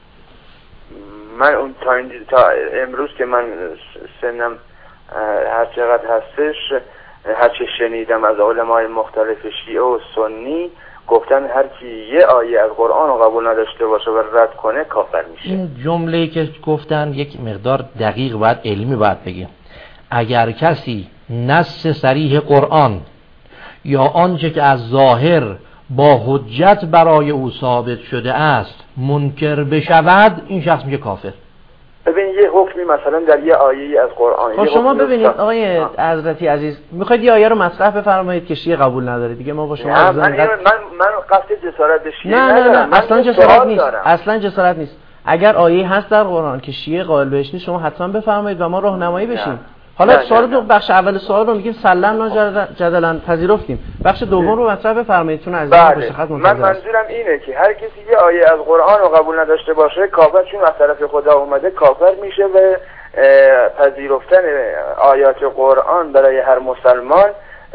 من اون تا, تا امروز که من سنم هر چقدر هستش، هر چه شنیدم از علمای مختلف شیعه و سنی گفتن هر کی یه آیه از قرآن رو قبول نداشته باشه و رد کنه کافر میشه. این جمله‌ای که گفتن یک مقدار دقیق باید علمی باید بگیم. اگر کسی نص صریح قرآن یا آنچه که از ظاهر با حجت برای او ثابت شده است منکر بشود، این شخص میشه کافر. ببین یه حکمی مثلا در یه آیه از قرآن. خب شما ببینید آقای حضرتی عزیز میخواید یه آیه رو مطرح بفرمایید که شیعه قبول نداره دیگه ما با شما من من, من من قصد جسارت به شیعه نه نه نه اصلا جسارت نیست. اصلا جسارت نیست. اگر آیه هست در قرآن که شیعه قائل بهش نیست شما حتما بفرمایید و ما راهنمایی بشیم. حالا سوال دو بخش اول سوال رو میگیم سلمنا جدلا پذیرفتیم. بخش دوم رو مطرح بفرمایید چون عزیزان به خدمت من منظورم اینه که هر کسی یه آیه از قرآن رو قبول نداشته باشه کافر، چون از طرف خدا اومده کافر میشه و پذیرفتن آیات قرآن برای هر مسلمان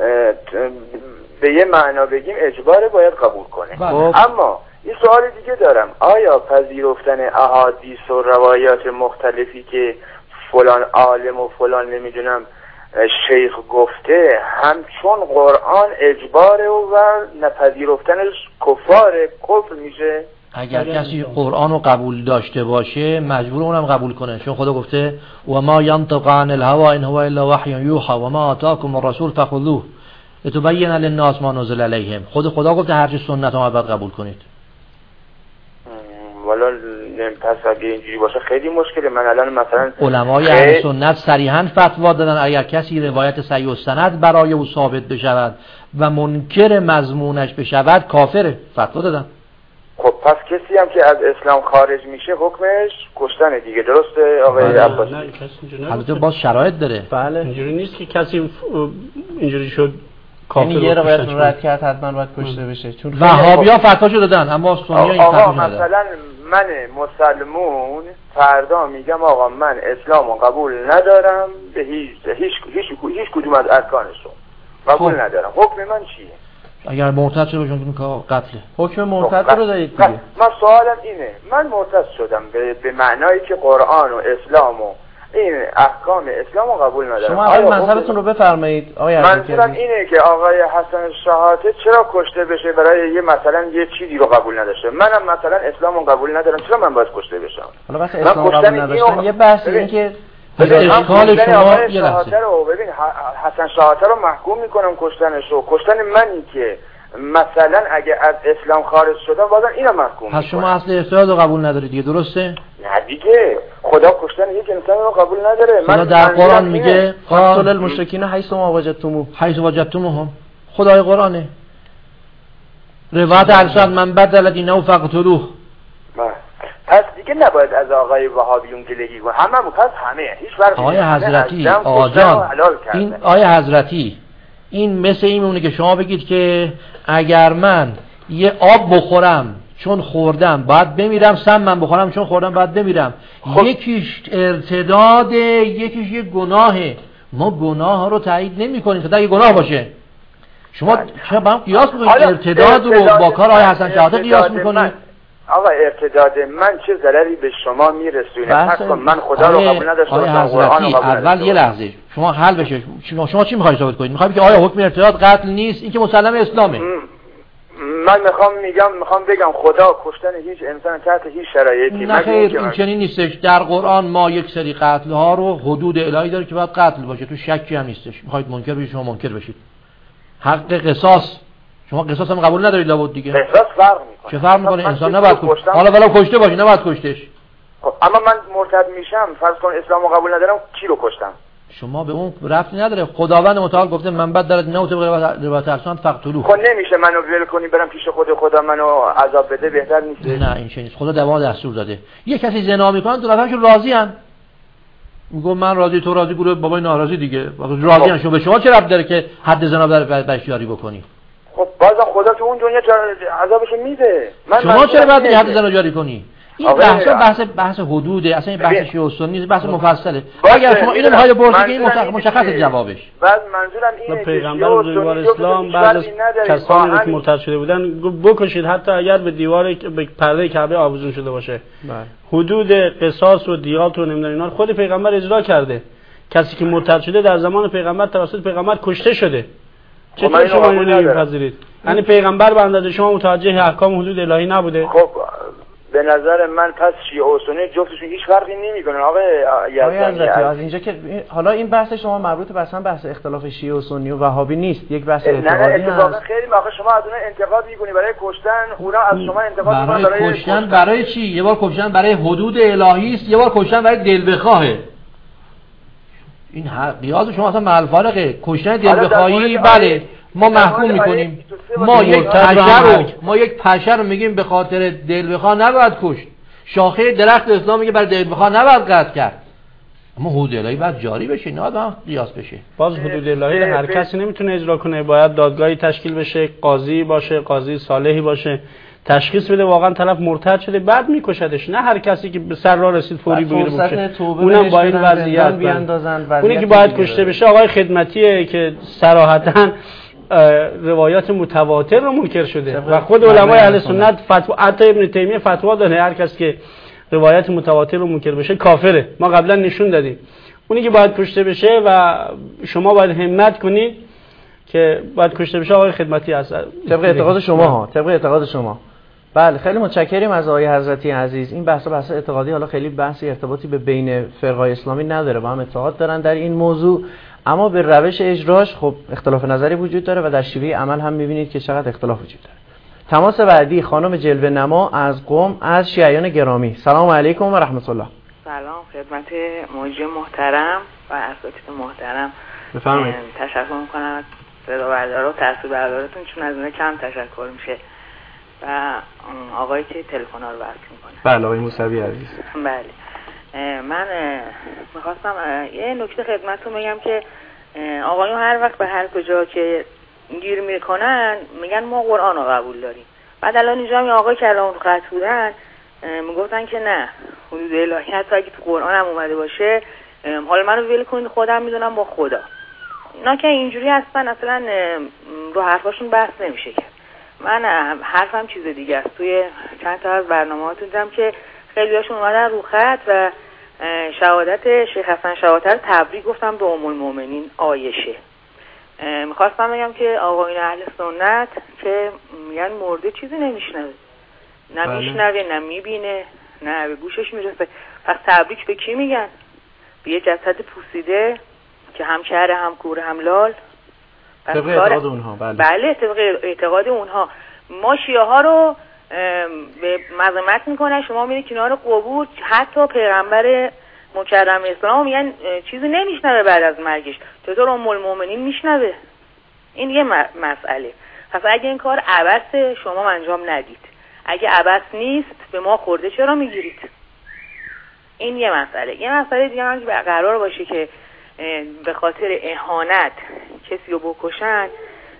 به یه معنا بگیم اجباره، باید قبول کنه. بله. اما یه سوال دیگه دارم، آیا پذیرفتن احادیث و روایات مختلفی که فلان عالم و فلان نمیدونم شیخ گفته همچون قرآن اجباره و نپذیرفتنش کفاره، کفر میشه؟ اگر کسی قرآن رو قبول داشته باشه مجبور اونم قبول کنه، چون خدا گفته و ما ینطق عن الهوا ان هو الا وحی یوحى و ما آتاکم الرسول فخذوه لتبین للناس ما نزل علیهم. خود خدا گفته هر چی سنت ما باید قبول کنید. والا پس اگه اینجوری باشه خیلی مشکله. من الان مثلا علمای اهل سنت صریحا فتوا دادن اگر کسی روایت صحیح السند برای او ثابت بشود و منکر مضمونش بشود کافره، فتوا دادن. خب پس کسی هم که از اسلام خارج میشه حکمش کشتن دیگه، درسته آقای عباسی؟ البته باز شرایط داره. بله اینجوری نیست که کسی اینجوری شد کافر. یعنی یه روایت رو رد کرد حتما باید کشته بشه. چون وهابی‌ها فتواشو دادن اما سنی‌ها این فتوا ندادن. مثلا من مسلمون فردا میگم آقا من اسلامو قبول ندارم به هیچ هیچ هیچ هیچ کدوم از ارکانشو قبول خب. ندارم، حکم من چیه؟ اگر مرتد شده باشن که قتله. حکم مرتد رو دارید دیگه. من سوالم اینه، من مرتد شدم به, به معنایی که قرآن و اسلام و این احکام اسلام رو قبول ندارم. شما اول مذهبتون رو بفرمایید آقای منظورم اینه که آقای حسن شحاته چرا کشته بشه برای یه مثلا یه چیزی رو قبول نداشته؟ منم مثلا اسلام رو قبول ندارم، چرا من باید کشته بشم؟ حالا بس اسلام قبول نداشتن یه بحث این که اشکال شما یه لحظه رو ببین حسن شحاته رو محکوم میکنم کشتنش رو، کشتن منی که مثلا اگه از اسلام خارج شدم بازم اینو محکوم پس شما اصل ارتداد رو قبول ندارید دیگه، درسته؟ نه دیگه خدا کشتن یک انسان رو قبول نداره. خدا در قرآن میگه قاتل المشرکین حیث ما وجدتموه حیث وجدتموهم. خدای قرآنه. روایت ارسال من بدل دینه فقتلوه. پس دیگه نباید از آقای وهابیون گلگی کنه، همه پس همه هیچ فرقی آقای حضرتی آقا جان این آقای حضرتی این مثل این میمونه که شما بگید که اگر من یه آب بخورم چون خوردم باید بمیرم، سم من بخورم چون خوردم باید بمیرم. خب. یکیش ارتداد یکیش یه گناهه. ما گناه رو تایید نمی کنیم که اگه گناه باشه. شما چرا با هم قیاس میکنید؟ ارتداد رو با کار آقای حسن شحاته قیاس میکنید؟ آقا ارتداد من چه ضرری به شما میرسونه؟ پس کن من خدا رو قبول نداشتم، قرآن رو قبول اول یه لحظه شما حل بشه. شما, شما چی میخواید ثابت کنید؟ میخواید که آیا حکم ارتداد قتل نیست؟ این که مسلم اسلامه. من میخوام میگم میخوام بگم خدا کشتن هیچ انسان تحت هیچ شرایطی نه خیر این چنین نیستش. در قرآن ما یک سری قتل ها رو حدود الهی داره که باید قتل باشه، تو شکی هم نیستش. میخواید منکر بشید شما منکر بشید. حق قصاص شما قصاص هم قبول ندارید لابد دیگه. قصاص فرق میکنه. چه فرق میکنه؟ انسان نباید کشت. حالا ولی کشته باشه نباید کشتش. خب اما من مرتد میشم فرض کن اسلامو قبول ندارم، کی رو کشتم؟ شما به اون ربطی نداره. خداوند متعال گفته من بعد در نه طبق روایت ارسان فقتلوه. خب نمیشه منو ول کنی برم پیش خود خدا منو عذاب بده بهتر نیست؟ نه این چه نیست. خدا دوا دستور داده. یه کسی زنا میکنه دو نفرشون راضی ان. میگم من راضی تو راضی گروه بابای ناراضی دیگه. راضی ان. شما به شما چه ربط داره که حد زنا در بشیاری بکنی؟ خب بازم خدا تو اون دنیا عذابش میده. من شما چرا باید حد زنا جاری کنی؟ این بحث بحث بحث حدوده، اصلا این بحث شیعه و سنی نیست، بحث مفصله. اگر شما اینو میخواید بپرسید که این مشخص جوابش. بعد منظورم اینه که پیغمبر بزرگوار اسلام بعد از کسانی که مرتد شده بودن بکشید حتی اگر به دیوار به پرده کعبه آویزون شده باشه. حدود قصاص و دیات و نمیدونم اینا خود پیغمبر اجرا کرده. کسی که مرتد شده در زمان پیغمبر توسط پیغمبر کشته شده. چطور شما اینو نمیپذیرید؟ یعنی پیغمبر به اندازه شما متوجه احکام حدود الهی نبوده؟ خب به نظر من پس شیعه و سنی جفتشون هیچ فرقی نمیکنن آقای یزدانی. از اینجا که حالا این بحث شما مربوط به اصلا بحث اختلاف شیعه و سنی و وهابی نیست، یک بحث اعتقادی هست. نه نه خیلی آخه شما از اونها انتقاد میکنی برای کشتن، اونا از شما انتقاد میکنن برای, برای کشتن. برای چی؟ یه بار کشتن برای حدود الهی است، یه بار کشتن برای دل بخواهه. این قیاس شما اصلا محل فارقه. کشتن دل بخواهی بله ما محکوم میکنیم. ما یک پشه رو ما یک پشه رو میگیم به خاطر دل بخواه نباید کشت. شاخه درخت اسلام میگه برای دل بخواه نباید قطع کرد. اما حدود الهی باید جاری بشه، نه آدم قیاس بشه. باز حدود الهی هر کسی نمیتونه اجرا کنه، باید دادگاهی تشکیل بشه، قاضی باشه، قاضی صالحی باشه، تشخیص بده واقعا طرف مرتد شده بعد میکشدش. نه هر کسی که به سر راه رسید فوری بگیره بکشه. اونم با این وضعیت بیاندازن. اونی که باید کشته بشه آقای خدمتیه که صراحتاً روایات متواتر رو منکر شده و خود علمای اهل سنت فتوا، حتی ابن تیمیه فتوا داده هر کس که روایات متواتر رو منکر بشه کافره. ما قبلا نشون دادیم اونی که باید کشته بشه و شما باید همت کنید که باید کشته بشه آقای خدمتی هست. طبق اعتقاد شما ها، طبق اعتقاد شما بله خیلی متشکریم از آقای حضرتی عزیز. این بحث بحث اعتقادی حالا خیلی بحثی ارتباطی به بین فرقای اسلامی نداره، با هم اتحاد دارن در این موضوع، اما به روش اجراش خب اختلاف نظری وجود داره و در شیوه عمل هم می‌بینید که چقدر اختلاف وجود داره. تماس بعدی خانم جلوه نما از قم از شیعیان گرامی. سلام علیکم و رحمت الله. سلام خدمت موجه محترم و اساتید محترم. بفرمایید. تشکر می‌کنم از صدا بردارا و تحصیل بردارتون، چون از اونها کم تشکر میشه، و آقایی که تلفن‌ها رو وصل می‌کنه. بله آقای موسوی عزیز. بله من می‌خواستم یه نکته خدمتتون بگم که آقایون هر وقت به هر کجا که گیر میکنن میگن ما قرآن رو قبول داریم. بعد الان اینجا می آقای که الان خط بودن میگفتن که نه، حدود الهی حتی اگه تو قرآن هم اومده باشه حالا منو ول کنید خودم میدونم با خدا. اینا که اینجوری هستن اصلا رو حرفاشون بحث نمیشه کرد. من حرفم چیز دیگه است. توی چند تا از برنامه‌هاتون دیدم که خیلیاشون اومدن رو خط و شهادت شیخ حسن شهادت رو تبریک گفتم به ام المؤمنین عایشه. میخواستم بگم که آقایون اهل سنت که میگن مرده چیزی نمیشنوه، نه میشنوه نه میبینه نه به گوشش میرسه، پس تبریک به کی میگن؟ به یه جسد پوسیده که هم کره هم کوره هم لال. طبق اعتقاد اونها. بله بله طبق اعتقاد اونها. ما شیعه ها رو به مذمت میکنن، شما میرید کنار قبور، حتی پیغمبر مکرم اسلام میگن چیزی نمیشنوه بعد از مرگش، چطور ام المؤمنین میشنوه؟ این یه مسئله. پس اگه این کار عبث شما انجام ندید، اگه عبث نیست به ما خورده چرا میگیرید؟ این یه مسئله. یه مسئله دیگه هم که قرار باشه که به خاطر اهانت کسی رو بکشن،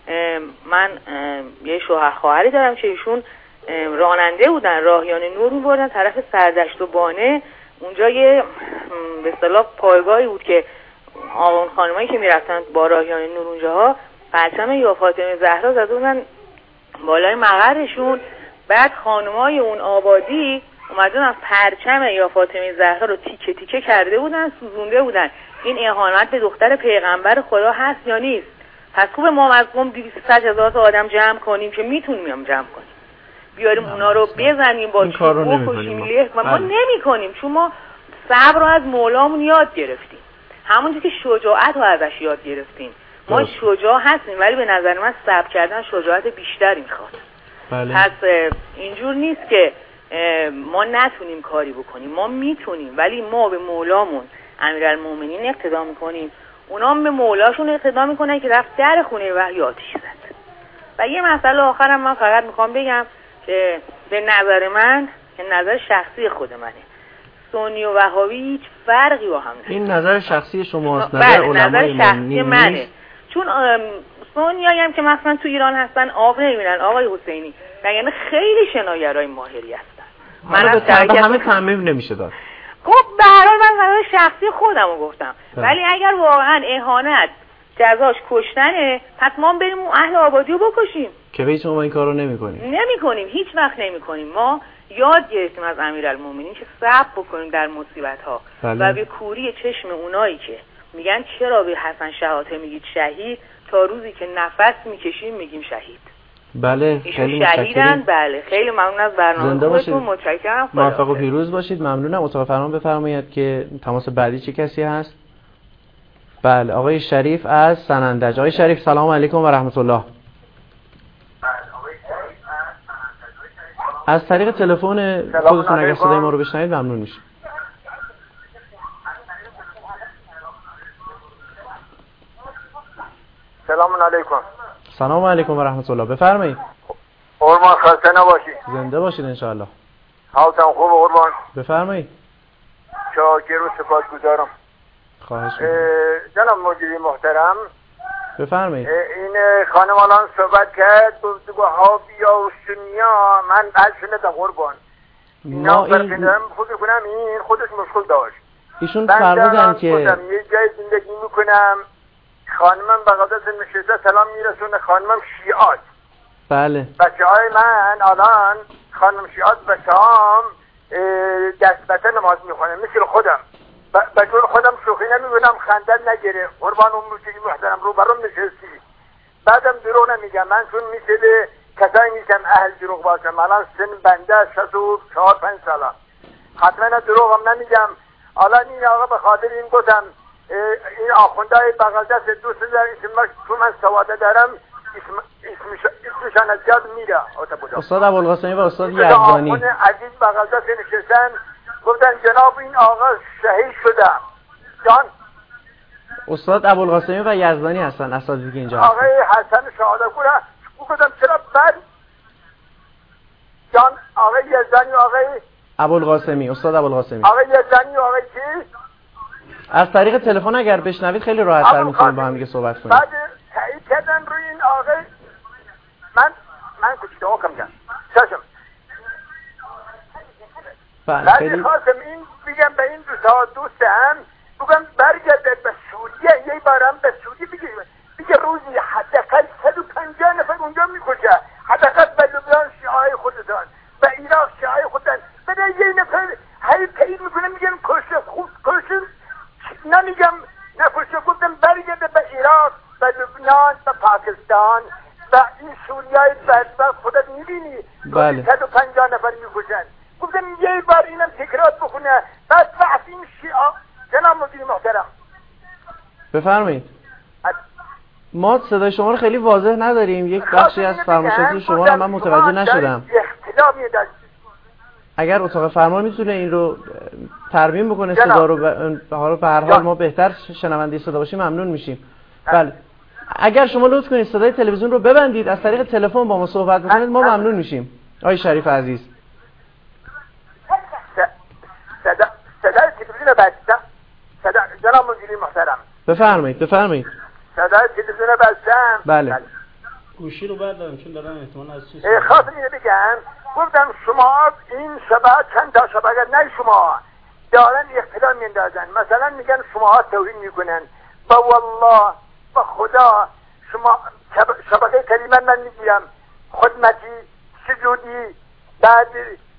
من یه شوهر خواهری دارم که ایشون راننده بودن، راهیان نور می‌بردن طرف سردشت و بانه، اونجا یه به اصطلاح پایگاهی بود که آقایون خانمایی که میرفتن با راهیان نور اونجاها پرچم یا فاطمه زهرا زده بودن بالای مقرشون، بعد خانمای اون آبادی اومدن از پرچم یا فاطمه زهرا رو تیکه تیکه کرده بودن، سوزونده بودن. این اهانت به دختر پیغمبر خدا هست یا نیست؟ پس خوب ما از قم دویست هزار تا آدم جمع کنیم که میتونیم جمع کنیم، بیاریم اونا رو بزنیم با چوب بکشیم له، و ما نمی کنیم چون ما صبر رو از مولامون یاد گرفتیم، همونجور که شجاعت رو ازش یاد گرفتیم. ما شجاع هستیم ولی به نظر من صبر کردن شجاعت بیشتری میخواد. بله. پس اینجور نیست که ما نتونیم کاری بکنیم، ما میتونیم، ولی ما به مولامون امیرالمومنین اقتدا میکنیم، اونا هم به مولاشون اقتدا میکنن که رفت در خونه وحی آتیش زد. و یه مسئله آخرم من فقط میخوام بگم که به نظر من، که نظر شخصی خود منه، سنی و وهابی هیچ فرقی با هم نداره. این نظر شخصی شماست، نظر علمای نظر شخصی منه. چون سنیایی هم که مثلا تو ایران هستن آب نمیبینن آقای حسینی، یعنی خیلی شناگرای ماهری هستن. من از طرف همه تعمیم نمیشه داد. خب به هر حال من نظر شخصی خودم رو گفتم، ولی اگر واقعا اهانت جزاش کشتنه، پس ما بریم اون اهل آبادی رو بکشیم که به هیچ عنوان این کارو نمی‌کنیم. نمی‌کنیم، هیچ وقت نمی‌کنیم. ما یاد گرفتیم از امیرالمومنین که صبر بکنیم در مصیبت‌ها و به کوری چشم اونایی که میگن چرا به حسن شهاده میگید شهید، تا روزی که نفس میکشیم میگیم شهید. بله خیلی متشکرم. بله خیلی ممنون از برنامه‌تون، متشکرم. موفق و پیروز باشید. ممنونم. اتاق فرمان بفرمایید که تماس بعدی چه کسی هست؟ بله آقای شریف از سنندج. آقای شریف سلام علیکم و رحمت الله. از طریق تلفن خودتون اگر صدای ما رو بشنوید ممنون میشم. سلام علیکم. سلام علیکم و رحمت الله. بفرمایید. قربان خسته نباشید. زنده باشید ان شاء الله. حالتون خوبه قربان؟ بفرمایید. شاکر و سپاسگزارم. خواهش می‌کنم. جناب مجری محترم بفرمایید. این خانم الان صحبت کرد گفت وهابیا و سنیا، من از شنیدم قربان. ما این خود کنم این خودش مشکل داشت. ایشون فرمودن که یه جای زندگی میکنم، خانمم بغداد نشسته سلام میرسونه، خانمم شیعات. بله. بچه های من الان خانم شیعات بچه هم دست بسته نماز میخونه مثل خودم. به جور خودم شوخی نمیبینم، خندت نگیره قربان. اون موسیقی محترم رو برام نشستی، بعدم دروغ نمیگم، من چون مثل کسایی نیستم اهل دروغ باشم. الان سن بنده شصت و چهار پنج ساله، حتما دروغ هم نمیگم. الان این آقا به خاطر این گفتم این آخوندهای بغل دست دوست دارم اسمش تو من سواده دارم اسم اسمش اسمشان از یاد میره. استاد ابوالقاسمی و استاد یزدانی آخوند عزیز بغل دست نشستن گفتن جناب این آقا شهید شده. جان استاد ابوالقاسمی و یزدانی هستن اساتید که اینجا هستن. آقای حسن شهادت‌پور گفتم چرا بد جان آقای یزدانی آقای ابوالقاسمی استاد ابوالقاسمی آقای یزدانی آقای کی از طریق تلفن اگر بشنوید خیلی راحت‌تر میتونیم با هم دیگه صحبت کنیم. بعد تایید کردن روی این آقای من من کوچیکم کم چشم بعد خواستم این بگم به این دوستا دوستم بگم برگردید به سوریه یه بارم به سوریه بگید بگه روزی حداقل صد و پنجاه نفر اونجا میکشه، حداقل به لبنان شیعه خودتان، به عراق شیعه خودتان، بده یه نفر هی تایید میکنه میگن کشه خوب کشه نمیگم نکشه. گفتم برگرده به عراق، به لبنان، به پاکستان، به این سوریه بدبخت خودت میبینی بله صد و پنجاه نفر میکشن. گفتم یه بار اینم تکرار بخونه بعد بعد این شیعه. جناب مدیر محترم بفرمایید. ما صدای شما رو خیلی واضح نداریم، یک بخشی از فرمایشات شما رو من متوجه نشدم. اگر اتاق فرمان میتونه این رو ترمیم بکنه صدا رو به هر حال ما بهتر شنونده صدا باشیم ممنون میشیم. بله اگر شما لطف کنید صدای تلویزیون رو ببندید از طریق تلفن با ما صحبت بکنید ما ممنون میشیم. آقای شریف عزیز صدا صدای تلویزیون بستم. صدا جناب مدیر محترم بفرمایید بفرمایید. صدای تلویزیون بستم. بله گوشی رو بردارم چون دارم احتمال از چیز خواستم اینو بگم. گفتم شما این شبه چند تا شبه نه شما دارن اختلاف میندازن، مثلا میگن شما توهین میکنن با والله با خدا شما شبکه کریمه من میگیرم خدمتی سجودی بعد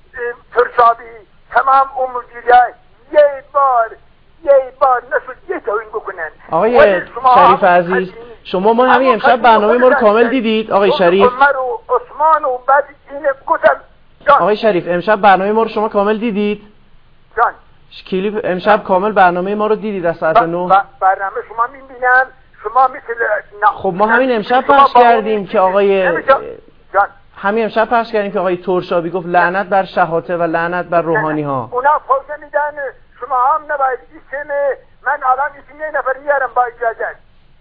ترشابی تمام اون مدیریه یه بار یه بار نشد یه توهین بکنن. آقای شریف عزیز شما ما همین امشب برنامه ما رو کامل دیدید آقای شریف؟ عمر و عثمان و بعد این گفتم آقای شریف امشب برنامه ما رو شما کامل دیدید؟ جان کلیپ امشب کامل برنامه ما رو دیدید از ساعت نه؟ برنامه شما میبینم شما مثل خب ما همین امشب پخش کردیم که آقای جان همین امشب پخش کردیم که آقای ترشابی گفت لعنت بر شهاته و لعنت بر روحانی ها. اونا فوزه میدن شما هم نباید اسم من الان اسم یه نفر میارم با اجازت.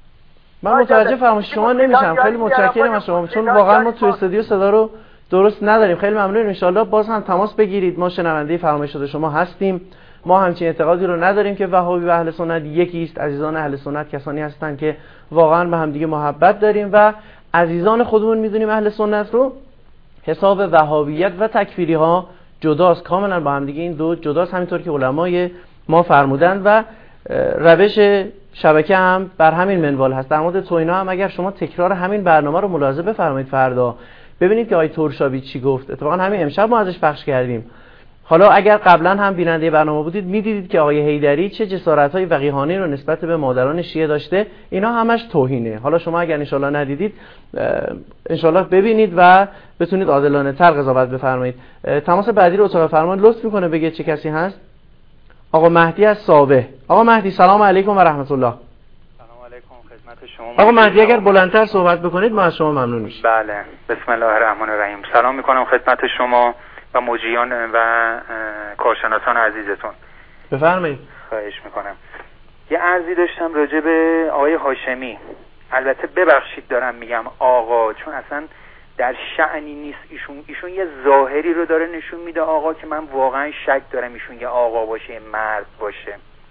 من متوجه فرمایش شما نمیشم. خیلی متشکرم از شما چون واقعا ما تو استودیو صدا رو درست نداریم. خیلی ممنونیم. ان شاءالله باز هم تماس بگیرید. ما شنونده فرمایشات شما هستیم. ما همچین اعتقادی رو نداریم که وهابی و اهل سنت یکی است. عزیزان اهل سنت کسانی هستند که واقعا به هم دیگه محبت داریم و عزیزان خودمون میدونیم اهل سنت رو. حساب وهابیت و تکفیری ها جداست، کاملا با هم دیگه این دو جداست، همینطور که علمای ما فرمودند و روش شبکه هم بر همین منوال هست. در مورد توینا هم اگر شما تکرار همین برنامه رو ملاحظه بفرمایید فردا ببینید که آقای ترشابی چی گفت. اتفاقا همین امشب ما ازش پخش کردیم. حالا اگر قبلا هم بیننده برنامه بودید میدیدید که آقای حیدری چه جسارت‌های وقیحانه رو نسبت به مادران شیعه داشته. اینا همش توهینه. حالا شما اگر ان شاءالله ندیدید ان شاءالله ببینید و بتونید عادلانه تر قضاوت بفرمایید. تماس بعدی رو اتاق فرمان لطف میکنه بگه چه کسی هست؟ آقا مهدی از سابه. آقا مهدی سلام علیکم و رحمت الله. سلام علیکم خدمت شما. آقا مهدی اگر بلندتر صحبت بکنید ما از شما ممنون میشیم. بله بسم الله الرحمن الرحیم. سلام میکنم خدمت شما و مجریان و کارشناسان عزیزتون. بفرمایید. خواهش میکنم. یه عرضی داشتم راجع به آقای هاشمی. البته ببخشید دارم میگم آقا چون اصلا در شأنی نیست ایشون. ایشون یه ظاهری رو داره نشون میده آقا که من واقعا شک دارم ایشون یه آقا باشه یه مرد باشه.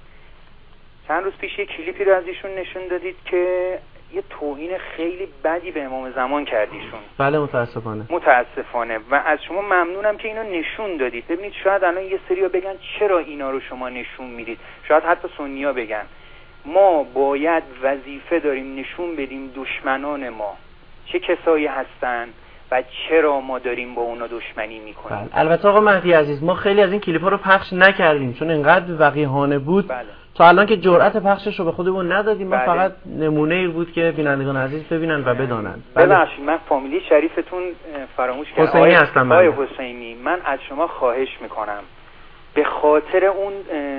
چند روز پیش یه کلیپی رو از ایشون نشون دادید که یه توهین خیلی بدی به امام زمان کردیشون. بله متاسفانه. متاسفانه و از شما ممنونم که اینو نشون دادید. ببینید شاید الان یه سریا بگن چرا اینا رو شما نشون میدید. شاید حتی سنیا بگن ما باید وظیفه داریم نشون بدیم دشمنان ما چه کسایی هستن و چرا ما داریم با اونا دشمنی میکنیم. بله. البته آقا مهدی عزیز ما خیلی از این کلیپ ها رو پخش نکردیم چون اینقدر وقیحانه بود. بله. تا الان که جرأت پخشش رو به خودمون ندادیم، ما بله. فقط نمونه ای بود که بینندگان عزیز ببینن و بدانن. ببخشید من فامیلی شریفتون فراموش کردم. حسینی هستم. آقای حسینی، من از شما خواهش میکنم به خاطر اون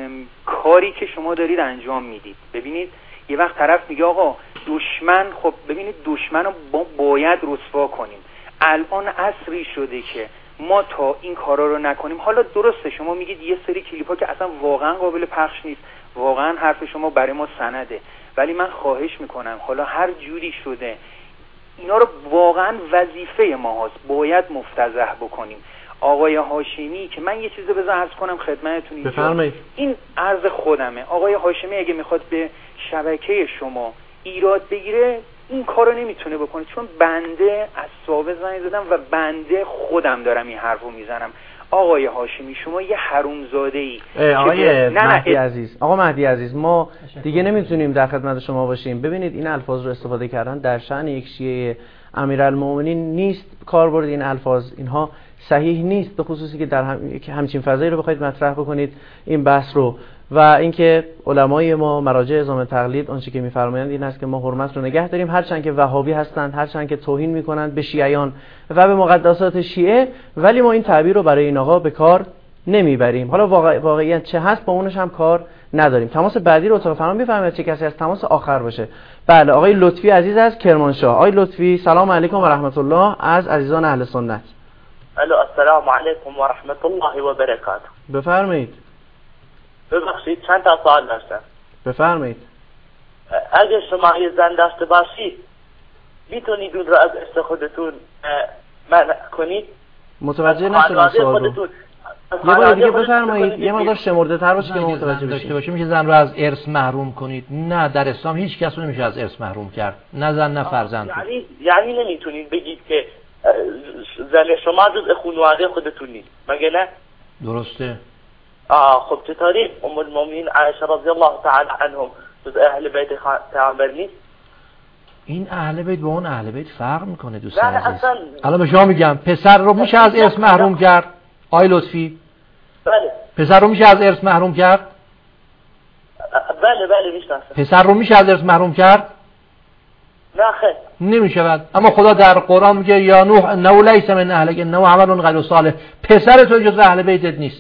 کاری که شما دارید انجام میدید، ببینید یه وقت طرف میگه آقا دشمن، خب ببینید دشمن رو با باید رسوا کنیم. الان عصری شده که ما تا این کارا رو نکنیم، حالا درسته شما میگید یه سری کلیپ‌ها که اصلا واقعا قابل پخش نیست، واقعا حرف شما برای ما سنده، ولی من خواهش میکنم حالا هر جوری شده اینا رو واقعا وظیفه ما هست، باید مفتضح بکنیم. آقای هاشمی که من یه چیزی بذار عرض کنم خدمتتون اینجا، بفرمایید. این عرض خودمه. آقای هاشمی اگه میخواد به شبکه شما ایراد بگیره این کارو نمیتونه بکنه، چون بنده از صاحب زنگ زدم و بنده خودم دارم این حرفو میزنم. آقای هاشمی شما یه حرومزاده ای. آقای نه مهدی نه عزیز، آقا مهدی عزیز، ما دیگه نمیتونیم در خدمت شما باشیم. ببینید این الفاظ رو استفاده کردن در شأن یک شیعه امیرالمومنین نیست کاربرد این الفاظ، اینها صحیح نیست، به خصوصی که در هم... همچین فضایی رو بخواید مطرح بکنید این بحث رو. و اینکه علمای ما مراجع اعزام تقلید آنچه که میفرمایند این است که ما حرمت رو نگه داریم، هرچند که وهابی هستند، هرچند که توهین میکنند به شیعیان و به مقدسات شیعه، ولی ما این تعبیر رو برای این آقا به کار نمیبریم. حالا واقع... واقعیت چه هست با اونش هم کار نداریم. تماس بعدی رو اتاق فرمان بفرمایید چه کسی از تماس آخر باشه. بله آقای لطفی عزیز از کرمانشاه. آقای لطفی سلام علیکم و رحمت الله از عزیزان اهل سنت. الو السلام علیکم و رحمت الله و برکاته. بفرمایید. ببخشید چند تا سوال داشتم. بفرمایید. اگه شما یه زن داشته باشید میتونید اون رو از عشق خودتون منع کنید؟ متوجه نشدم سوال رو. یه بار دیگه بفرمایید، یه مقدار شمرده تر باشه که ما متوجه بشیم. داشته که زن رو از ارث محروم کنید. نه، در اسلام هیچ کس رو نمیشه از ارث محروم کرد، نه زن نه فرزند. یعنی یعنی نمیتونید بگید که زن شما جزء خانواده خودتون نیست، مگه نه؟ درسته. آه خب چطوری ام المؤمنین عایشه رضی الله تعالی عنهم جزء اهل بیت پیامبر نیست؟ این اهل بیت با اون اهل بیت فرق میکنه دوستان عزیز. اصلا الان به شما میگم پسر رو میشه از ارث محروم کرد؟ آی لطفی بله. پسر رو میشه از ارث محروم کرد؟ بله بله میشناسم. پسر رو میشه از ارث محروم کرد؟ نه خیر نمیشود. اما خدا در قرآن میگه یا نوح انه لیس من اهلک انه عمل غیر صالح. پسر تو جزو اهل بیتت نیست.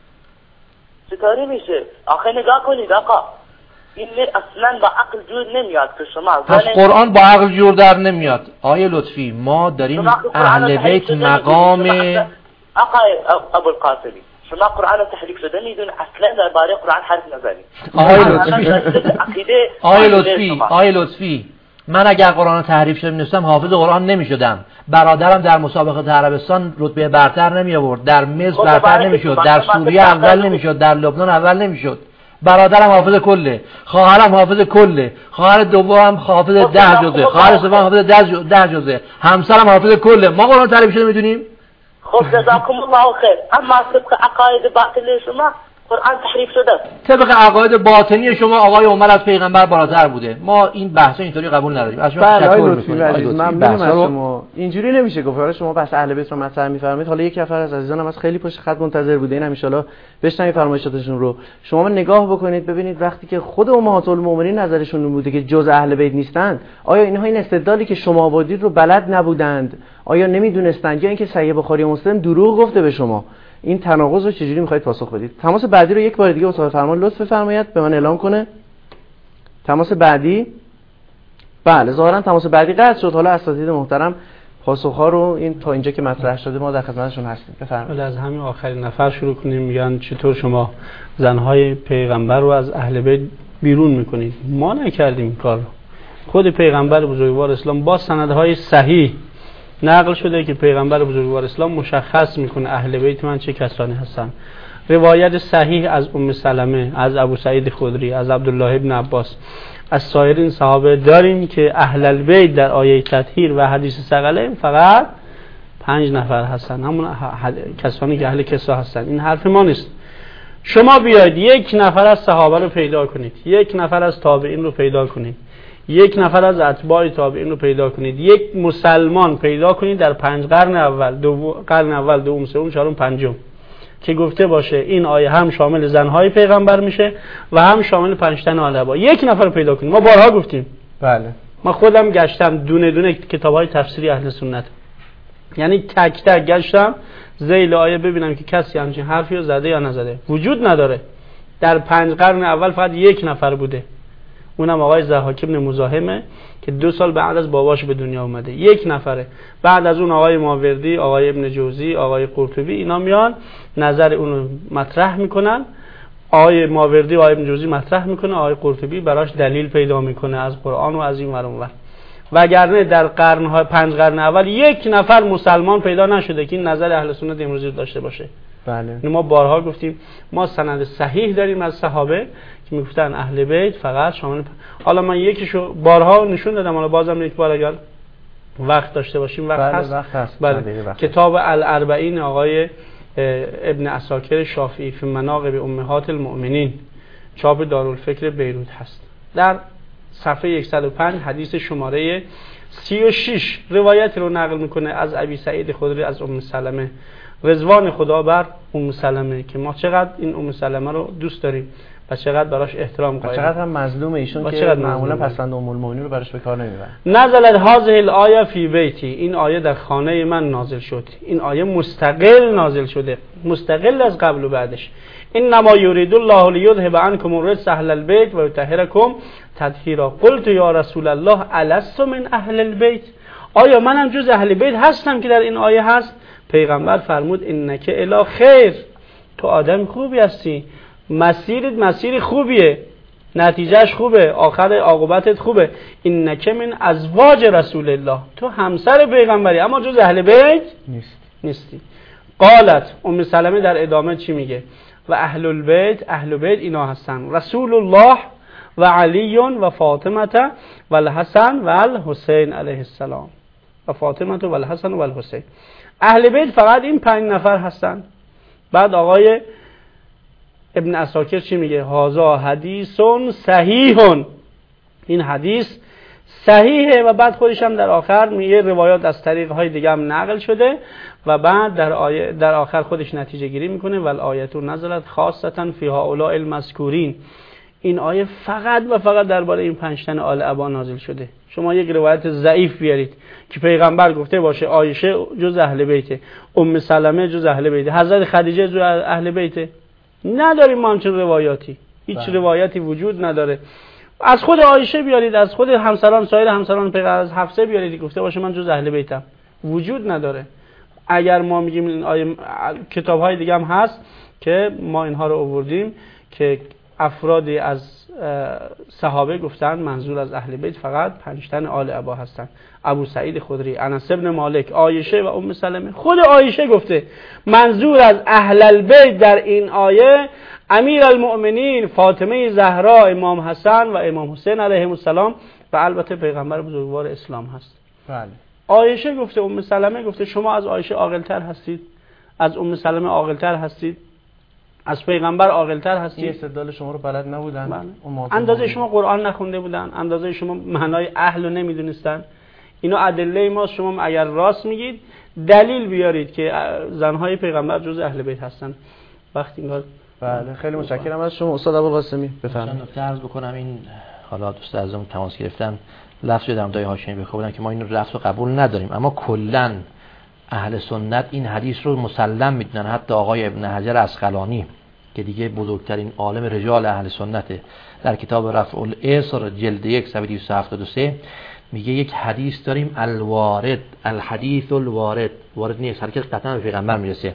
چطوری میشه؟ آخه نگاه کنید آقا، این اصلا با عقل جور نمیاد که شما پس قرآن با عقل جور در نمیاد. آیه لطفی ما داریم اهل بیت مقام. آقا ابو القاسمی شما قرآن تحریف شده میدون اصلا درباره قرآن حرف نزنید. آیه لطفی آیه لطفی آیه لطفی من اگر قرآن تحریف شده می‌دونستم حافظ قرآن نمی‌شدم. برادرم در مسابقه عربستان رتبه برتر نمی آورد، در مصر برتر نمی‌شد، در سوریه اول نمی‌شد، در لبنان اول نمی‌شد. برادرم حافظ کله، خواهرم حافظ کله، خواهر دومم حافظ ده جزء، خواهر سوم حافظ ده جزء، همسرم حافظ کله. ما قرآن تحریف شده می‌دونیم؟ خب جزاکم الله خیر. اما طبق عقاید باطل شما قرآن تحریف شده. طبق عقاید باطنی شما آقای عمر از پیغمبر بالاتر بوده. ما این بحث اینطوری قبول نداریم. از شما تشکر می‌کنیم. عزیز ممنونم از شما. اینجوری نمیشه گفت. حالا شما بحث اهل بیت رو مطرح می‌فرمایید. حالا یک نفر از عزیزانم از خیلی پشت خط منتظر بوده. این ان شاءالله بشنوید فرمایشاتشون رو. شما نگاه بکنید ببینید وقتی که خود امهات المؤمنین نظرشون این بوده که جز اهل بیت نیستند، آیا اینها این استدلالی که شما آوردید رو بلد نبودند؟ آیا نمیدونستند یا اینکه صحیح بخاری و مسلم دروغ گفته به شما؟ این تناقض رو چجوری میخواید پاسخ بدید؟ تماس بعدی رو یک بار دیگه اتاق فرمان لطف فرمایید به من اعلام کنه. تماس بعدی. بله ظاهرا تماس بعدی قطع شد. حالا اساتید محترم پاسخ‌ها رو این تا اینجا که مطرح شده ما در خدمتشون هستیم. بفرمایید. از همین آخرین نفر شروع کنیم. میگن چطور شما زنهای پیغمبر رو از اهل بیت بیرون میکنید؟ ما نکردیم این کار رو. خود پیغمبر بزرگوار اسلام با سندهای صحیح نقل شده که پیغمبر بزرگوار اسلام مشخص میکنه اهل بیت من چه کسانی هستن. روایت صحیح از ام سلمه، از ابو سعید خدری، از عبدالله ابن عباس، از سایرین صحابه داریم که اهل البیت در آیه تطهیر و حدیث ثقلین فقط پنج نفر هستن، همون کسانی که اهل کسا هستن. این حرف ما نیست. شما بیاید یک نفر از صحابه رو پیدا کنید، یک نفر از تابعین رو پیدا کنید، یک نفر از اتباع تابعین رو پیدا کنید، یک مسلمان پیدا کنید در پنج قرن اول، دو قرن اول، دوم، سوم، چهارم، پنجم، که گفته باشه این آیه هم شامل زنهای پیغمبر میشه و هم شامل پنج تن آل عبا. یک نفر پیدا کنیم. ما بارها گفتیم. بله. ما خودم گشتم دونه دونه کتاب‌های تفسیری اهل سنت، یعنی تک تک گشتم ذیل آیه ببینم که کسی همچین حرفی رو زده یا نزده. وجود نداره. در پنج قرن اول فقط یک نفر بوده، اونم آقای ضحاک ابن مزاحمه که دو سال بعد از باباش به دنیا اومده. یک نفره. بعد از اون آقای ماوردی، آقای ابن جوزی، آقای قرطبی، اینا میان نظر اونو مطرح میکنن. آقای ماوردی و آقای ابن جوزی مطرح میکنه، آقای قرطبی براش دلیل پیدا میکنه از قرآن و از این ور اون ور. وگرنه در قرن‌های پنج قرن اول یک نفر مسلمان پیدا نشده که این نظر اهل سنت امروزی داشته باشه. بله. ما بارها گفتیم ما سند صحیح داریم از صحابه که میگفتن اهل بیت فقط شامل پ... حالا من یکیشو بارها نشون دادم، حالا بازم یک بار اگر وقت داشته باشیم وقت بله هست. وقت هست. بله. وقت کتاب الاربعین آقای ابن عساکر شافعی فی مناقب امهات المؤمنین چاپ دارالفکر بیروت هست. در صفحه صد و پنج حدیث شماره سی و شش روایت رو نقل میکنه از ابی سعید خدری از ام سلمه رضوان خدا بر ام سلمه که ما چقدر این ام سلمه رو دوست داریم و چقدر براش احترام قائلیم. چقدر هم مظلوم ایشون که معمولا پسند ام المؤمنین رو براش به کار نمیبرن. نزلت هذه الآیه فی بیتی، این آیه در خانه من نازل شد. این آیه مستقل نازل شده، مستقل از قبل و بعدش. انما یرید الله لیذهب عنکم الرجس اهل البیت و یطهرکم تطهیرا. قلت یا رسول الله الست من اهل البیت، آیا منم جز اهل بیت هستم که در این آیه هست؟ پیغمبر فرمود انک الی خیر، تو آدم خوبی هستی، مسیرت مسیر خوبیه، نتیجهش خوبه، آخر عاقبتت خوبه. انک من ازواج رسول الله، تو همسر پیغمبری اما جز اهل بیت نیست. نیستی. قالت ام سلمه در ادامه چی میگه؟ و اهل البیت، اهل بیت اینا هستن رسول الله و علی و فاطمه و الحسن و الحسین علیه السلام. و فاطمه و الحسن و الحسین. اهل بیت فقط این پنج نفر هستن. بعد آقای ابن عساکر چی میگه؟ هازا حدیثون صحیحون، این حدیث صحیحه. و بعد خودش هم در آخر میگه روایات از طریق های دیگه هم نقل شده و بعد در آیه در آخر خودش نتیجه گیری میکنه و الآیه نزلت خاصتا فی هؤلاء المذکورین، این آیه فقط و فقط درباره این پنج تن آل عبا نازل شده. شما یک روایت ضعیف بیارید که پیغمبر گفته باشه عایشه جز اهل بیته، ام سلمه جز اهل بیته، حضرت خدیجه جز اهل بیته، نداریم ما همچین روایاتی. هیچ بله. روایتی وجود نداره. از خود عایشه بیارید، از خود همسران سایر همسران پیغمبر، از حفصه بیارید گفته باشه من جز اهل بیتم، وجود نداره. اگر ما میگیم این آیه کتاب‌های دیگه هم هست که ما اینها رو آوردیم که افرادی از صحابه گفتن منظور از اهل بیت فقط پنج تن آل عبا هستن. ابو سعید خدری، انس بن مالک، عایشه و ام سلمه. خود عایشه گفته منظور از اهل البیت در این آیه امیر المؤمنین فاطمه زهرا، امام حسن و امام حسین علیهم السلام و البته پیغمبر بزرگوار اسلام هست. بله. عایشه گفته، ام سلمه گفته شما از عایشه عاقل‌تر هستید، از ام سلمه عاقل‌تر هستید، از پیغمبر عاقل‌تر هستید. این استدلال شما رو بلد نبودن. بله. اندازه شما قرآن نخونده بودن، اندازه شما معنای اهل رو نمیدونستن. اینا ادله ماست. شما اگر راست میگید دلیل بیارید که زنهای پیغمبر جز اهل بیت هستن. وقتی اینقدر بله خیلی متشکرم از شما استاد ابوالقاسمی. بفرمایید. نکته عرض بکنم، این حالا دوست عزیزم تماس گرفتن لفظ دادم دای هاشمی بخونن که ما این لفظ رو قبول نداریم، اما کلا اهل سنت این حدیث رو مسلم میدونن. حتی آقای ابن حجر عسقلانی که دیگه بزرگترین عالم رجال اهل سنته، در کتاب رفع الاسر جلد یک صفحه دویست و هفتاد و سه میگه یک حدیث داریم الوارد، الحدیث الوارد، وارد نیست هر کس قطعا به پیغمبر میرسه،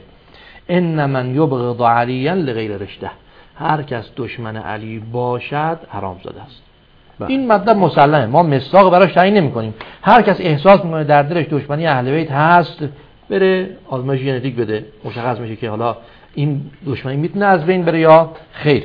ان من یبغض علیا لغیر رشته، هر کس دشمن علی باشد حرام زاده است. با. این مطلب مسلمه، ما مصداق براش تعیین نمی‌کنیم. هر کس احساس می‌کنه در دلش دشمنی اهل بیت هست بره آزمایش ژنتیک بده، مشخص میشه که حالا این دشمنی میتونه از بین بره یا خیر.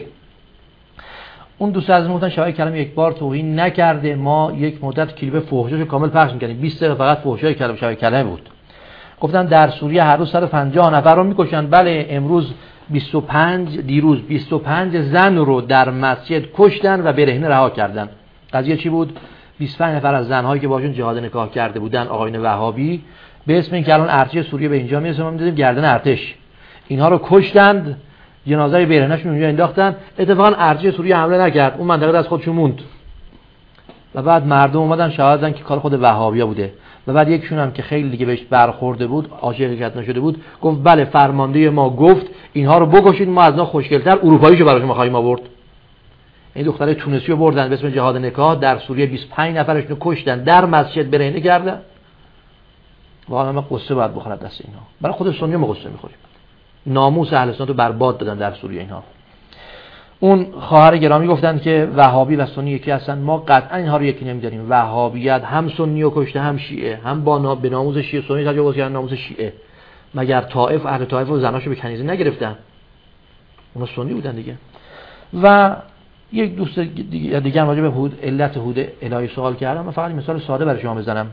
اون دوست از گفتن شاید کلمه یک بار توهین نکرده، ما یک مدت کلیپ فحشاشو کامل پخش می‌کردیم، بیست دقیقه فقط فحشای کلمه شاید کلمه بود. گفتن در سوریه هر روز صد و پنجاه نفر رو میکشن. بله امروز بیست و پنج، دیروز بیست و پنج زن رو در مسجد کشتن و برهنه رها کردن. قضیه چی بود؟ بیست و پنج نفر از زنهایی که باشون جهاد نکاح کرده بودن آقایون وهابی، به اسم اینکه الان ارتش سوریه به اینجا میرسه ما می‌دیدیم گردن ارتش، اینها رو کشتند، جنازه برهنه‌شون اونجا انداختن. اتفاقا ارجی سوریه حمله نکرد، اون منطقه از خودشون موند و بعد مردم اومدن شهادت دادن که کار خود وهابیا بوده. و بعد یکشون هم که خیلی دیگه بهش برخورده بود، عاشق حقیقت نشده بود، گفت بله فرمانده ما گفت اینها رو بکشید، ما از اینا خوشگل‌تر اروپاییشو براشون خواهیم آورد. این دختره تونسی رو بردن به اسم جهاد نکاح در سوریه، بیست و پنج نفرشون رو کشتن، در مسجد برهنه کردن. واقعا ما قصه باید بخورد دست اینا. برای خود سنی ما قصه می‌خوریم. ناموس اهل سنت رو برباد دادن در سوریه اینها. اون خواهر گرامی گفتن که وهابی و سنی یکی هستن. ما قطعا اینها رو یکی نمی‌داریم. وهابیت هم سنی رو کشته هم شیعه، هم با نا... به ناموس شیعه سنی تجاوز کردن، ناموس شیعه. مگر طائف اهل طائف و زناشو به کنیزی نگرفتن؟ اونا سنی بودن دیگه. و یک دوست دیگه دیگه راجع به حدود علت حدود الهی سوال کردم. من فقط مثال ساده برای شما بزنم.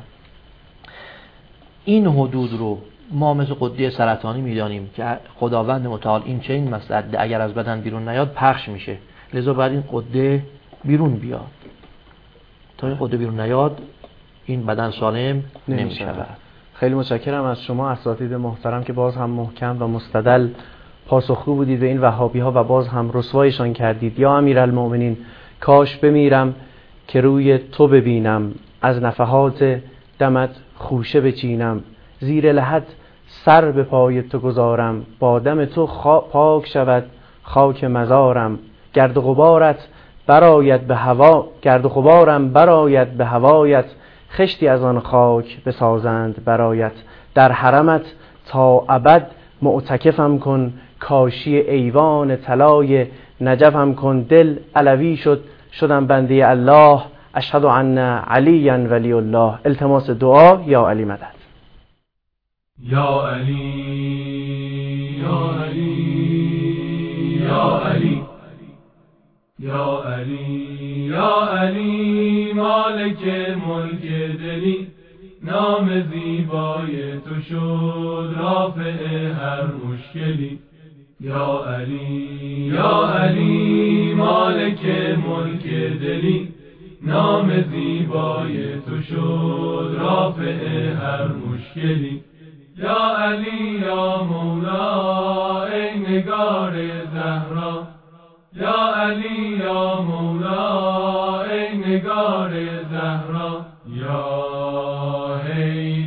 این حدود رو ما مثل قده سرطانی میدانیم که خداوند متعال این چه این مسئله اگر از بدن بیرون نیاد پخش میشه، لذا باید این قده بیرون بیاد. تا این قده بیرون نیاد این بدن سالم نمیشه. خیلی متشکرم از شما اساتید محترم که باز هم محکم و مستدل پاسخگو بودید به این وهابی ها و باز هم رسوایشان کردید. یا امیرالمؤمنین کاش بمیرم که روی تو ببینم، از نفحات دمت خوشه بچینم، زیر لحد سر به پای تو گذارم، با دم تو پاک شود خاک مزارم، گرد و غبارت براید به هوا، گرد و غبارم براید به هوایت، خشتی از آن خاک بسازند برایت، در حرمت تا ابد معتکفم کن، کاشی ایوان طلای نجفم کن، دل علوی شد شدم بنده الله، اشهد ان علی ولی الله. التماس دعا. یا علی مدد. یا علی یا علی یا علی یا علی یا علی مالک ملک دلی، نام زیبای تو شد رافع هر مشکلی. یا علی یا علی مالک ملک دلی، نام زیبای تو شد رافع هر مشکلی. یا علی یا مولا ای نگار زهرا، یا علی یا مولا ای نگار زهرا، یا هی